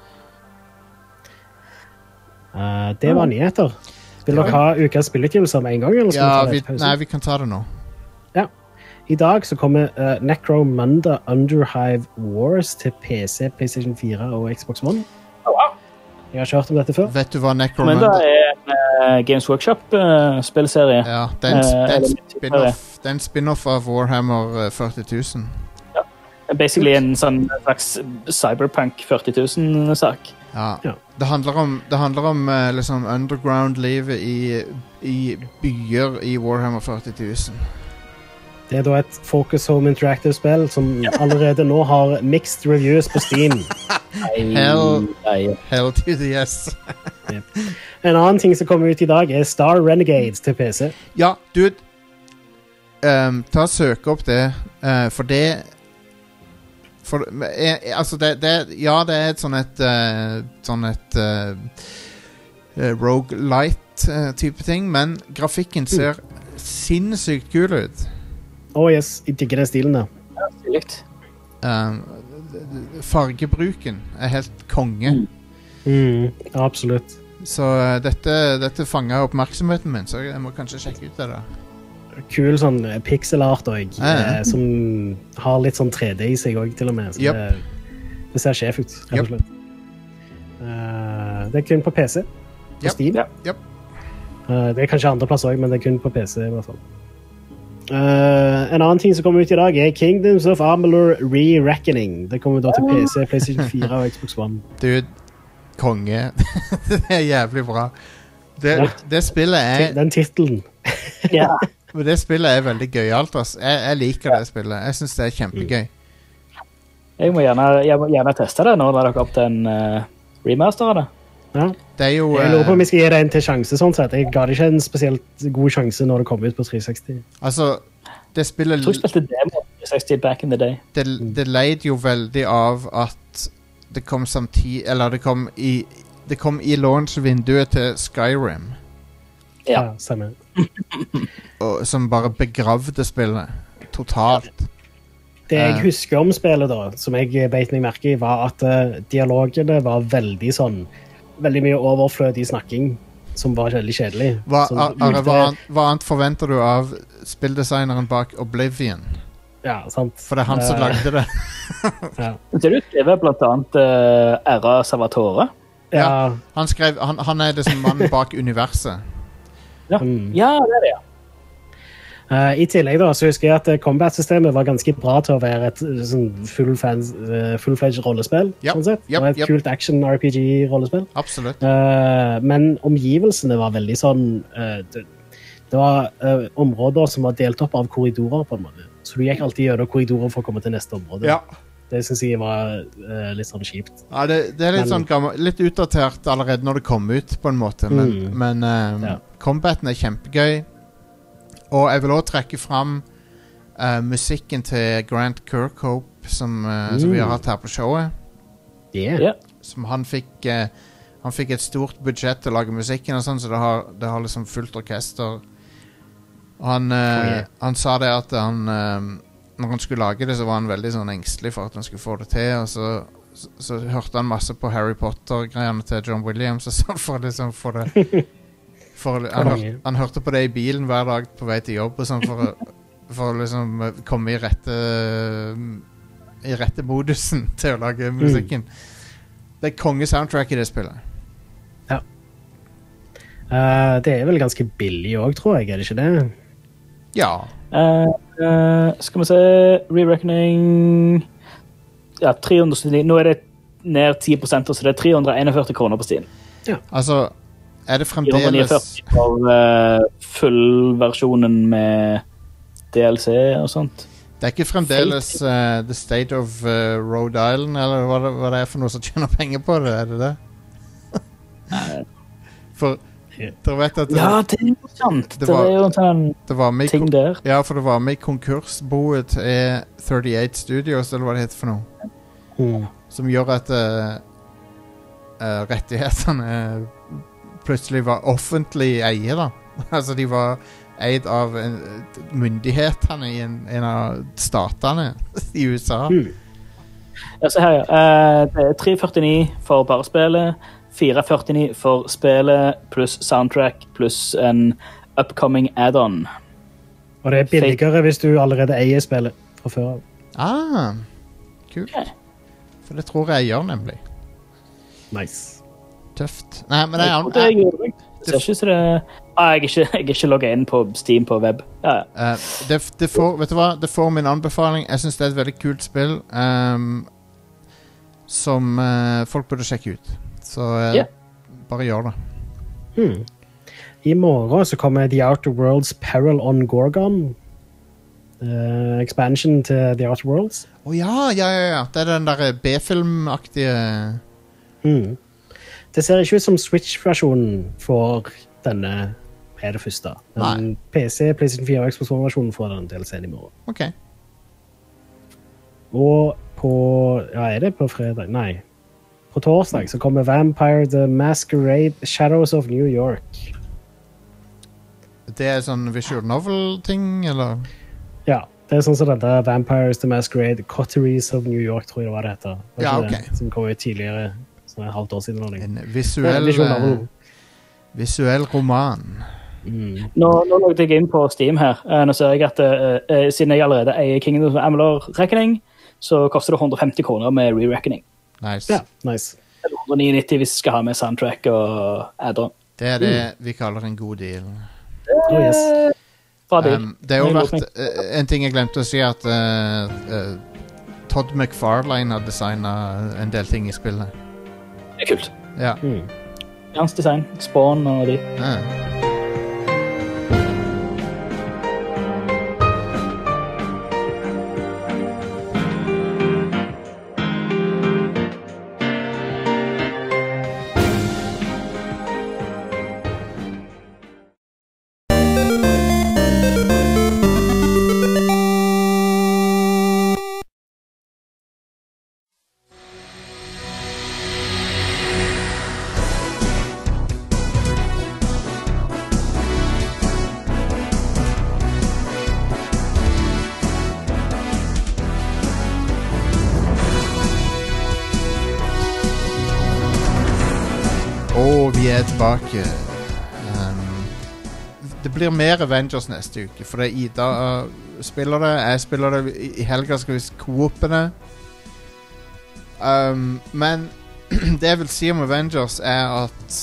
eh, det var nyheter. Vil dere ha ukas spilleutgivelser med en gang? Eller skal Ja, vi vi, ta det i nei, pause? vi kan ta det nå. I dag så kommer uh, Necromunda Underhive Wars til P C, PlayStation fire og Xbox One. Jeg har ikke hørt om dette før. Vet du hva Men det Necromunda er en uh, Games Workshop-spillserie. Ja, det er en, Eh, det er en eller- spin-off Det er en spin-off av Warhammer eh, førti tusen. Basically en sånn slags Cyberpunk førti tusen-sak. Ja. Ja. Det handler om, det handler om eh, liksom underground-livet i, i byer i Warhammer førti tusen. Det er da et Focus Home Interactive-spill som allerede nå har mixed reviews på Steam. Hell. Nei. Hell to the yes. En annen ting som kommer ut i dag er Star Renegades til P C. Ja, dude. Um, ta og søk opp det, eh, for det For eh, eh, altså, det, det Ja, det er et sånn et eh, Sånn et uh, roguelite-type ting, men grafikken ser sinnssykt kul ut. Å oh, yes, jeg digger den stilen der. Stiligt. Um, fargebruken er helt konge. Mm, absolutt. Så uh, dette, dette fanga oppmerksomheten min, så jeg må kanskje sjekke ut det. da Kul sånn pixel art òg, Ja, ja. eh, som har litt sånn tre D i seg òg, til og med. Så Yep. det, det ser sjef ut, rett Yep. og slett. Uh, det er kun på P C. På Yep. Steam. Ja. Yep. Uh, det er kanskje andre plasser også, men det er kun på P C i hvert fall. Uh, en annen ting som kommer ut i dag er Kingdoms of Amalur Re-Reckoning. Det kommer da til P C, PlayStation fire og Xbox One. Dude, konge. Det er jævlig bra. Det, Ja. det spillet er Den titlen. Ja. Men det spillet er veldig gøyalt, ass. Jeg, jeg liker det spillet. Jeg synes det er kjempegøy. Jeg må gjerne, jeg må gjerne teste det nå når dere opp til en uh, remaster av det. Ja. Det er jo Jeg lurer på om eh, vi skal gi det en til sjanse, sånn sett. Jeg ga det ikke en spesielt god sjanse når det kom ut på tre seksti. Altså, det spillet Jeg tror jeg spilte demo i seksti back in the day. det, det leid jo veldig av at det kom samtidig Eller det kom i Det kom i launch-vinduet til Skyrim, Ja. Ja, stemmer. og, som bare begravde spillet totalt. Det jeg Eh. husker om spillet, da, som jeg beit meg merke i, var at uh, dialogene var veldig sånn Veldig mye overflødig snakking, som var veldig kjedelig. Hva, Som Are, hva, brukte- annet, hva annet forventer du av spilldesigneren bak Oblivion? Ja, sant. For det er han som Eh, lagde det. Ja. Ser du skriver blant annet uh, Era Salvatore? Ja. Han, skrev, han, han er liksom mannen bak universet. Ja. Mm. Ja, det er det, ja. Eh, I tillegg da, så husker jeg at eh, combat-systemet var ganske bra til å være et eh, sånn full-fledged uh, full rollespill. Yep, Sånn sett. yep, Det var et yep. kult action-R P G-rollespill. Absolutt. Eh, men omgivelsene var veldig sånn eh, det, det var eh, områder som var delt opp av korridorer, på en måte. Så du gikk alltid gjennom korridorer for å komme til neste område. Ja. Det synes jeg var eh, litt sånn kjipt. Ja, det, det er litt Men- sånn gammel, litt utdatert allerede når det kom ut, på en måte. Men, Mm. men um, Ja. combaten er kjempegøy. Og jeg vil også trekke fram uh, musikken til Grant Kirkhope, som, uh, som vi har Mm. hatt her på showet. Yeah. Ja. Som han fikk uh, Han fikk et stort budsjett til å lage musikken, og sånn, så det har, det har liksom fullt orkester. Og han, uh, Oh, yeah. han sa det at han um, når han skulle lage det, så var han veldig sånn engstelig for at han skulle få det til. Og så, så, så hørte han masse på Harry Potter-greiene til John Williams og sånn, for å liksom få det for, han, hør, han hørte på det i bilen hver dag på vei til jobb og sånn, for, å, for å liksom eh, komme i rette i rette modusen til å lage musikken. Det er konge-soundtrack i det spillet. Eh, det er vel ganske billig òg, tror jeg. Er det ikke det? Ja. Eh, eh, skal vi se Re-reckoning Ja, tre hundre syttini. Nå er det ned ti prosent, så det er tre hundre enogførti kroner på Steam. Altså, er det fire hundre fremdeles niogførti for uh, fullversjonen med D L C og sånt. Det er ikke fremdeles uh, The State of uh, Rhode Island, eller hva det, hva det er for noe som tjener penger på det, er det det? For dere vet at det, Ja, det er jo sant. Det Det, var- er jo en sånn det var med i ting der. Ja, for det var med i konkursboet til trettiåtte Studios, eller hva det heter for noe, Mm. som gjør at uh, uh, rettighetene plutselig var offentlig eie, da. Altså, de var eid av en, myndighetene i en, en av statene i U S A. Mm. Ja, se her, ja. Eh, det er tre førtini for bare spillet, fire førtini for spillet, pluss soundtrack, pluss en upcoming add-on. Og det er billigere hvis du allerede eier spillet fra før av. Ah, kult. Ok. For det tror jeg jeg gjør, nemlig. Nice. Tøft. Nei, men jeg, Jeg tror det jeg, gjorde det. Det ser ikke så det... Ah, jeg er ikke, jeg er ikke logget inn på Steam på web. Ja, ja. eh, det, det får, vet du hva? Det får min anbefaling. Jeg synes det er et veldig kult spill ehm, som eh, folk burde sjekke ut. Så eh, Ja. bare gjør det. Hmm. I morgen så kommer The Outer Worlds Peril on Gorgon. Eh, expansion til The Outer Worlds. Å ja, ja, ja, ja. Det er den der B-filmaktige Hmm. Det ser ikke ut som Switch-versjonen for denne er det første. Men P C, PlayStation fire og Xbox One-versjonen får den D L C-en i morgen. OK. Og på Ja, er det på fredag? Nei. På torsdag så kommer Vampire the Masquerade Shadows of New York. Det er sånn visual novel-ting, eller? Ja, det er sånn som dette Vampires the Masquerade Coteries of New York, tror jeg det var det heter. Var Ja, ikke ok. det? Som kom ut tidligere, sånn et halvt år siden. Eller noe. En Ja, visuell visual eh, novel. visuell roman. Mm. Nå, nå logget jeg inn på Steam her. Eh, Nå ser jeg at eh, eh, siden jeg allerede eier Kingdom of Amalur Reckoning, så koster det hundre og femti kroner med re-reckoning. Nice. Ja, nice. hundre nittini hvis du skal ha med soundtrack og add-on. Det er det vi kaller en god deal. Oh, yes. Fra deal. Um, det er jo vært uh, en ting jeg glemte å si, at uh, uh, Todd McFarlane har designet en del ting i spillet. Det er kult. Ja. Mm. Hans design, Spawn og de. Ja. Og vi er tilbake. Um, det blir mer Avengers neste uke, for det er Ida uh, spiller det, jeg spiller det, i, i helga skal vi co-oppe det. Um, men det jeg vil si om Avengers er at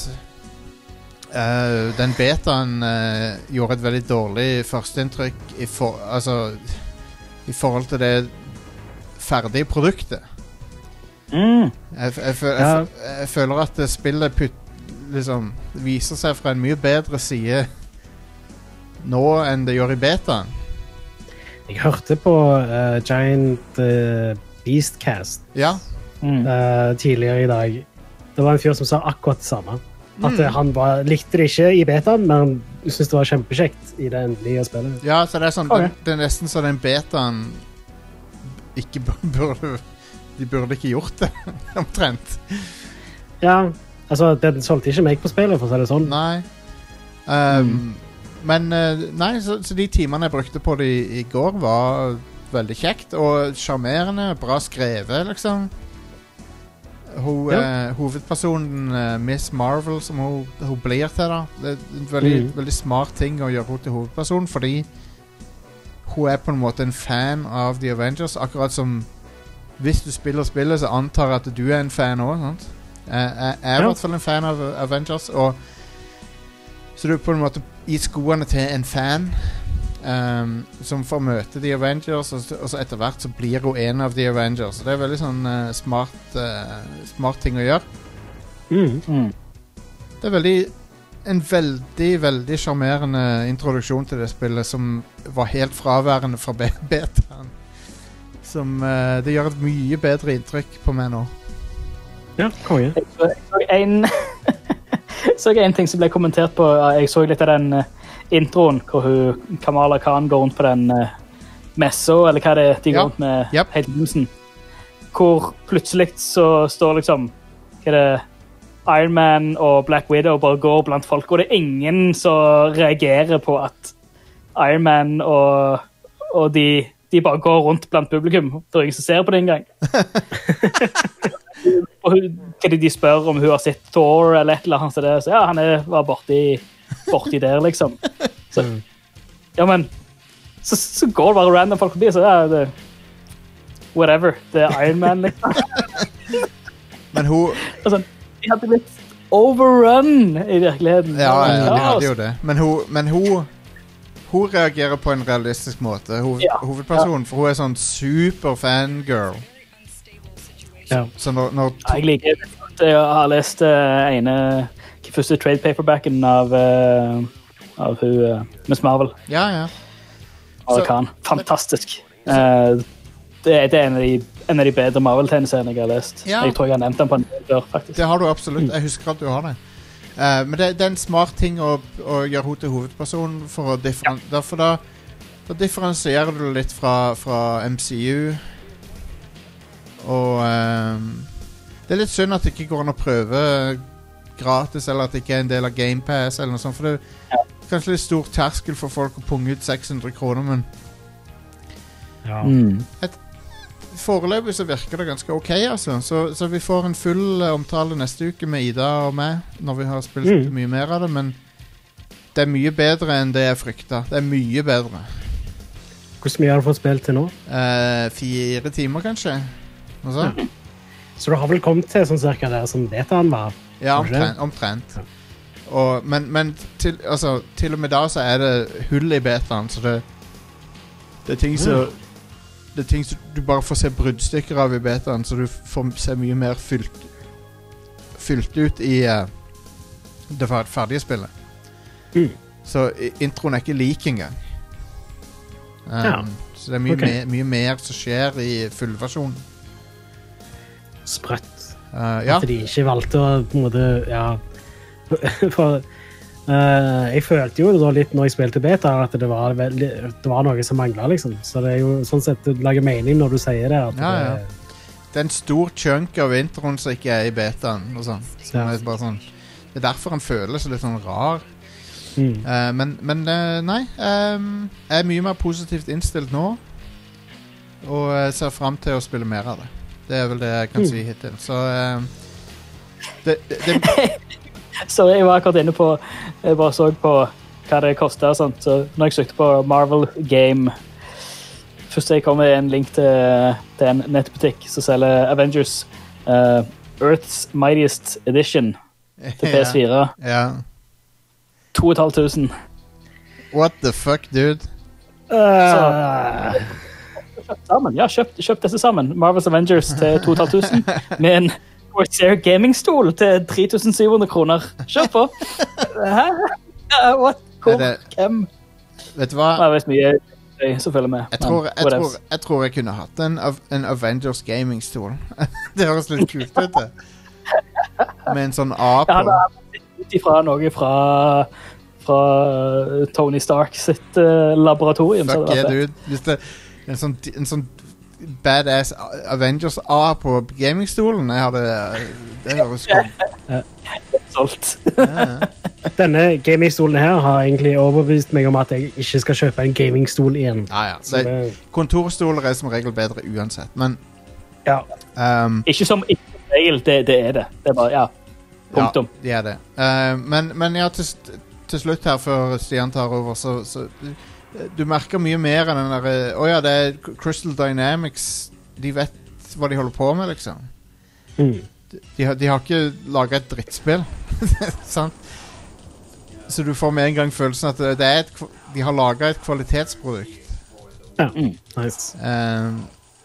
uh, den betaen uh, gjorde et veldig dårlig førsteinntrykk i, for, altså, i forhold til det ferdige produktet. Mm. Jeg, jeg, jeg, jeg, jeg føler at spillet putt, liksom, viser seg fra en mye bedre side nå enn det gjør i betaen. Jeg hørte på uh, Giant uh, Beastcast Ja. Mm. uh, tidligere i dag. Det var en fyr som sa akkurat det samme. At Mm. uh, han bare likte det ikke i betaen, men han syntes det var kjempekjekt i det endelige spillet. Ja, så det er sånn, Ok. det, det er nesten så den betaen ikke bu- burde de burde ikke gjort det, omtrent. Ja, altså, den solgte ikke meg på spillet, for å si det sånn. Nei. Um, Men uh, nei, så, så de timene jeg brukte på det i, i går var veldig kjekt og charmerende, bra skrevet, liksom. Hun, Ja. eh, hovedpersonen eh, Miss Marvel, som hun, hun blir til, da. Det er en veldig, Mhm. veldig smart ting å gjøre henne til hovedperson, fordi hun er på en måte en fan av The Avengers, akkurat som hvis du spiller spillet, så antar jeg at du er en fan også, sant? Jeg, jeg er i Ja. hvert fall en fan av Avengers, og så du er på en måte i skoene til en fan um, som får møte The Avengers, og, så- og så etter hvert så blir hun en av The Avengers. Så det er veldig sånn eh, smart, eh, smart ting å gjøre. Mm. Mm. Det er veldig en veldig, veldig charmerende introduksjon til det spillet som var helt fraværende fra be- betaen. Som eh, det gjør et mye bedre inntrykk på meg nå. Ja, konge. Jeg så, jeg så en så jeg en ting som ble kommentert på. Jeg så litt av den eh, introen hvor hun, Kamala Khan går rundt på den uh, messa, eller hva det er de går Ja. rundt med Yep. hele begynnelsen. Hvor plutselig så står liksom hva er det, Iron Man og Black Widow bare går blant folk, og det er ingen som reagerer på at Iron Man og, og de, de bare går rundt blant publikum. Det er ingen som ser på det engang. Og hun, hva de spør om hun har sett Thor eller et eller annet, så, det, så ja, han er, var borti, borti der, liksom. Så, ja, men så, så går det bare random folk forbi, så ja, det, whatever, det er Iron Man, liksom. Men hun Og sånn, de hadde blitt overrun i virkeligheten. Ja, ja, de Kaos. hadde jo det. Men hun, men hun Hun reagerer på en realistisk måte, hoved, Ja. hovedpersonen, for hun er sånn super fangirl. Ja. Så når, når Ja, jeg liker det. Jeg har lest uh, ene første trade paperbacken av, uh, av hun, uh, Miss Marvel. Ja, ja. Av Så- Khan. Fantastisk. Uh, det, er- det er en av de, en av de bedre Marvel-tegneseriene jeg har lest. Ja. Jeg tror jeg har nevnt den på en del før, faktisk. Det har du absolutt. Jeg husker at du har det. Eh, men det, det er en smart ting å, å gjøre henne til hovedperson, for å differen derfor da, da differensierer du det litt fra, fra M C U. Og ehm, det er litt synd at det ikke går an å prøve gratis, eller at det ikke er en del av Game Pass, eller noe sånt, for det er kanskje litt stor terskel for folk å punge ut seks hundre kroner, men Ja. Mm. foreløpig så virker det ganske ok, altså. Så, så vi får en full eh, omtale neste uke med Ida og meg, når vi har spilt Mm. mye mer av det, men det er mye bedre enn det jeg frykta. Det er mye bedre. Hvor mye har du fått spilt til nå? Eh, fire timer, kanskje? Noe sånt? Så du har vel kommet til sånn cirka der som betaen var? Ja, Kanskje? omtrent. omtrent. Og, men men til, altså, til og med da så er det hull i betaen, så det, det er ting som det er ting som du bare får se bruddstykker av i betaen, så du får se mye mer fylt, fylt ut i uh, det ferdige spillet. Mm. Så introen er ikke lik engang. Um, Ja. Så det er mye, Ok. me, mye mer som skjer i fullversjonen. Sprøtt. Uh, ja. At de ikke valgte å på en måte, ja For uh, jeg følte jo da litt når jeg spilte beta at det var, veldig, det var noe som manglet, liksom. Så det er jo sånn sett det lager mening når du sier det. At Ja, ja. det, Det er en stor chunk av introen som ikke er i betaen. Og sånn. Så Ja. det, er bare sånn, det er derfor han føles litt sånn rar. mm. Uh, men men uh, nei. Um, jeg er mye mer positivt innstilt nå. Og jeg ser frem til å spille mer av det. Det er vel det jeg kan Mm. si hittil. Så um, det, det, det Så jeg var akkurat inne på Jeg bare så på hva det kostet og sånt. Så når jeg søkte på Marvel Game først jeg kom med en link til, til en nettbutikk som selger Avengers uh, Earth's Mightiest Edition til P S fire. Ja. to og et halvt tusen. What the fuck, dude? Uh, Kjøpt sammen. Ja, kjøpt, kjøpt disse sammen. Marvel's Avengers til to og et halvt tusen med en Corsair gamingstol til tre tusen syv hundre kroner. Kjør på! Hæ? Uh, what? Hvor? Er det- Hvem? Vet du hva? Det er visst mye gøy som følger med. Jeg men tror jeg, what tror, else? jeg tror jeg kunne hatt en, Av- en Avengers gaming-stol. Det høres litt kult ut, det. Med en sånn A Ja, på. det er ut ifra noe fra, fra Tony Stark sitt uh, laboratorium. så Fuck det yeah, var fett. dude. Hvis det en sånn, en sånn badass Avengers A på gamingstolen, jeg hadde Det høres godt. Solgt. Ja. denne gamingstolen her har egentlig overbevist meg om at jeg ikke skal kjøpe en gamingstol igjen. Ja, ja. Så Det, det, kontorstoler er som regel bedre uansett, men ja. um, Ikke som ikke som regel, det, det er det. Det er bare, ja. Punktum. Ja, de er det. Uh, men, men ja, til, til slutt her, før Stian tar over, så, så du merker mye mer enn den der Å ja, det er Crystal Dynamics. De vet hva de holder på med, liksom. Mm. De har, de har ikke laget et drittspill. Sant? Så du får med en gang følelsen at det er et, kva- de har laget et kvalitetsprodukt. Ja, Mm. nice. Um,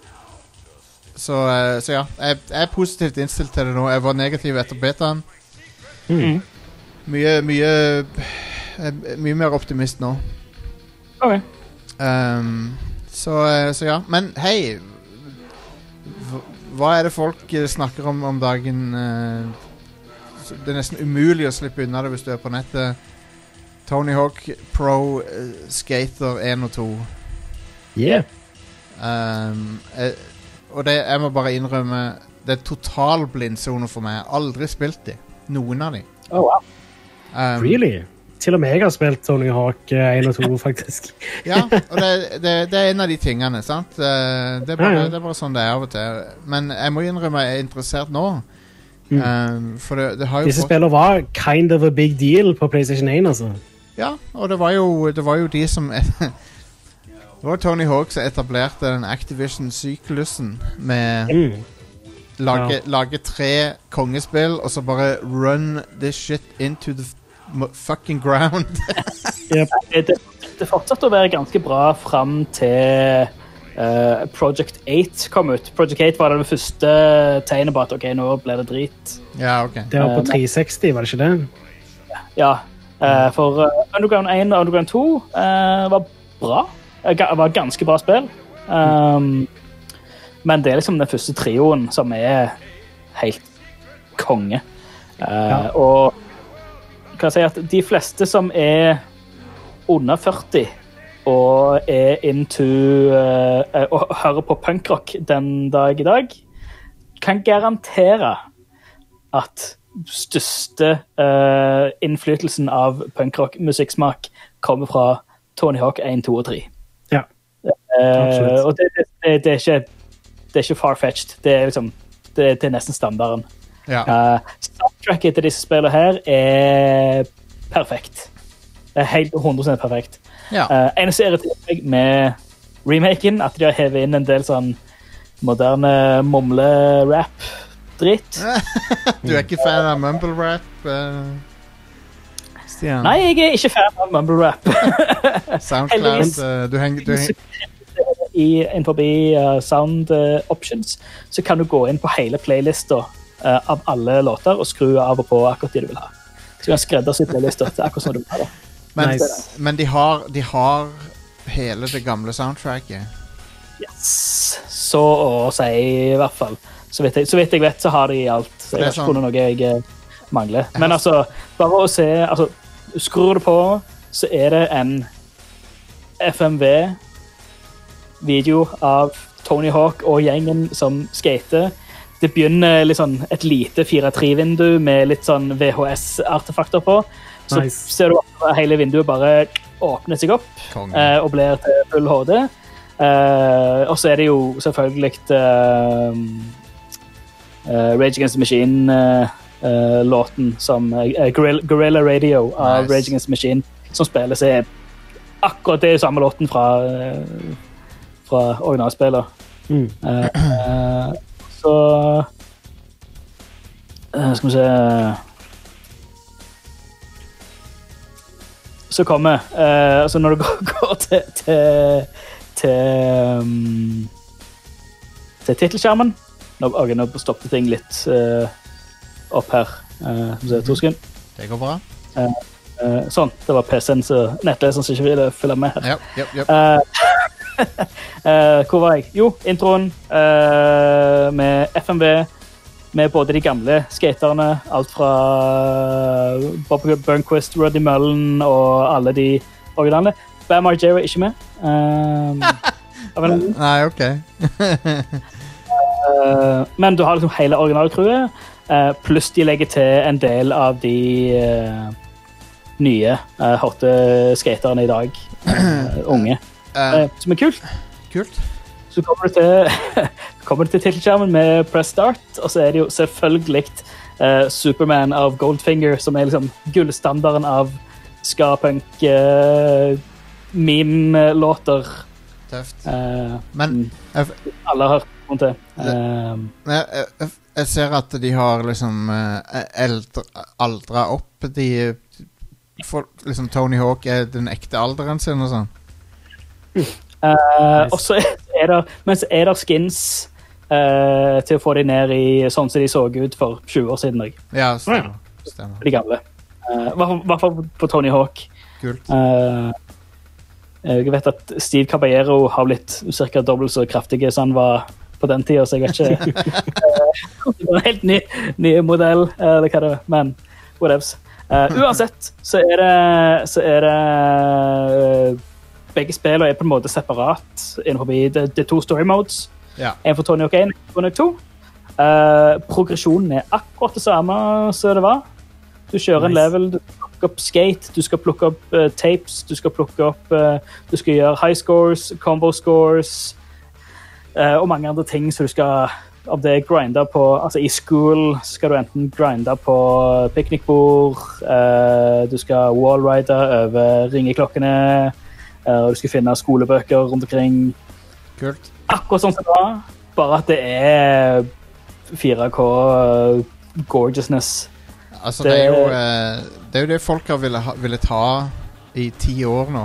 så, eh, så ja, jeg, jeg er positivt innstilt til det nå. Jeg var negativ etter betaen. Mm. Mye, mye jeg er Mye mer optimist nå. Ok. Um, så, eh, så ja. Men hei, hva- hva er det folk eh, snakker om om dagen? eh, så det er nesten umulig å slippe unna det hvis du er på nettet. Tony Hawk Pro eh, Skater én og to. Yeah. Um, eh, og det, jeg må bare innrømme, det er total blindsone for meg. Jeg har aldri spilt de. Noen av de. Oh, wow. Um, Really? Til og med jeg har spilt Tony Hawk én og to, faktisk. Ja, og det, det, det er en av de tingene, sant? Eh, Det er, bare, Ja, ja. det er bare sånn det er av og til. Men jeg må innrømme jeg er interessert nå. Mm. Um, for det, det har jo Disse fått, spillene var kind of a big deal på PlayStation én, altså. Ja, og det var jo, det var jo de som Det var Tony Hawk som etablerte den Activision-syklusen med Mm. lage, Ja. lage tre kongespill, og så bare run this shit into the f- m- fucking ground. Yep. Det, det, det fortsatte å være ganske bra fram til eh, Project åtte kom ut. Project åtte var det første tegnet på at ok, nå ble det drit. Ja, ok. Det var på Eh, tre seksti, var det ikke det? Ja, eh, for eh, Underground én og Underground to eh, var bra. Eh, ga- var ganske bra spill. Um, men det er liksom den første trioen som er helt konge. Eh, Ja. Og kan jeg si at de fleste som er under førti og er into eh, og hører på punkrock den dag i dag, kan garantere at største eh, innflytelsen av punkrock-musikksmak kommer fra Tony Hawk én, to og tre. Ja. Eh, Absolutt. og det, det, det, er ikke, det er ikke far-fetched. Det er, liksom, det, det er nesten standarden. Ja. Uh, soundtracket til disse spillene her er perfekt. Det er helt hundre prosent perfekt. Ja. Uh, eneste irriterer meg med remaken, at de har hevet inn en del sånn moderne mumle-rap dritt. Du er ikke fan av mumble rap, uh, Stian? Nei, jeg er ikke fan av mumble rap. SoundCloud, Heldigvis. uh, du henger... Du heng I, innenfor uh, sound uh, options, så kan du gå inn på hele playlister uh, av alle låter og skru av og på akkurat det du vil ha. Så du kan skreddersy playlister til akkurat som du vil ha det. men, Nice. men de har, de har hele det gamle soundtracket. Yes. Så å si i hvert fall. Så vidt jeg, så vidt jeg vet, så har de alt. Så Det er jeg har ikke sånn- funnet noe jeg eh, mangler. Men altså, bare å se, altså, skrur du på, så er det en F M V-video av Tony Hawk og gjengen som skater. Det begynner litt sånn et lite fire tre-vindu med litt sånn V H S-artefakter på. Så Nice. ser du at hele vinduet bare åpner seg opp Konge. eh, og blir til full H D. Eh, og så er det jo selvfølgelig uh, uh, Rage Against the Machine-låten uh, som uh, Guerrilla, Guerrilla Radio av Nice. Rage Against the Machine som spilles er akkurat det samme låten fra, uh, fra originalspillet. Mm. Uh, uh, så uh, skal vi se Så kommer uh, altså når du går, går til til, til, um, til titelskjermen nå, okay, nå stoppet ting litt uh, opp her uh, skal vi se, to sekunder Det går bra. uh, sånn, det var P C-en så nettleseren som ikke ville følge med her Ja, ja, ja. Uh, uh, hvor var jeg? Jo, introen uh, med F M V, med både de gamle skaterne, alt fra Bob Burnquist, Roddy Mullen og alle de originale. Bam Margera er ikke med. Um, jeg vet ikke. Nei, ok. Uh, men du har liksom hele originalcrewet, uh, pluss de legger til en del av de uh, nye, uh, hotte skaterne i dag. Uh, unge. Uh, Uh, som er kult. kult. Så kommer du til, kommer du til titelskjermen med Press Start, og så er det jo selvfølgelig uh, Superman av Goldfinger, som er liksom gullstandarden av ska-punk uh, meme-låter. Tøft. Uh, Men jeg, alle har kommet til. Uh, jeg, jeg, jeg ser at de har liksom uh, eldre, aldra opp. De for, liksom Tony Hawk er den ekte alderen sin og sånn. Uh, og så er det, men så er det skins uh, til å få de ned i sånn som de så ut for tjue år siden. Jeg. Ja, stemmer. stemmer. De gamle. Uh, I hvert fall på Tony Hawk. Kult. Uh, jeg vet at Steve Caballero har blitt cirka dobbelt så kraftig som han var på den tiden, så jeg vet ikke. uh, det var en helt ny, ny modell, uh, det kan det, men whatevs. Uh, uansett så er det, så er det uh, begge spillene er på en måte separat innenfor det, det to story modes. Ja. En for Tony Hawk en, en for Tony Hawk to. Uh, progresjonen er akkurat det samme som det var. Du kjører en Nice. level, du skal plukke opp skate, du skal plukke opp uh, tapes, du skal plukke opp, uh, du skal gjøre high scores, combo scores, uh, og mange andre ting som du skal, om det er grinder på, altså i school skal du enten grinde på piknikbord, uh, du skal wallride over ringeklokkene, uh, og du skal finne skolebøker rundt omkring. Kult. Akkurat sånn som det var, bare at det er fire K gorgeousness. Altså, Det- det, er jo, eh, det er jo det folk har ville, ha, ville ta i ti år nå.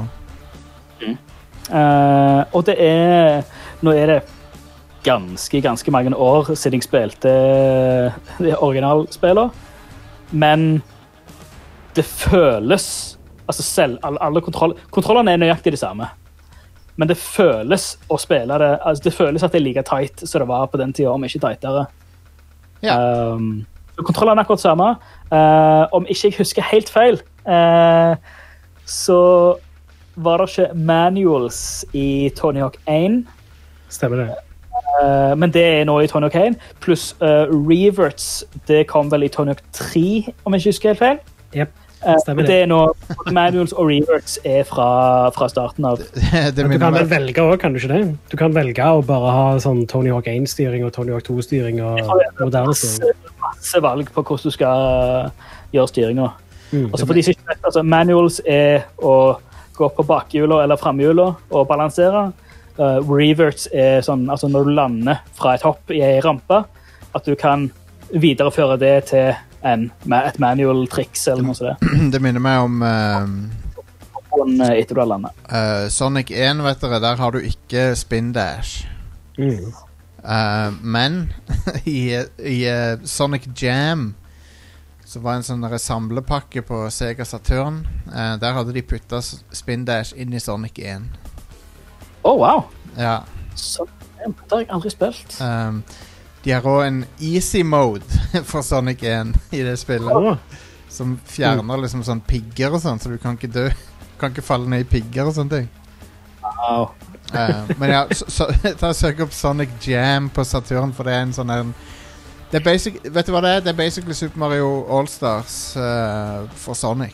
Uh, og det er nå er det ganske, ganske mange år siden jeg spilte det originalspillet, men det føles altså selv, alle, alle kontroll, kontrollene er nøyaktig de samme, men det føles å spille det, altså det føles at det er like tight som det var på den tiden, om ikke tightere. Ja. Um, så kontrollene er akkurat samme. Uh, om ikke jeg husker helt feil, uh, så var det ikke manuals i Tony Hawk én, Stemmer det. uh, men det er nå i Tony Hawk én, pluss uh, reverts, det kom vel i Tony Hawk tre, om jeg ikke husker helt feil. Jep, Uh, stemmer det det. er nå, manuals og reverts er fra, fra starten av. det Men du minner kan vel meg velge også, kan du ikke det? Du kan velge å bare ha sånn Tony Hawk én-styring og Tony Hawk to-styring og moderne styring. masse, masse valg på hvordan du skal gjøre styringa. Mm. Altså, for de som ikke vet, altså, manuals er å gå på bakhjula eller framhjula og balansere. Uh, reverts er sånn, altså når du lander fra et hopp i en rampe, at du kan videreføre det til en, et manual triks eller noe sånt. Det minner meg om um, Etter du har landet. uh, Sonic one, vet dere, der har du ikke spin dash. Mm. Uh, men i, i uh, Sonic Jam så var en sånn der samlepakke på Sega Saturn. Uh, der hadde de puttet s- spin dash inn i Sonic one. Å, oh, wow! Ja. Så, det har jeg aldri spilt. Um, de har også en easy mode for Sonic one i det spillet. Å, Som fjerner liksom sånn pigger og sånn, så du kan ikke dø. Du kan ikke falle ned i pigger og sånne ting. Wow. Uh, men ja, så, så, ta og søk opp Sonic Jam på Saturn, for det er en sånn en, det er basic, vet du hva det er? Det er basically Super Mario All-Stars uh, for Sonic.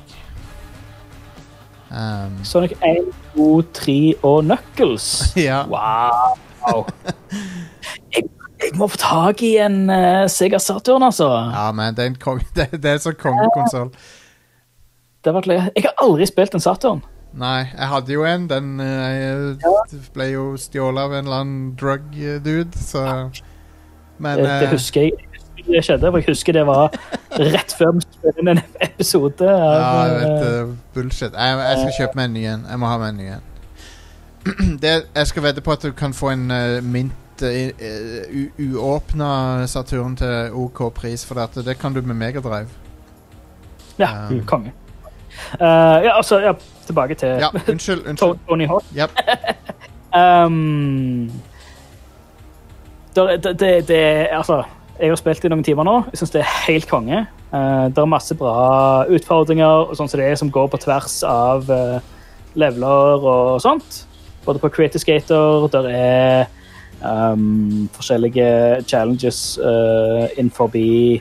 Um, Sonic one, two, three og Knuckles. ja. Wow! jeg, jeg må få tag i en uh, Sega Saturn, altså. Ja, men det er en kong, det, det er så kongekonsol. Det var jeg har aldri spilt en Saturn. Nei, jeg hadde jo en, den uh, ble jo stjålet av en eller annen drug uh, dude, så men Det, det uh, husker jeg. Jeg husker det skjedde, for jeg husker det var rett før vi spilte en episode. Av, ja, jeg vet uh, uh, bullshit. Jeg, jeg skal kjøpe meg en ny en. Jeg må ha meg en ny en. det, jeg skal vedde på at du kan få en uh, mint uh, uh, uåpna Saturn til OK pris, for det, det kan du med Mega Drive. ja, Um, konge. Uh, ja, altså, ja, tilbake til Ja, unnskyld, unnskyld. Tony Hawk. Yep. Um, det, det, det, det altså, jeg har spilt i noen timer nå. Jeg synes det er helt konge. Uh, det er masse bra utfordringer og sånt som det er, som går på tvers av uh, leveler og sånt. Både på Creative Skater, der er um, forskjellige challenges uh, innenfor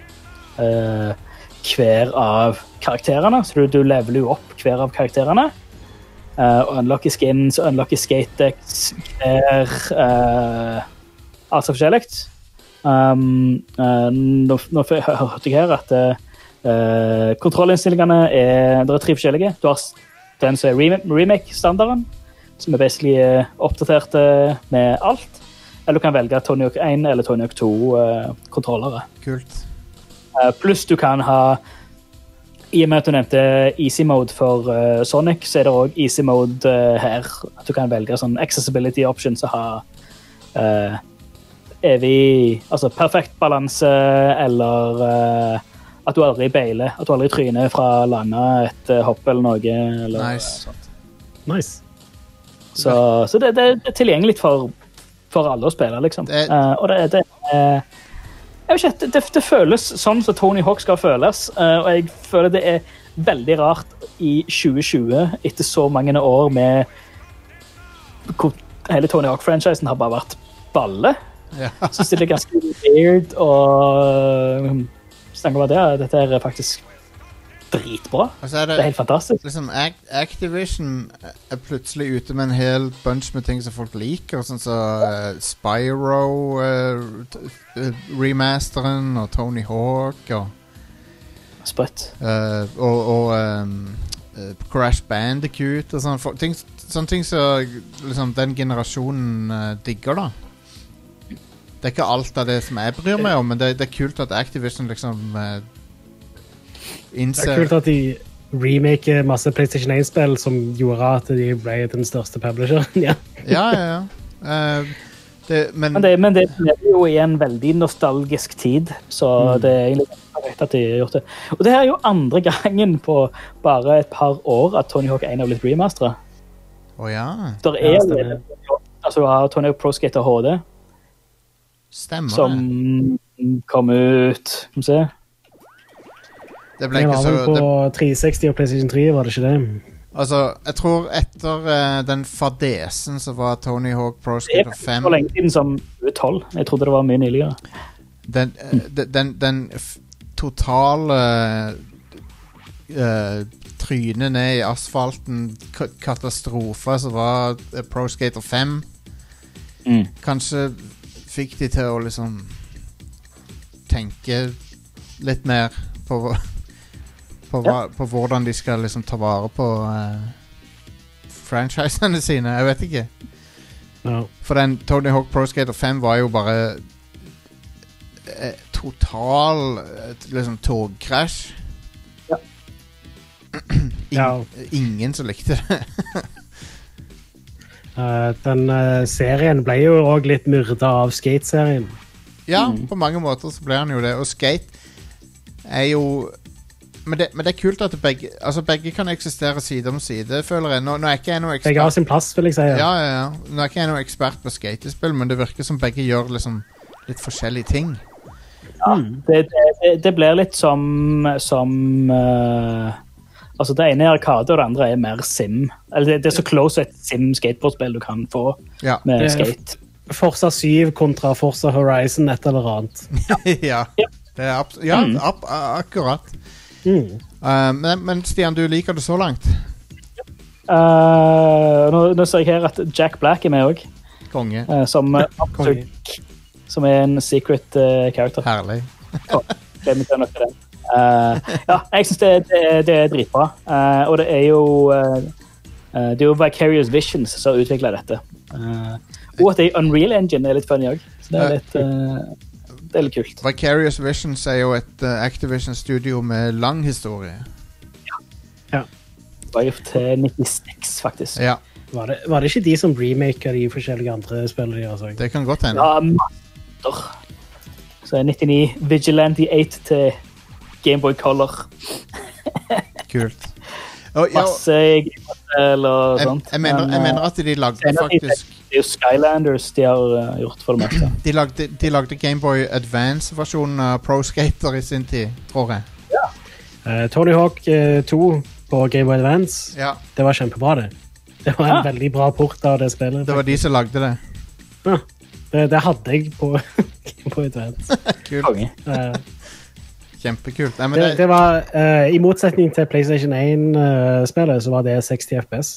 uh, hver av karakterene, så du, du leveler jo opp hver av karakterene. Uh, og unlocker skins, og unlocker skate decks, hver uh, altså forskjellig. Um, uh, nå, nå f- hørte jeg her at uh, kontrollinnstillingene er, det er tre forskjellige. Du har den som er remake, remake-standarden, som er basically uh, oppdatert uh, med alt. Eller du kan velge Tony Hawk one eller Tony Hawk two uh, kontrollere. Kult. Uh, pluss du kan ha, i og med at du nevnte easy mode for uh, Sonic, så er det også easy mode uh, her. At du kan velge sånn accessibility options og ha uh, evig, altså perfekt balanse, eller uh, at du aldri beiler, at du aldri tryner fra landet et uh, hopp eller noe. Eller, Nice. sånt. nice. Så, så det, det er tilgjengelig for, for alle å spille, liksom. Det- Uh, og det, det uh, jeg vet ikke, det, det føles sånn som Tony Hawk skal føles, uh, og jeg føler det er veldig rart i tjue tjue, etter så mange år med hvor hele Tony Hawk-franchisen har bare vært balle. Ja. Jeg synes det er ganske weird og snakke om det, dette er faktisk dritbra. Og så er Det det er helt fantastisk. liksom Act- Activision er plutselig ute med en hel bunch med ting som folk liker, sånn som uh, Spyro uh, t- uh, remasteren og Tony Hawk og, Sprøtt. uh, og, og um, uh, Crash Bandicoot og sånn for- ting, sånne ting som liksom, den generasjonen uh, digger, da. Det er ikke alt av det som jeg bryr meg om, men det, det er kult at Activision liksom uh, Det er innser kult at de remaker masse PlayStation one-spill som gjorde at de ble den største publisheren. ja. Ja, ja, ja. Uh, det, men, Men det, men det er jo i en veldig nostalgisk tid, så det er egentlig rett at de har gjort det. Og det her er jo andre gangen på bare et par år at Tony Hawk one har blitt remasteret. Å ja. Der Ja, er stemmer. altså du har Tony Hawk Pro Skater H D, Stemmer som det. kom ut, skal vi se. Det ble Det ikke var så vel på det, tre seksti og PlayStation tre, var det ikke det? Altså, jeg tror etter eh, den fadesen så var Tony Hawk Pro Det er Skater faktisk fem så lenge siden som tjue tolv. Jeg trodde det var mye nyligere. Den, eh, den, den, den f totale eh, trynet ned i asfalten, ka katastrofe som var eh, Pro Skater fem, Mm. kanskje fikk de til å liksom tenke litt mer på, hva- på, hva, på hvordan de skal liksom ta vare på uh, franchisene sine. Jeg vet ikke. Ja. For den Tony Hawk Pro Skater fem var jo bare eh, total eh, liksom togkrasj. Ja. In, Ja. Ingen som likte det. Uh, den uh, serien ble jo også litt myrda av Skate-serien. Ja, på mange måter så ble han jo det. Og Skate er jo Men det, men det er kult at begge Altså begge kan eksistere side om side, føler jeg. Nå, nå er ikke jeg noe ekspert. Begge har sin plass, vil jeg si. Ja, ja, ja. Nå er ikke jeg noe ekspert på skatespill, men det virker som begge gjør liksom litt forskjellige ting. Ja, det, det, det blir litt som, som uh, altså det ene er arkade, og det andre er mer sim. Eller det, det er så close et sim-skateboardspill du kan få Ja. med Det- skate. Forza syv kontra Forza Horizon, et eller annet. ja. Det er abs ja, ab akkurat. Mm. Uh, men, men Stian, du liker det så langt? Uh, nå, nå ser jeg her at Jack Black er med også, Konge. uh, som, uh, Konge. som er en secret uh, character. Herlig. Gleder meg til å møte den. Uh, ja, jeg synes det, det, det er dritbra. Uh, og det er jo uh, uh, det er jo Vicarious Visions som har utviklet dette. Uh, og at det er Unreal Engine er litt funny også. Så det er litt, uh, det er litt kult. Vicarious Visions er jo et uh, Activision-studio med lang historie. Det var jo til nittiseks, faktisk. Ja, Var det, var det ikke de som remaker de forskjellige andre spillene de har sagt? det kan godt hende. Ja, master. Så er nittini Vigilante åtte til Gameboy Color. Kult. Og, ja, Masse Gameboy-spill og jeg, sånt. jeg, mener, Men, jeg uh, mener at de lagde senere tid, faktisk Det er jo Skylanders de har uh, gjort for det meste. De lagde, de lagde Gameboy Advance-versjonen av Pro Skater i sin tid, tror jeg. Uh, Tony Hawk uh, to på Game Boy Advance, Ja, det var kjempebra det. Det var en Ja. veldig bra port av det spillet. det var de som lagde det. Ja, det, det hadde jeg på Game Boy Advance. Kult. Konge. Uh, Kjempekult. Nei, men det, det, det var, uh, I motsetning til PlayStation one-spillet, så var det seksti F P S.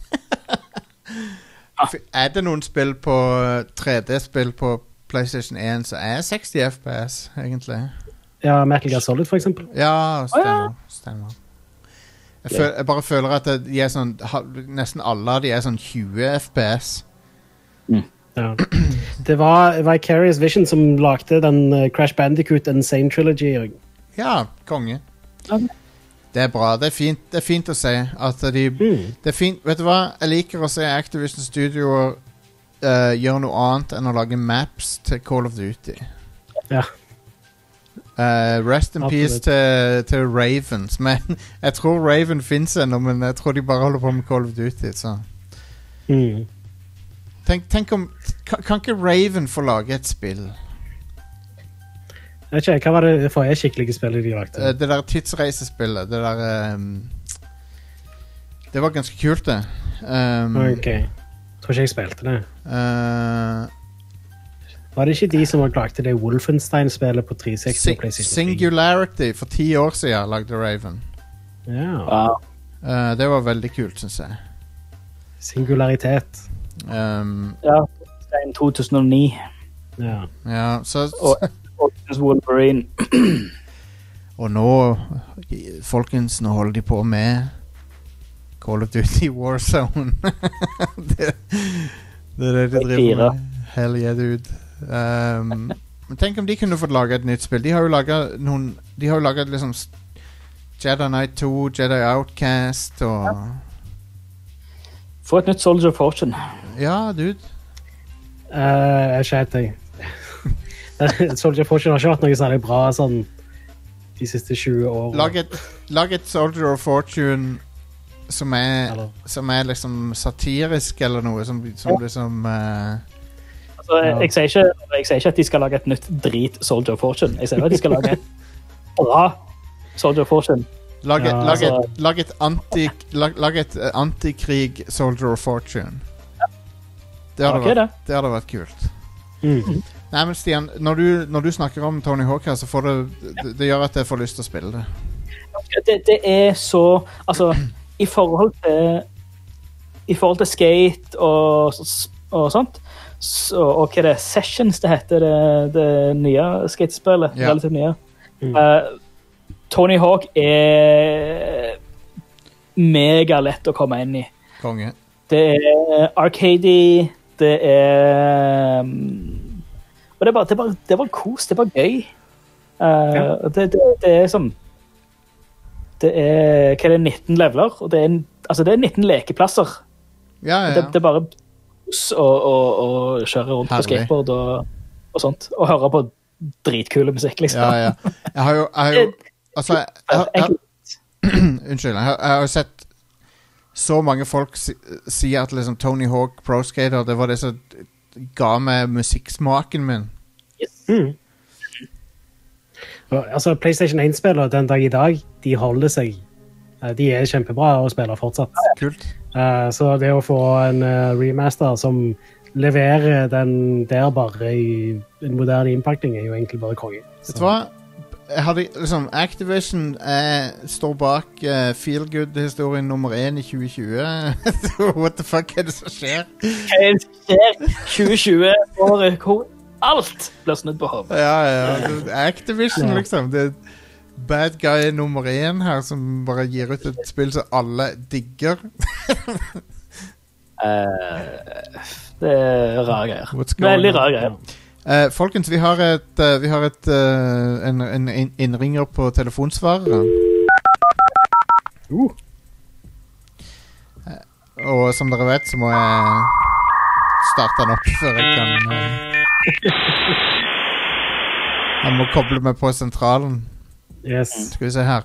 er det noen spill på tre D-spill på PlayStation one som er seksti F P S, egentlig? Ja, Metal Gear Solid, for eksempel. Ja, stemmer. ja. stemmer. Jeg, føl, jeg bare føler at det- de er sånn ha- nesten alle av de er sånn tjue F P S. Ja. Det var Vicarious Vision som lagde den uh, Crash Bandicoot Insane Trilogy. og- Ja, konge. Ok. Det er bra. Det er fint, det er fint å se at de Mm. Det er fint, vet du hva? Jeg liker å se Activision Studioer uh, gjøre noe annet enn å lage maps til Call of Duty. Ja. Uh, rest in Absolutt. peace til, til Ravens. Men jeg tror Raven finnes ennå, men jeg tror de bare holder på med Call of Duty. Så. Mm. Tenk, tenk om kan, kan ikke Raven få lage et spill? Jeg vet ikke, hva var det forrige skikkelige spillet de lagde? Uh, det der tidsreisespillet. Det der um, Det var ganske kult, det. Um, Ok. Tror ikke jeg spilte det. uh, Var det ikke de som lagde det Wolfenstein-spillet på tre seksti? Sing og PlayStation tre? Singularity for ti år siden lagde Raven. Ja. Wow. Uh, det var veldig kult, synes jeg. Singularitet. Um, Ja, det er en to tusen og ni. Ja. ja, så, Og, og Wolverine. og nå, folkens, nå holder de på med Call of Duty Warzone. det, det er det de driver Fire. med. Hell yeah, dude. Um, men tenk om de kunne fått laget et nytt spill. De har jo laget noen De har jo laget liksom s- Jedi Knight to, Jedi Outcast og Få et nytt Soldier of Fortune. Ja, dude. Uh, jeg skjøt deg. Soldier of Fortune har ikke hatt noe særlig bra sånn de siste tjue år. Lag et, lag et Soldier of Fortune som er, Eller- som er liksom satirisk eller noe, som, som liksom uh, Altså, jeg, jeg, sier ikke, jeg sier ikke at de skal lage et nytt drit Soldier of Fortune. Jeg sier at de skal lage et bra Soldier of Fortune. lag, et, Ja, lag, altså- et, lag et anti lag, lag et uh, antikrig Soldier of Fortune. Det hadde, Ok, vært, det. det hadde vært kult. Mm. Nei, men Stian, når du, når du snakker om Tony Hawk her, så får det, det Det gjør at jeg får lyst til å spille det. Det, det er så Altså, i forhold til I forhold til skate og, og sånt så, og hva er det Sessions det heter, det, det nye skatespillet, Ja. relativt nye. Mm. Uh, Tony Hawk er mega lett å komme inn i. Konge. Det er arcade, det er um, og det er bare, det er bare, det er bare kos, det er bare gøy. Uh, Ja. det, det, det er sånn Det er hva er det, nitten leveler, og det er, altså, det er nitten lekeplasser. Ja, ja. Det, det er bare å, å, å kjøre rundt Herlig. på skateboard og, og sånt, og høre på dritkule musikk, liksom. Ja, ja. Jeg har jo, jeg har jo Altså, jeg, jeg, jeg, unnskyld. Jeg har, jeg har jo sett så mange folk si, si at liksom Tony Hawk Pro Skater, det var det som ga meg musikksmaken min. Yes. Mm. Og, altså, PlayStation one-spiller den dag i dag, de holder seg. Eh, De er kjempebra og spiller fortsatt. Kult. Eh, Så det å få en eh, remaster som leverer den der bare i en moderne innpakning, er jo egentlig bare konge. Vet du hva? Jeg hadde, liksom, Activision eh, står bak eh, Feel Good-historien nummer én i tjue tjue. What the fuck er det som skjer? Hva er det som skjer? tjue tjue året hvor alt blir snudd på hodet. Ja, ja. det- Activision, Ja. liksom. Det er bad guy nummer én her, som bare gir ut et spill som alle digger. Eh, det er rare greier. What's going Veldig on? rare greier. Eh, folkens, vi har et, eh, vi har et eh, en, en inn- innringer på telefonsvareren. Uh. Eh, og som dere vet, så må jeg starte den opp før jeg kan eh, Jeg må koble meg på sentralen. Yes. Skal vi se her.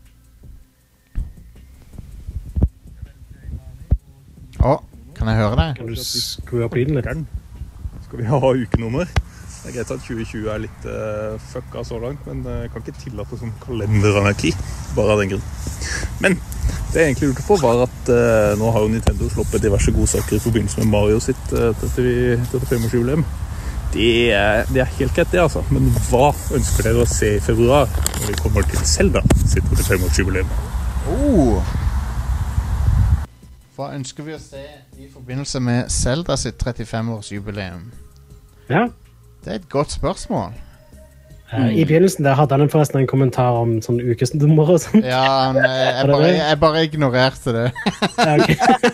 Å, kan jeg høre deg? Kan du skru opp lyden litt? Skal vi ha ukenummer? Det er greit at tjue tjue er litt uh, fucka så langt, men uh, jeg kan ikke tillate som kalenderanarki, bare av den grunn. Men det jeg egentlig lurte på var at uh, nå har jo Nintendo sluppet diverse godsaker i forbindelse med Mario sitt uh, trettifem-årsjubileum. Det, er- det er helt greit det, altså. Men hva ønsker dere å se i februar når vi kommer til Zelda sitt trettifem-årsjubileum? Oh. Hva ønsker vi å se i forbindelse med Zelda sitt trettifem-årsjubileum? Ja. Det er et godt spørsmål. Eh, I begynnelsen der hadde han forresten en kommentar om sånn ukesnummer og sånt. Ja, han, eh, jeg, det bare, det? jeg bare ignorerte det. Ja, ok.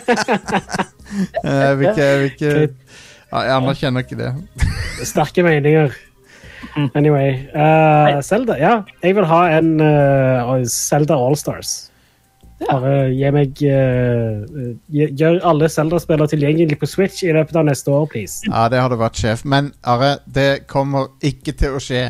Jeg vil ikke, jeg vil ikke Greit. ja, Jeg anerkjenner ikke det. Sterke meninger. Anyway. eh, Zelda, ja. Jeg vil ha en uh, Zelda All-Stars. Bare gi meg uh, Gjør alle Zelda-spillere tilgjengelig på Switch i løpet av neste år, please. Ja, det hadde vært sjef. Men Are, det kommer ikke til å skje.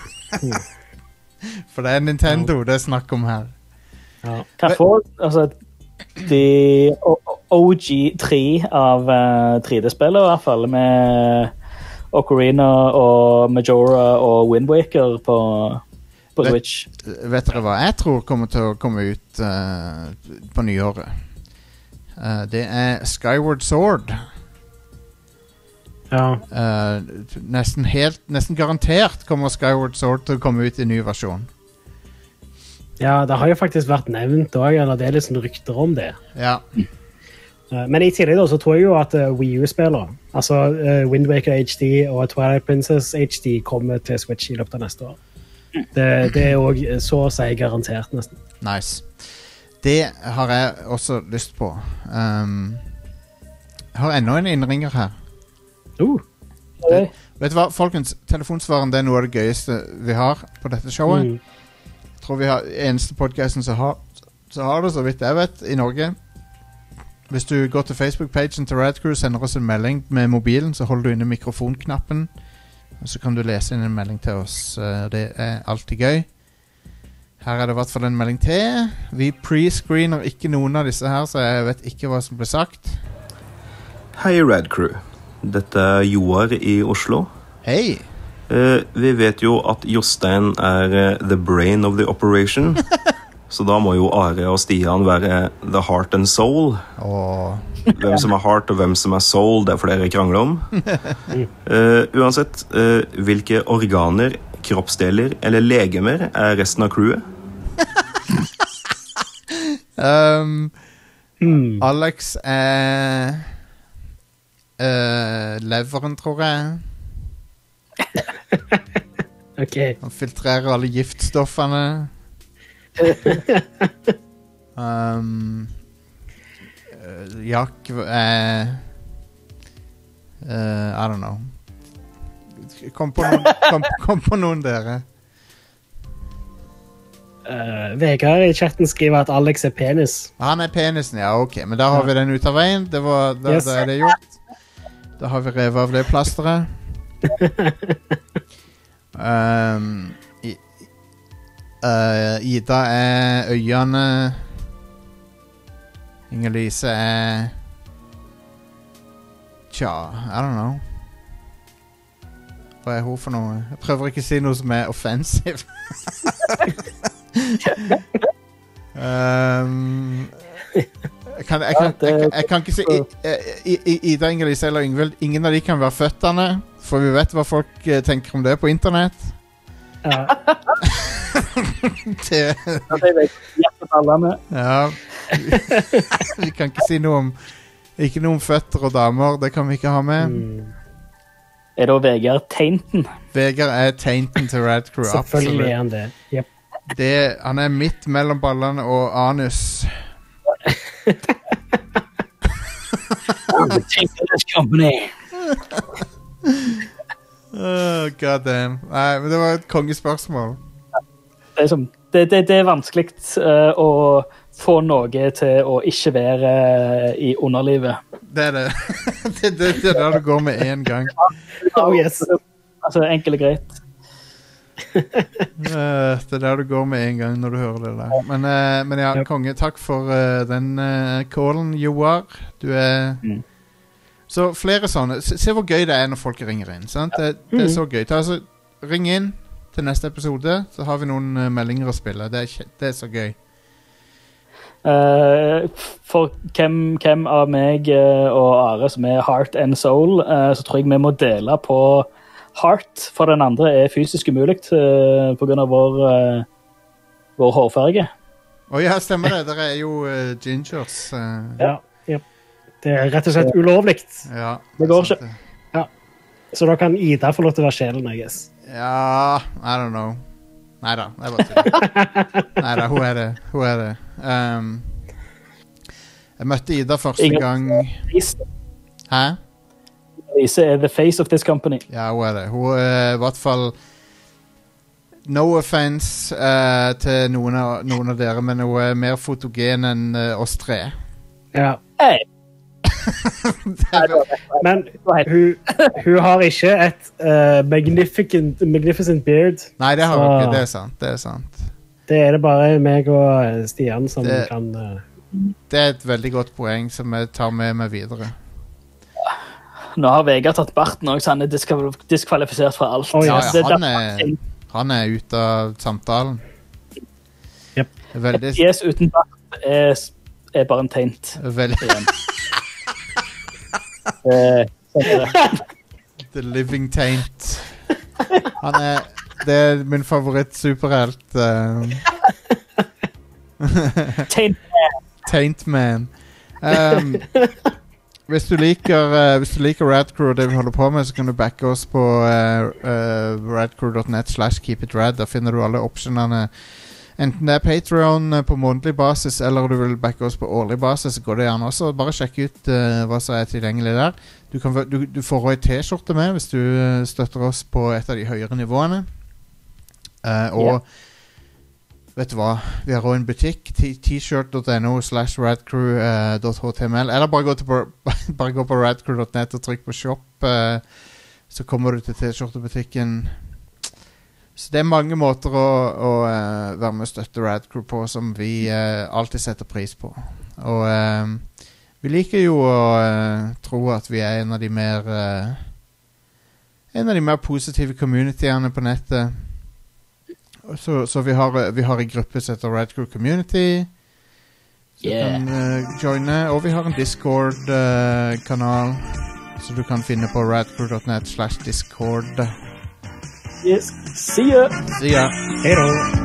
For det er Nintendo det er snakk om her. Ja. Kan jeg få altså, de O G tre av uh, tre D-spillet, i hvert fall, med Ocarina og Majora og Wind Waker på, på Vet- Switch. Vet dere hva jeg tror kommer til å komme ut eh, på nyåret? Eh, det er Skyward Sword. Ja. Eh, nesten helt Nesten garantert kommer Skyward Sword til å komme ut i ny versjon. ja, det har jo faktisk vært nevnt òg, eller det er litt sånn rykter om det. Ja. Eh, Men i tillegg da, så tror jeg jo at uh, Wii U-spillere, altså uh, Wind Waker H D og Twilight Princess H D, kommer til Switch i løpet av neste år. Det, det er òg så å si garantert, nesten. Nice. Det har jeg også lyst på. Um, jeg har enda en innringer her. Uh, Oi. Vet du hva, folkens? Telefonsvaren det er noe av det gøyeste vi har på dette showet. mm. Jeg tror vi har eneste podcasten som har, som har det, så vidt jeg vet, i Norge. Hvis du går til Facebook-pagen til Radcrew, sender oss en melding med mobilen, så holder du inne mikrofonknappen, og så kan du lese inn en melding til oss. Uh, det er alltid gøy. Her er det i hvert fall en melding til. Vi pre-screener ikke noen av disse her, så jeg vet ikke hva som ble sagt. Hei, Radcrew. Dette er Joar i Oslo. Hei! Eh, vi vet jo at Jostein er eh, the brain of the operation. Så da må jo Are og Stian være the heart and soul. Åh, Hvem som er heart og hvem som er soul, det får dere krangle om. Eh, uansett, eh, hvilke organer, kroppsdeler eller legemer er resten av crewet? um, Hmm. Alex er uh, leveren, tror jeg. Ok. Han filtrerer alle giftstoffene. um, uh, Jack er uh, I don't know. Kom på noen, kom, kom på noen dere. uh, Vegard i chatten skriver at Alex er penis. Han er penisen, ja, ok. Men da har vi den ut av veien. Det var, da, Yes. da er det gjort. Da har vi revet av det plasteret. um, i, uh, Ida er øyene. Inger-Lise er Tja, I don't know. Hva er hun for noe? Jeg prøver ikke å si noe som er offensive. um, jeg, kan, jeg, kan, jeg, jeg, jeg kan ikke si I, I, I, Ida, Inger-Lise eller Yngvild. Ingen av de kan være føttene, for vi vet hva folk uh, tenker om det på internett. Ja. det, ja. Vi kan ikke si noe om Ikke noe om føtter og damer. Det kan vi ikke ha med. Mm. Er da Vegard Tainten? Vegard er tainten til Rad Crew. Selvfølgelig er han det. Yep. det. Han er midt mellom ballene og anus. Oh, God damn. Nei, men det var et kongespørsmål. Det er, som, det, det, det er vanskelig uh, å få noe til å ikke være uh, i underlivet. Det er det. det, det, det er der det går med en gang. Oh, yes. Altså, enkelt og greit. Uh, det er der det går med en gang når du hører det der. Men, uh, men ja, konge, takk for uh, den uh, callen, Joar. Du er... Mm. Så flere sånne. Se, se hvor gøy det er når folk ringer inn, sant? Det, det er så gøy. Ta, altså, ring inn til neste episode, så har vi noen uh, meldinger å spille. Det er, det er så gøy. Uh, for hvem, hvem av meg uh, og Are som er Heart and Soul, uh, så tror jeg vi må dele på Heart, for den andre er fysisk umulig uh, på grunn av vår, uh, vår hårfarge. Å ja, stemmer det. Der er jo uh, gingers. Uh. Ja, ja. Det er rett og slett ulovligt. Ja, det går ikke. Ja. Så da kan Ida få lov til å være sjelen, I guess. Ja, I don't know. Neida, det er bare til. Neida, hun er det. Hun er det. Um, jeg møtte Ida første Ingen. gang. Hæ? Lise er the face of this company. Ja, hun er det. Hun er i hvert fall no offense uh, til noen av, noen av dere, men hun er mer fotogen enn uh, oss tre. Ja. Hey. Men hun, hun har ikke et uh, magnificent, magnificent beard. Nei, det har hun så ikke. Det er sant. Det er sant. Det er det bare meg og Stian som det, kan uh... Det er et veldig godt poeng som jeg tar med meg videre. Nå har Vegard tatt barten også, så han er diskval diskvalifisert fra alt. Oh, ja, yes. ja, han, er, han er ute av samtalen. Yep. Veldig... Et fjes uten bart er, er bare en teint. Veldig... Uh, The Living Taint. Han er Det er min favoritt superhelt. Uh. Taint Man. Taint Man. Um, hvis du liker uh, Hvis du liker Radcrew og det vi holder på med, så kan du backe oss på uh, uh, radcrew dot net slash keep it rad. Der finner du alle optionene. Enten det er Patreon på månedlig basis, eller du vil backe oss på årlig basis, så går det gjerne også. Bare sjekk ut uh, hva som er tilgjengelig der. Du, kan, du, du får også en t-skjorte med hvis du uh, støtter oss på et av de høyere nivåene. Uh, og yeah. Vet du hva? Vi har også en butikk, t-shirt dot no slash radcrew dot h t m l, eller bare gå, til, bare gå på radcrew dot net og trykk på shop, uh, så kommer du til t-skjortebutikken. Så det er mange måter å, å uh, være med og støtte Radcrew på som vi uh, alltid setter pris på. Og uh, vi liker jo å uh, tro at vi er en av de mer uh, en av de mer positive communityene på nettet. Så, så vi har vi har en gruppe som heter Radcrew Community. Så Yeah. du kan uh, joine. Og vi har en Discord-kanal uh, som du kan finne på radcrew dot net slash discord. Yes. See ya! Så ja. Hei da.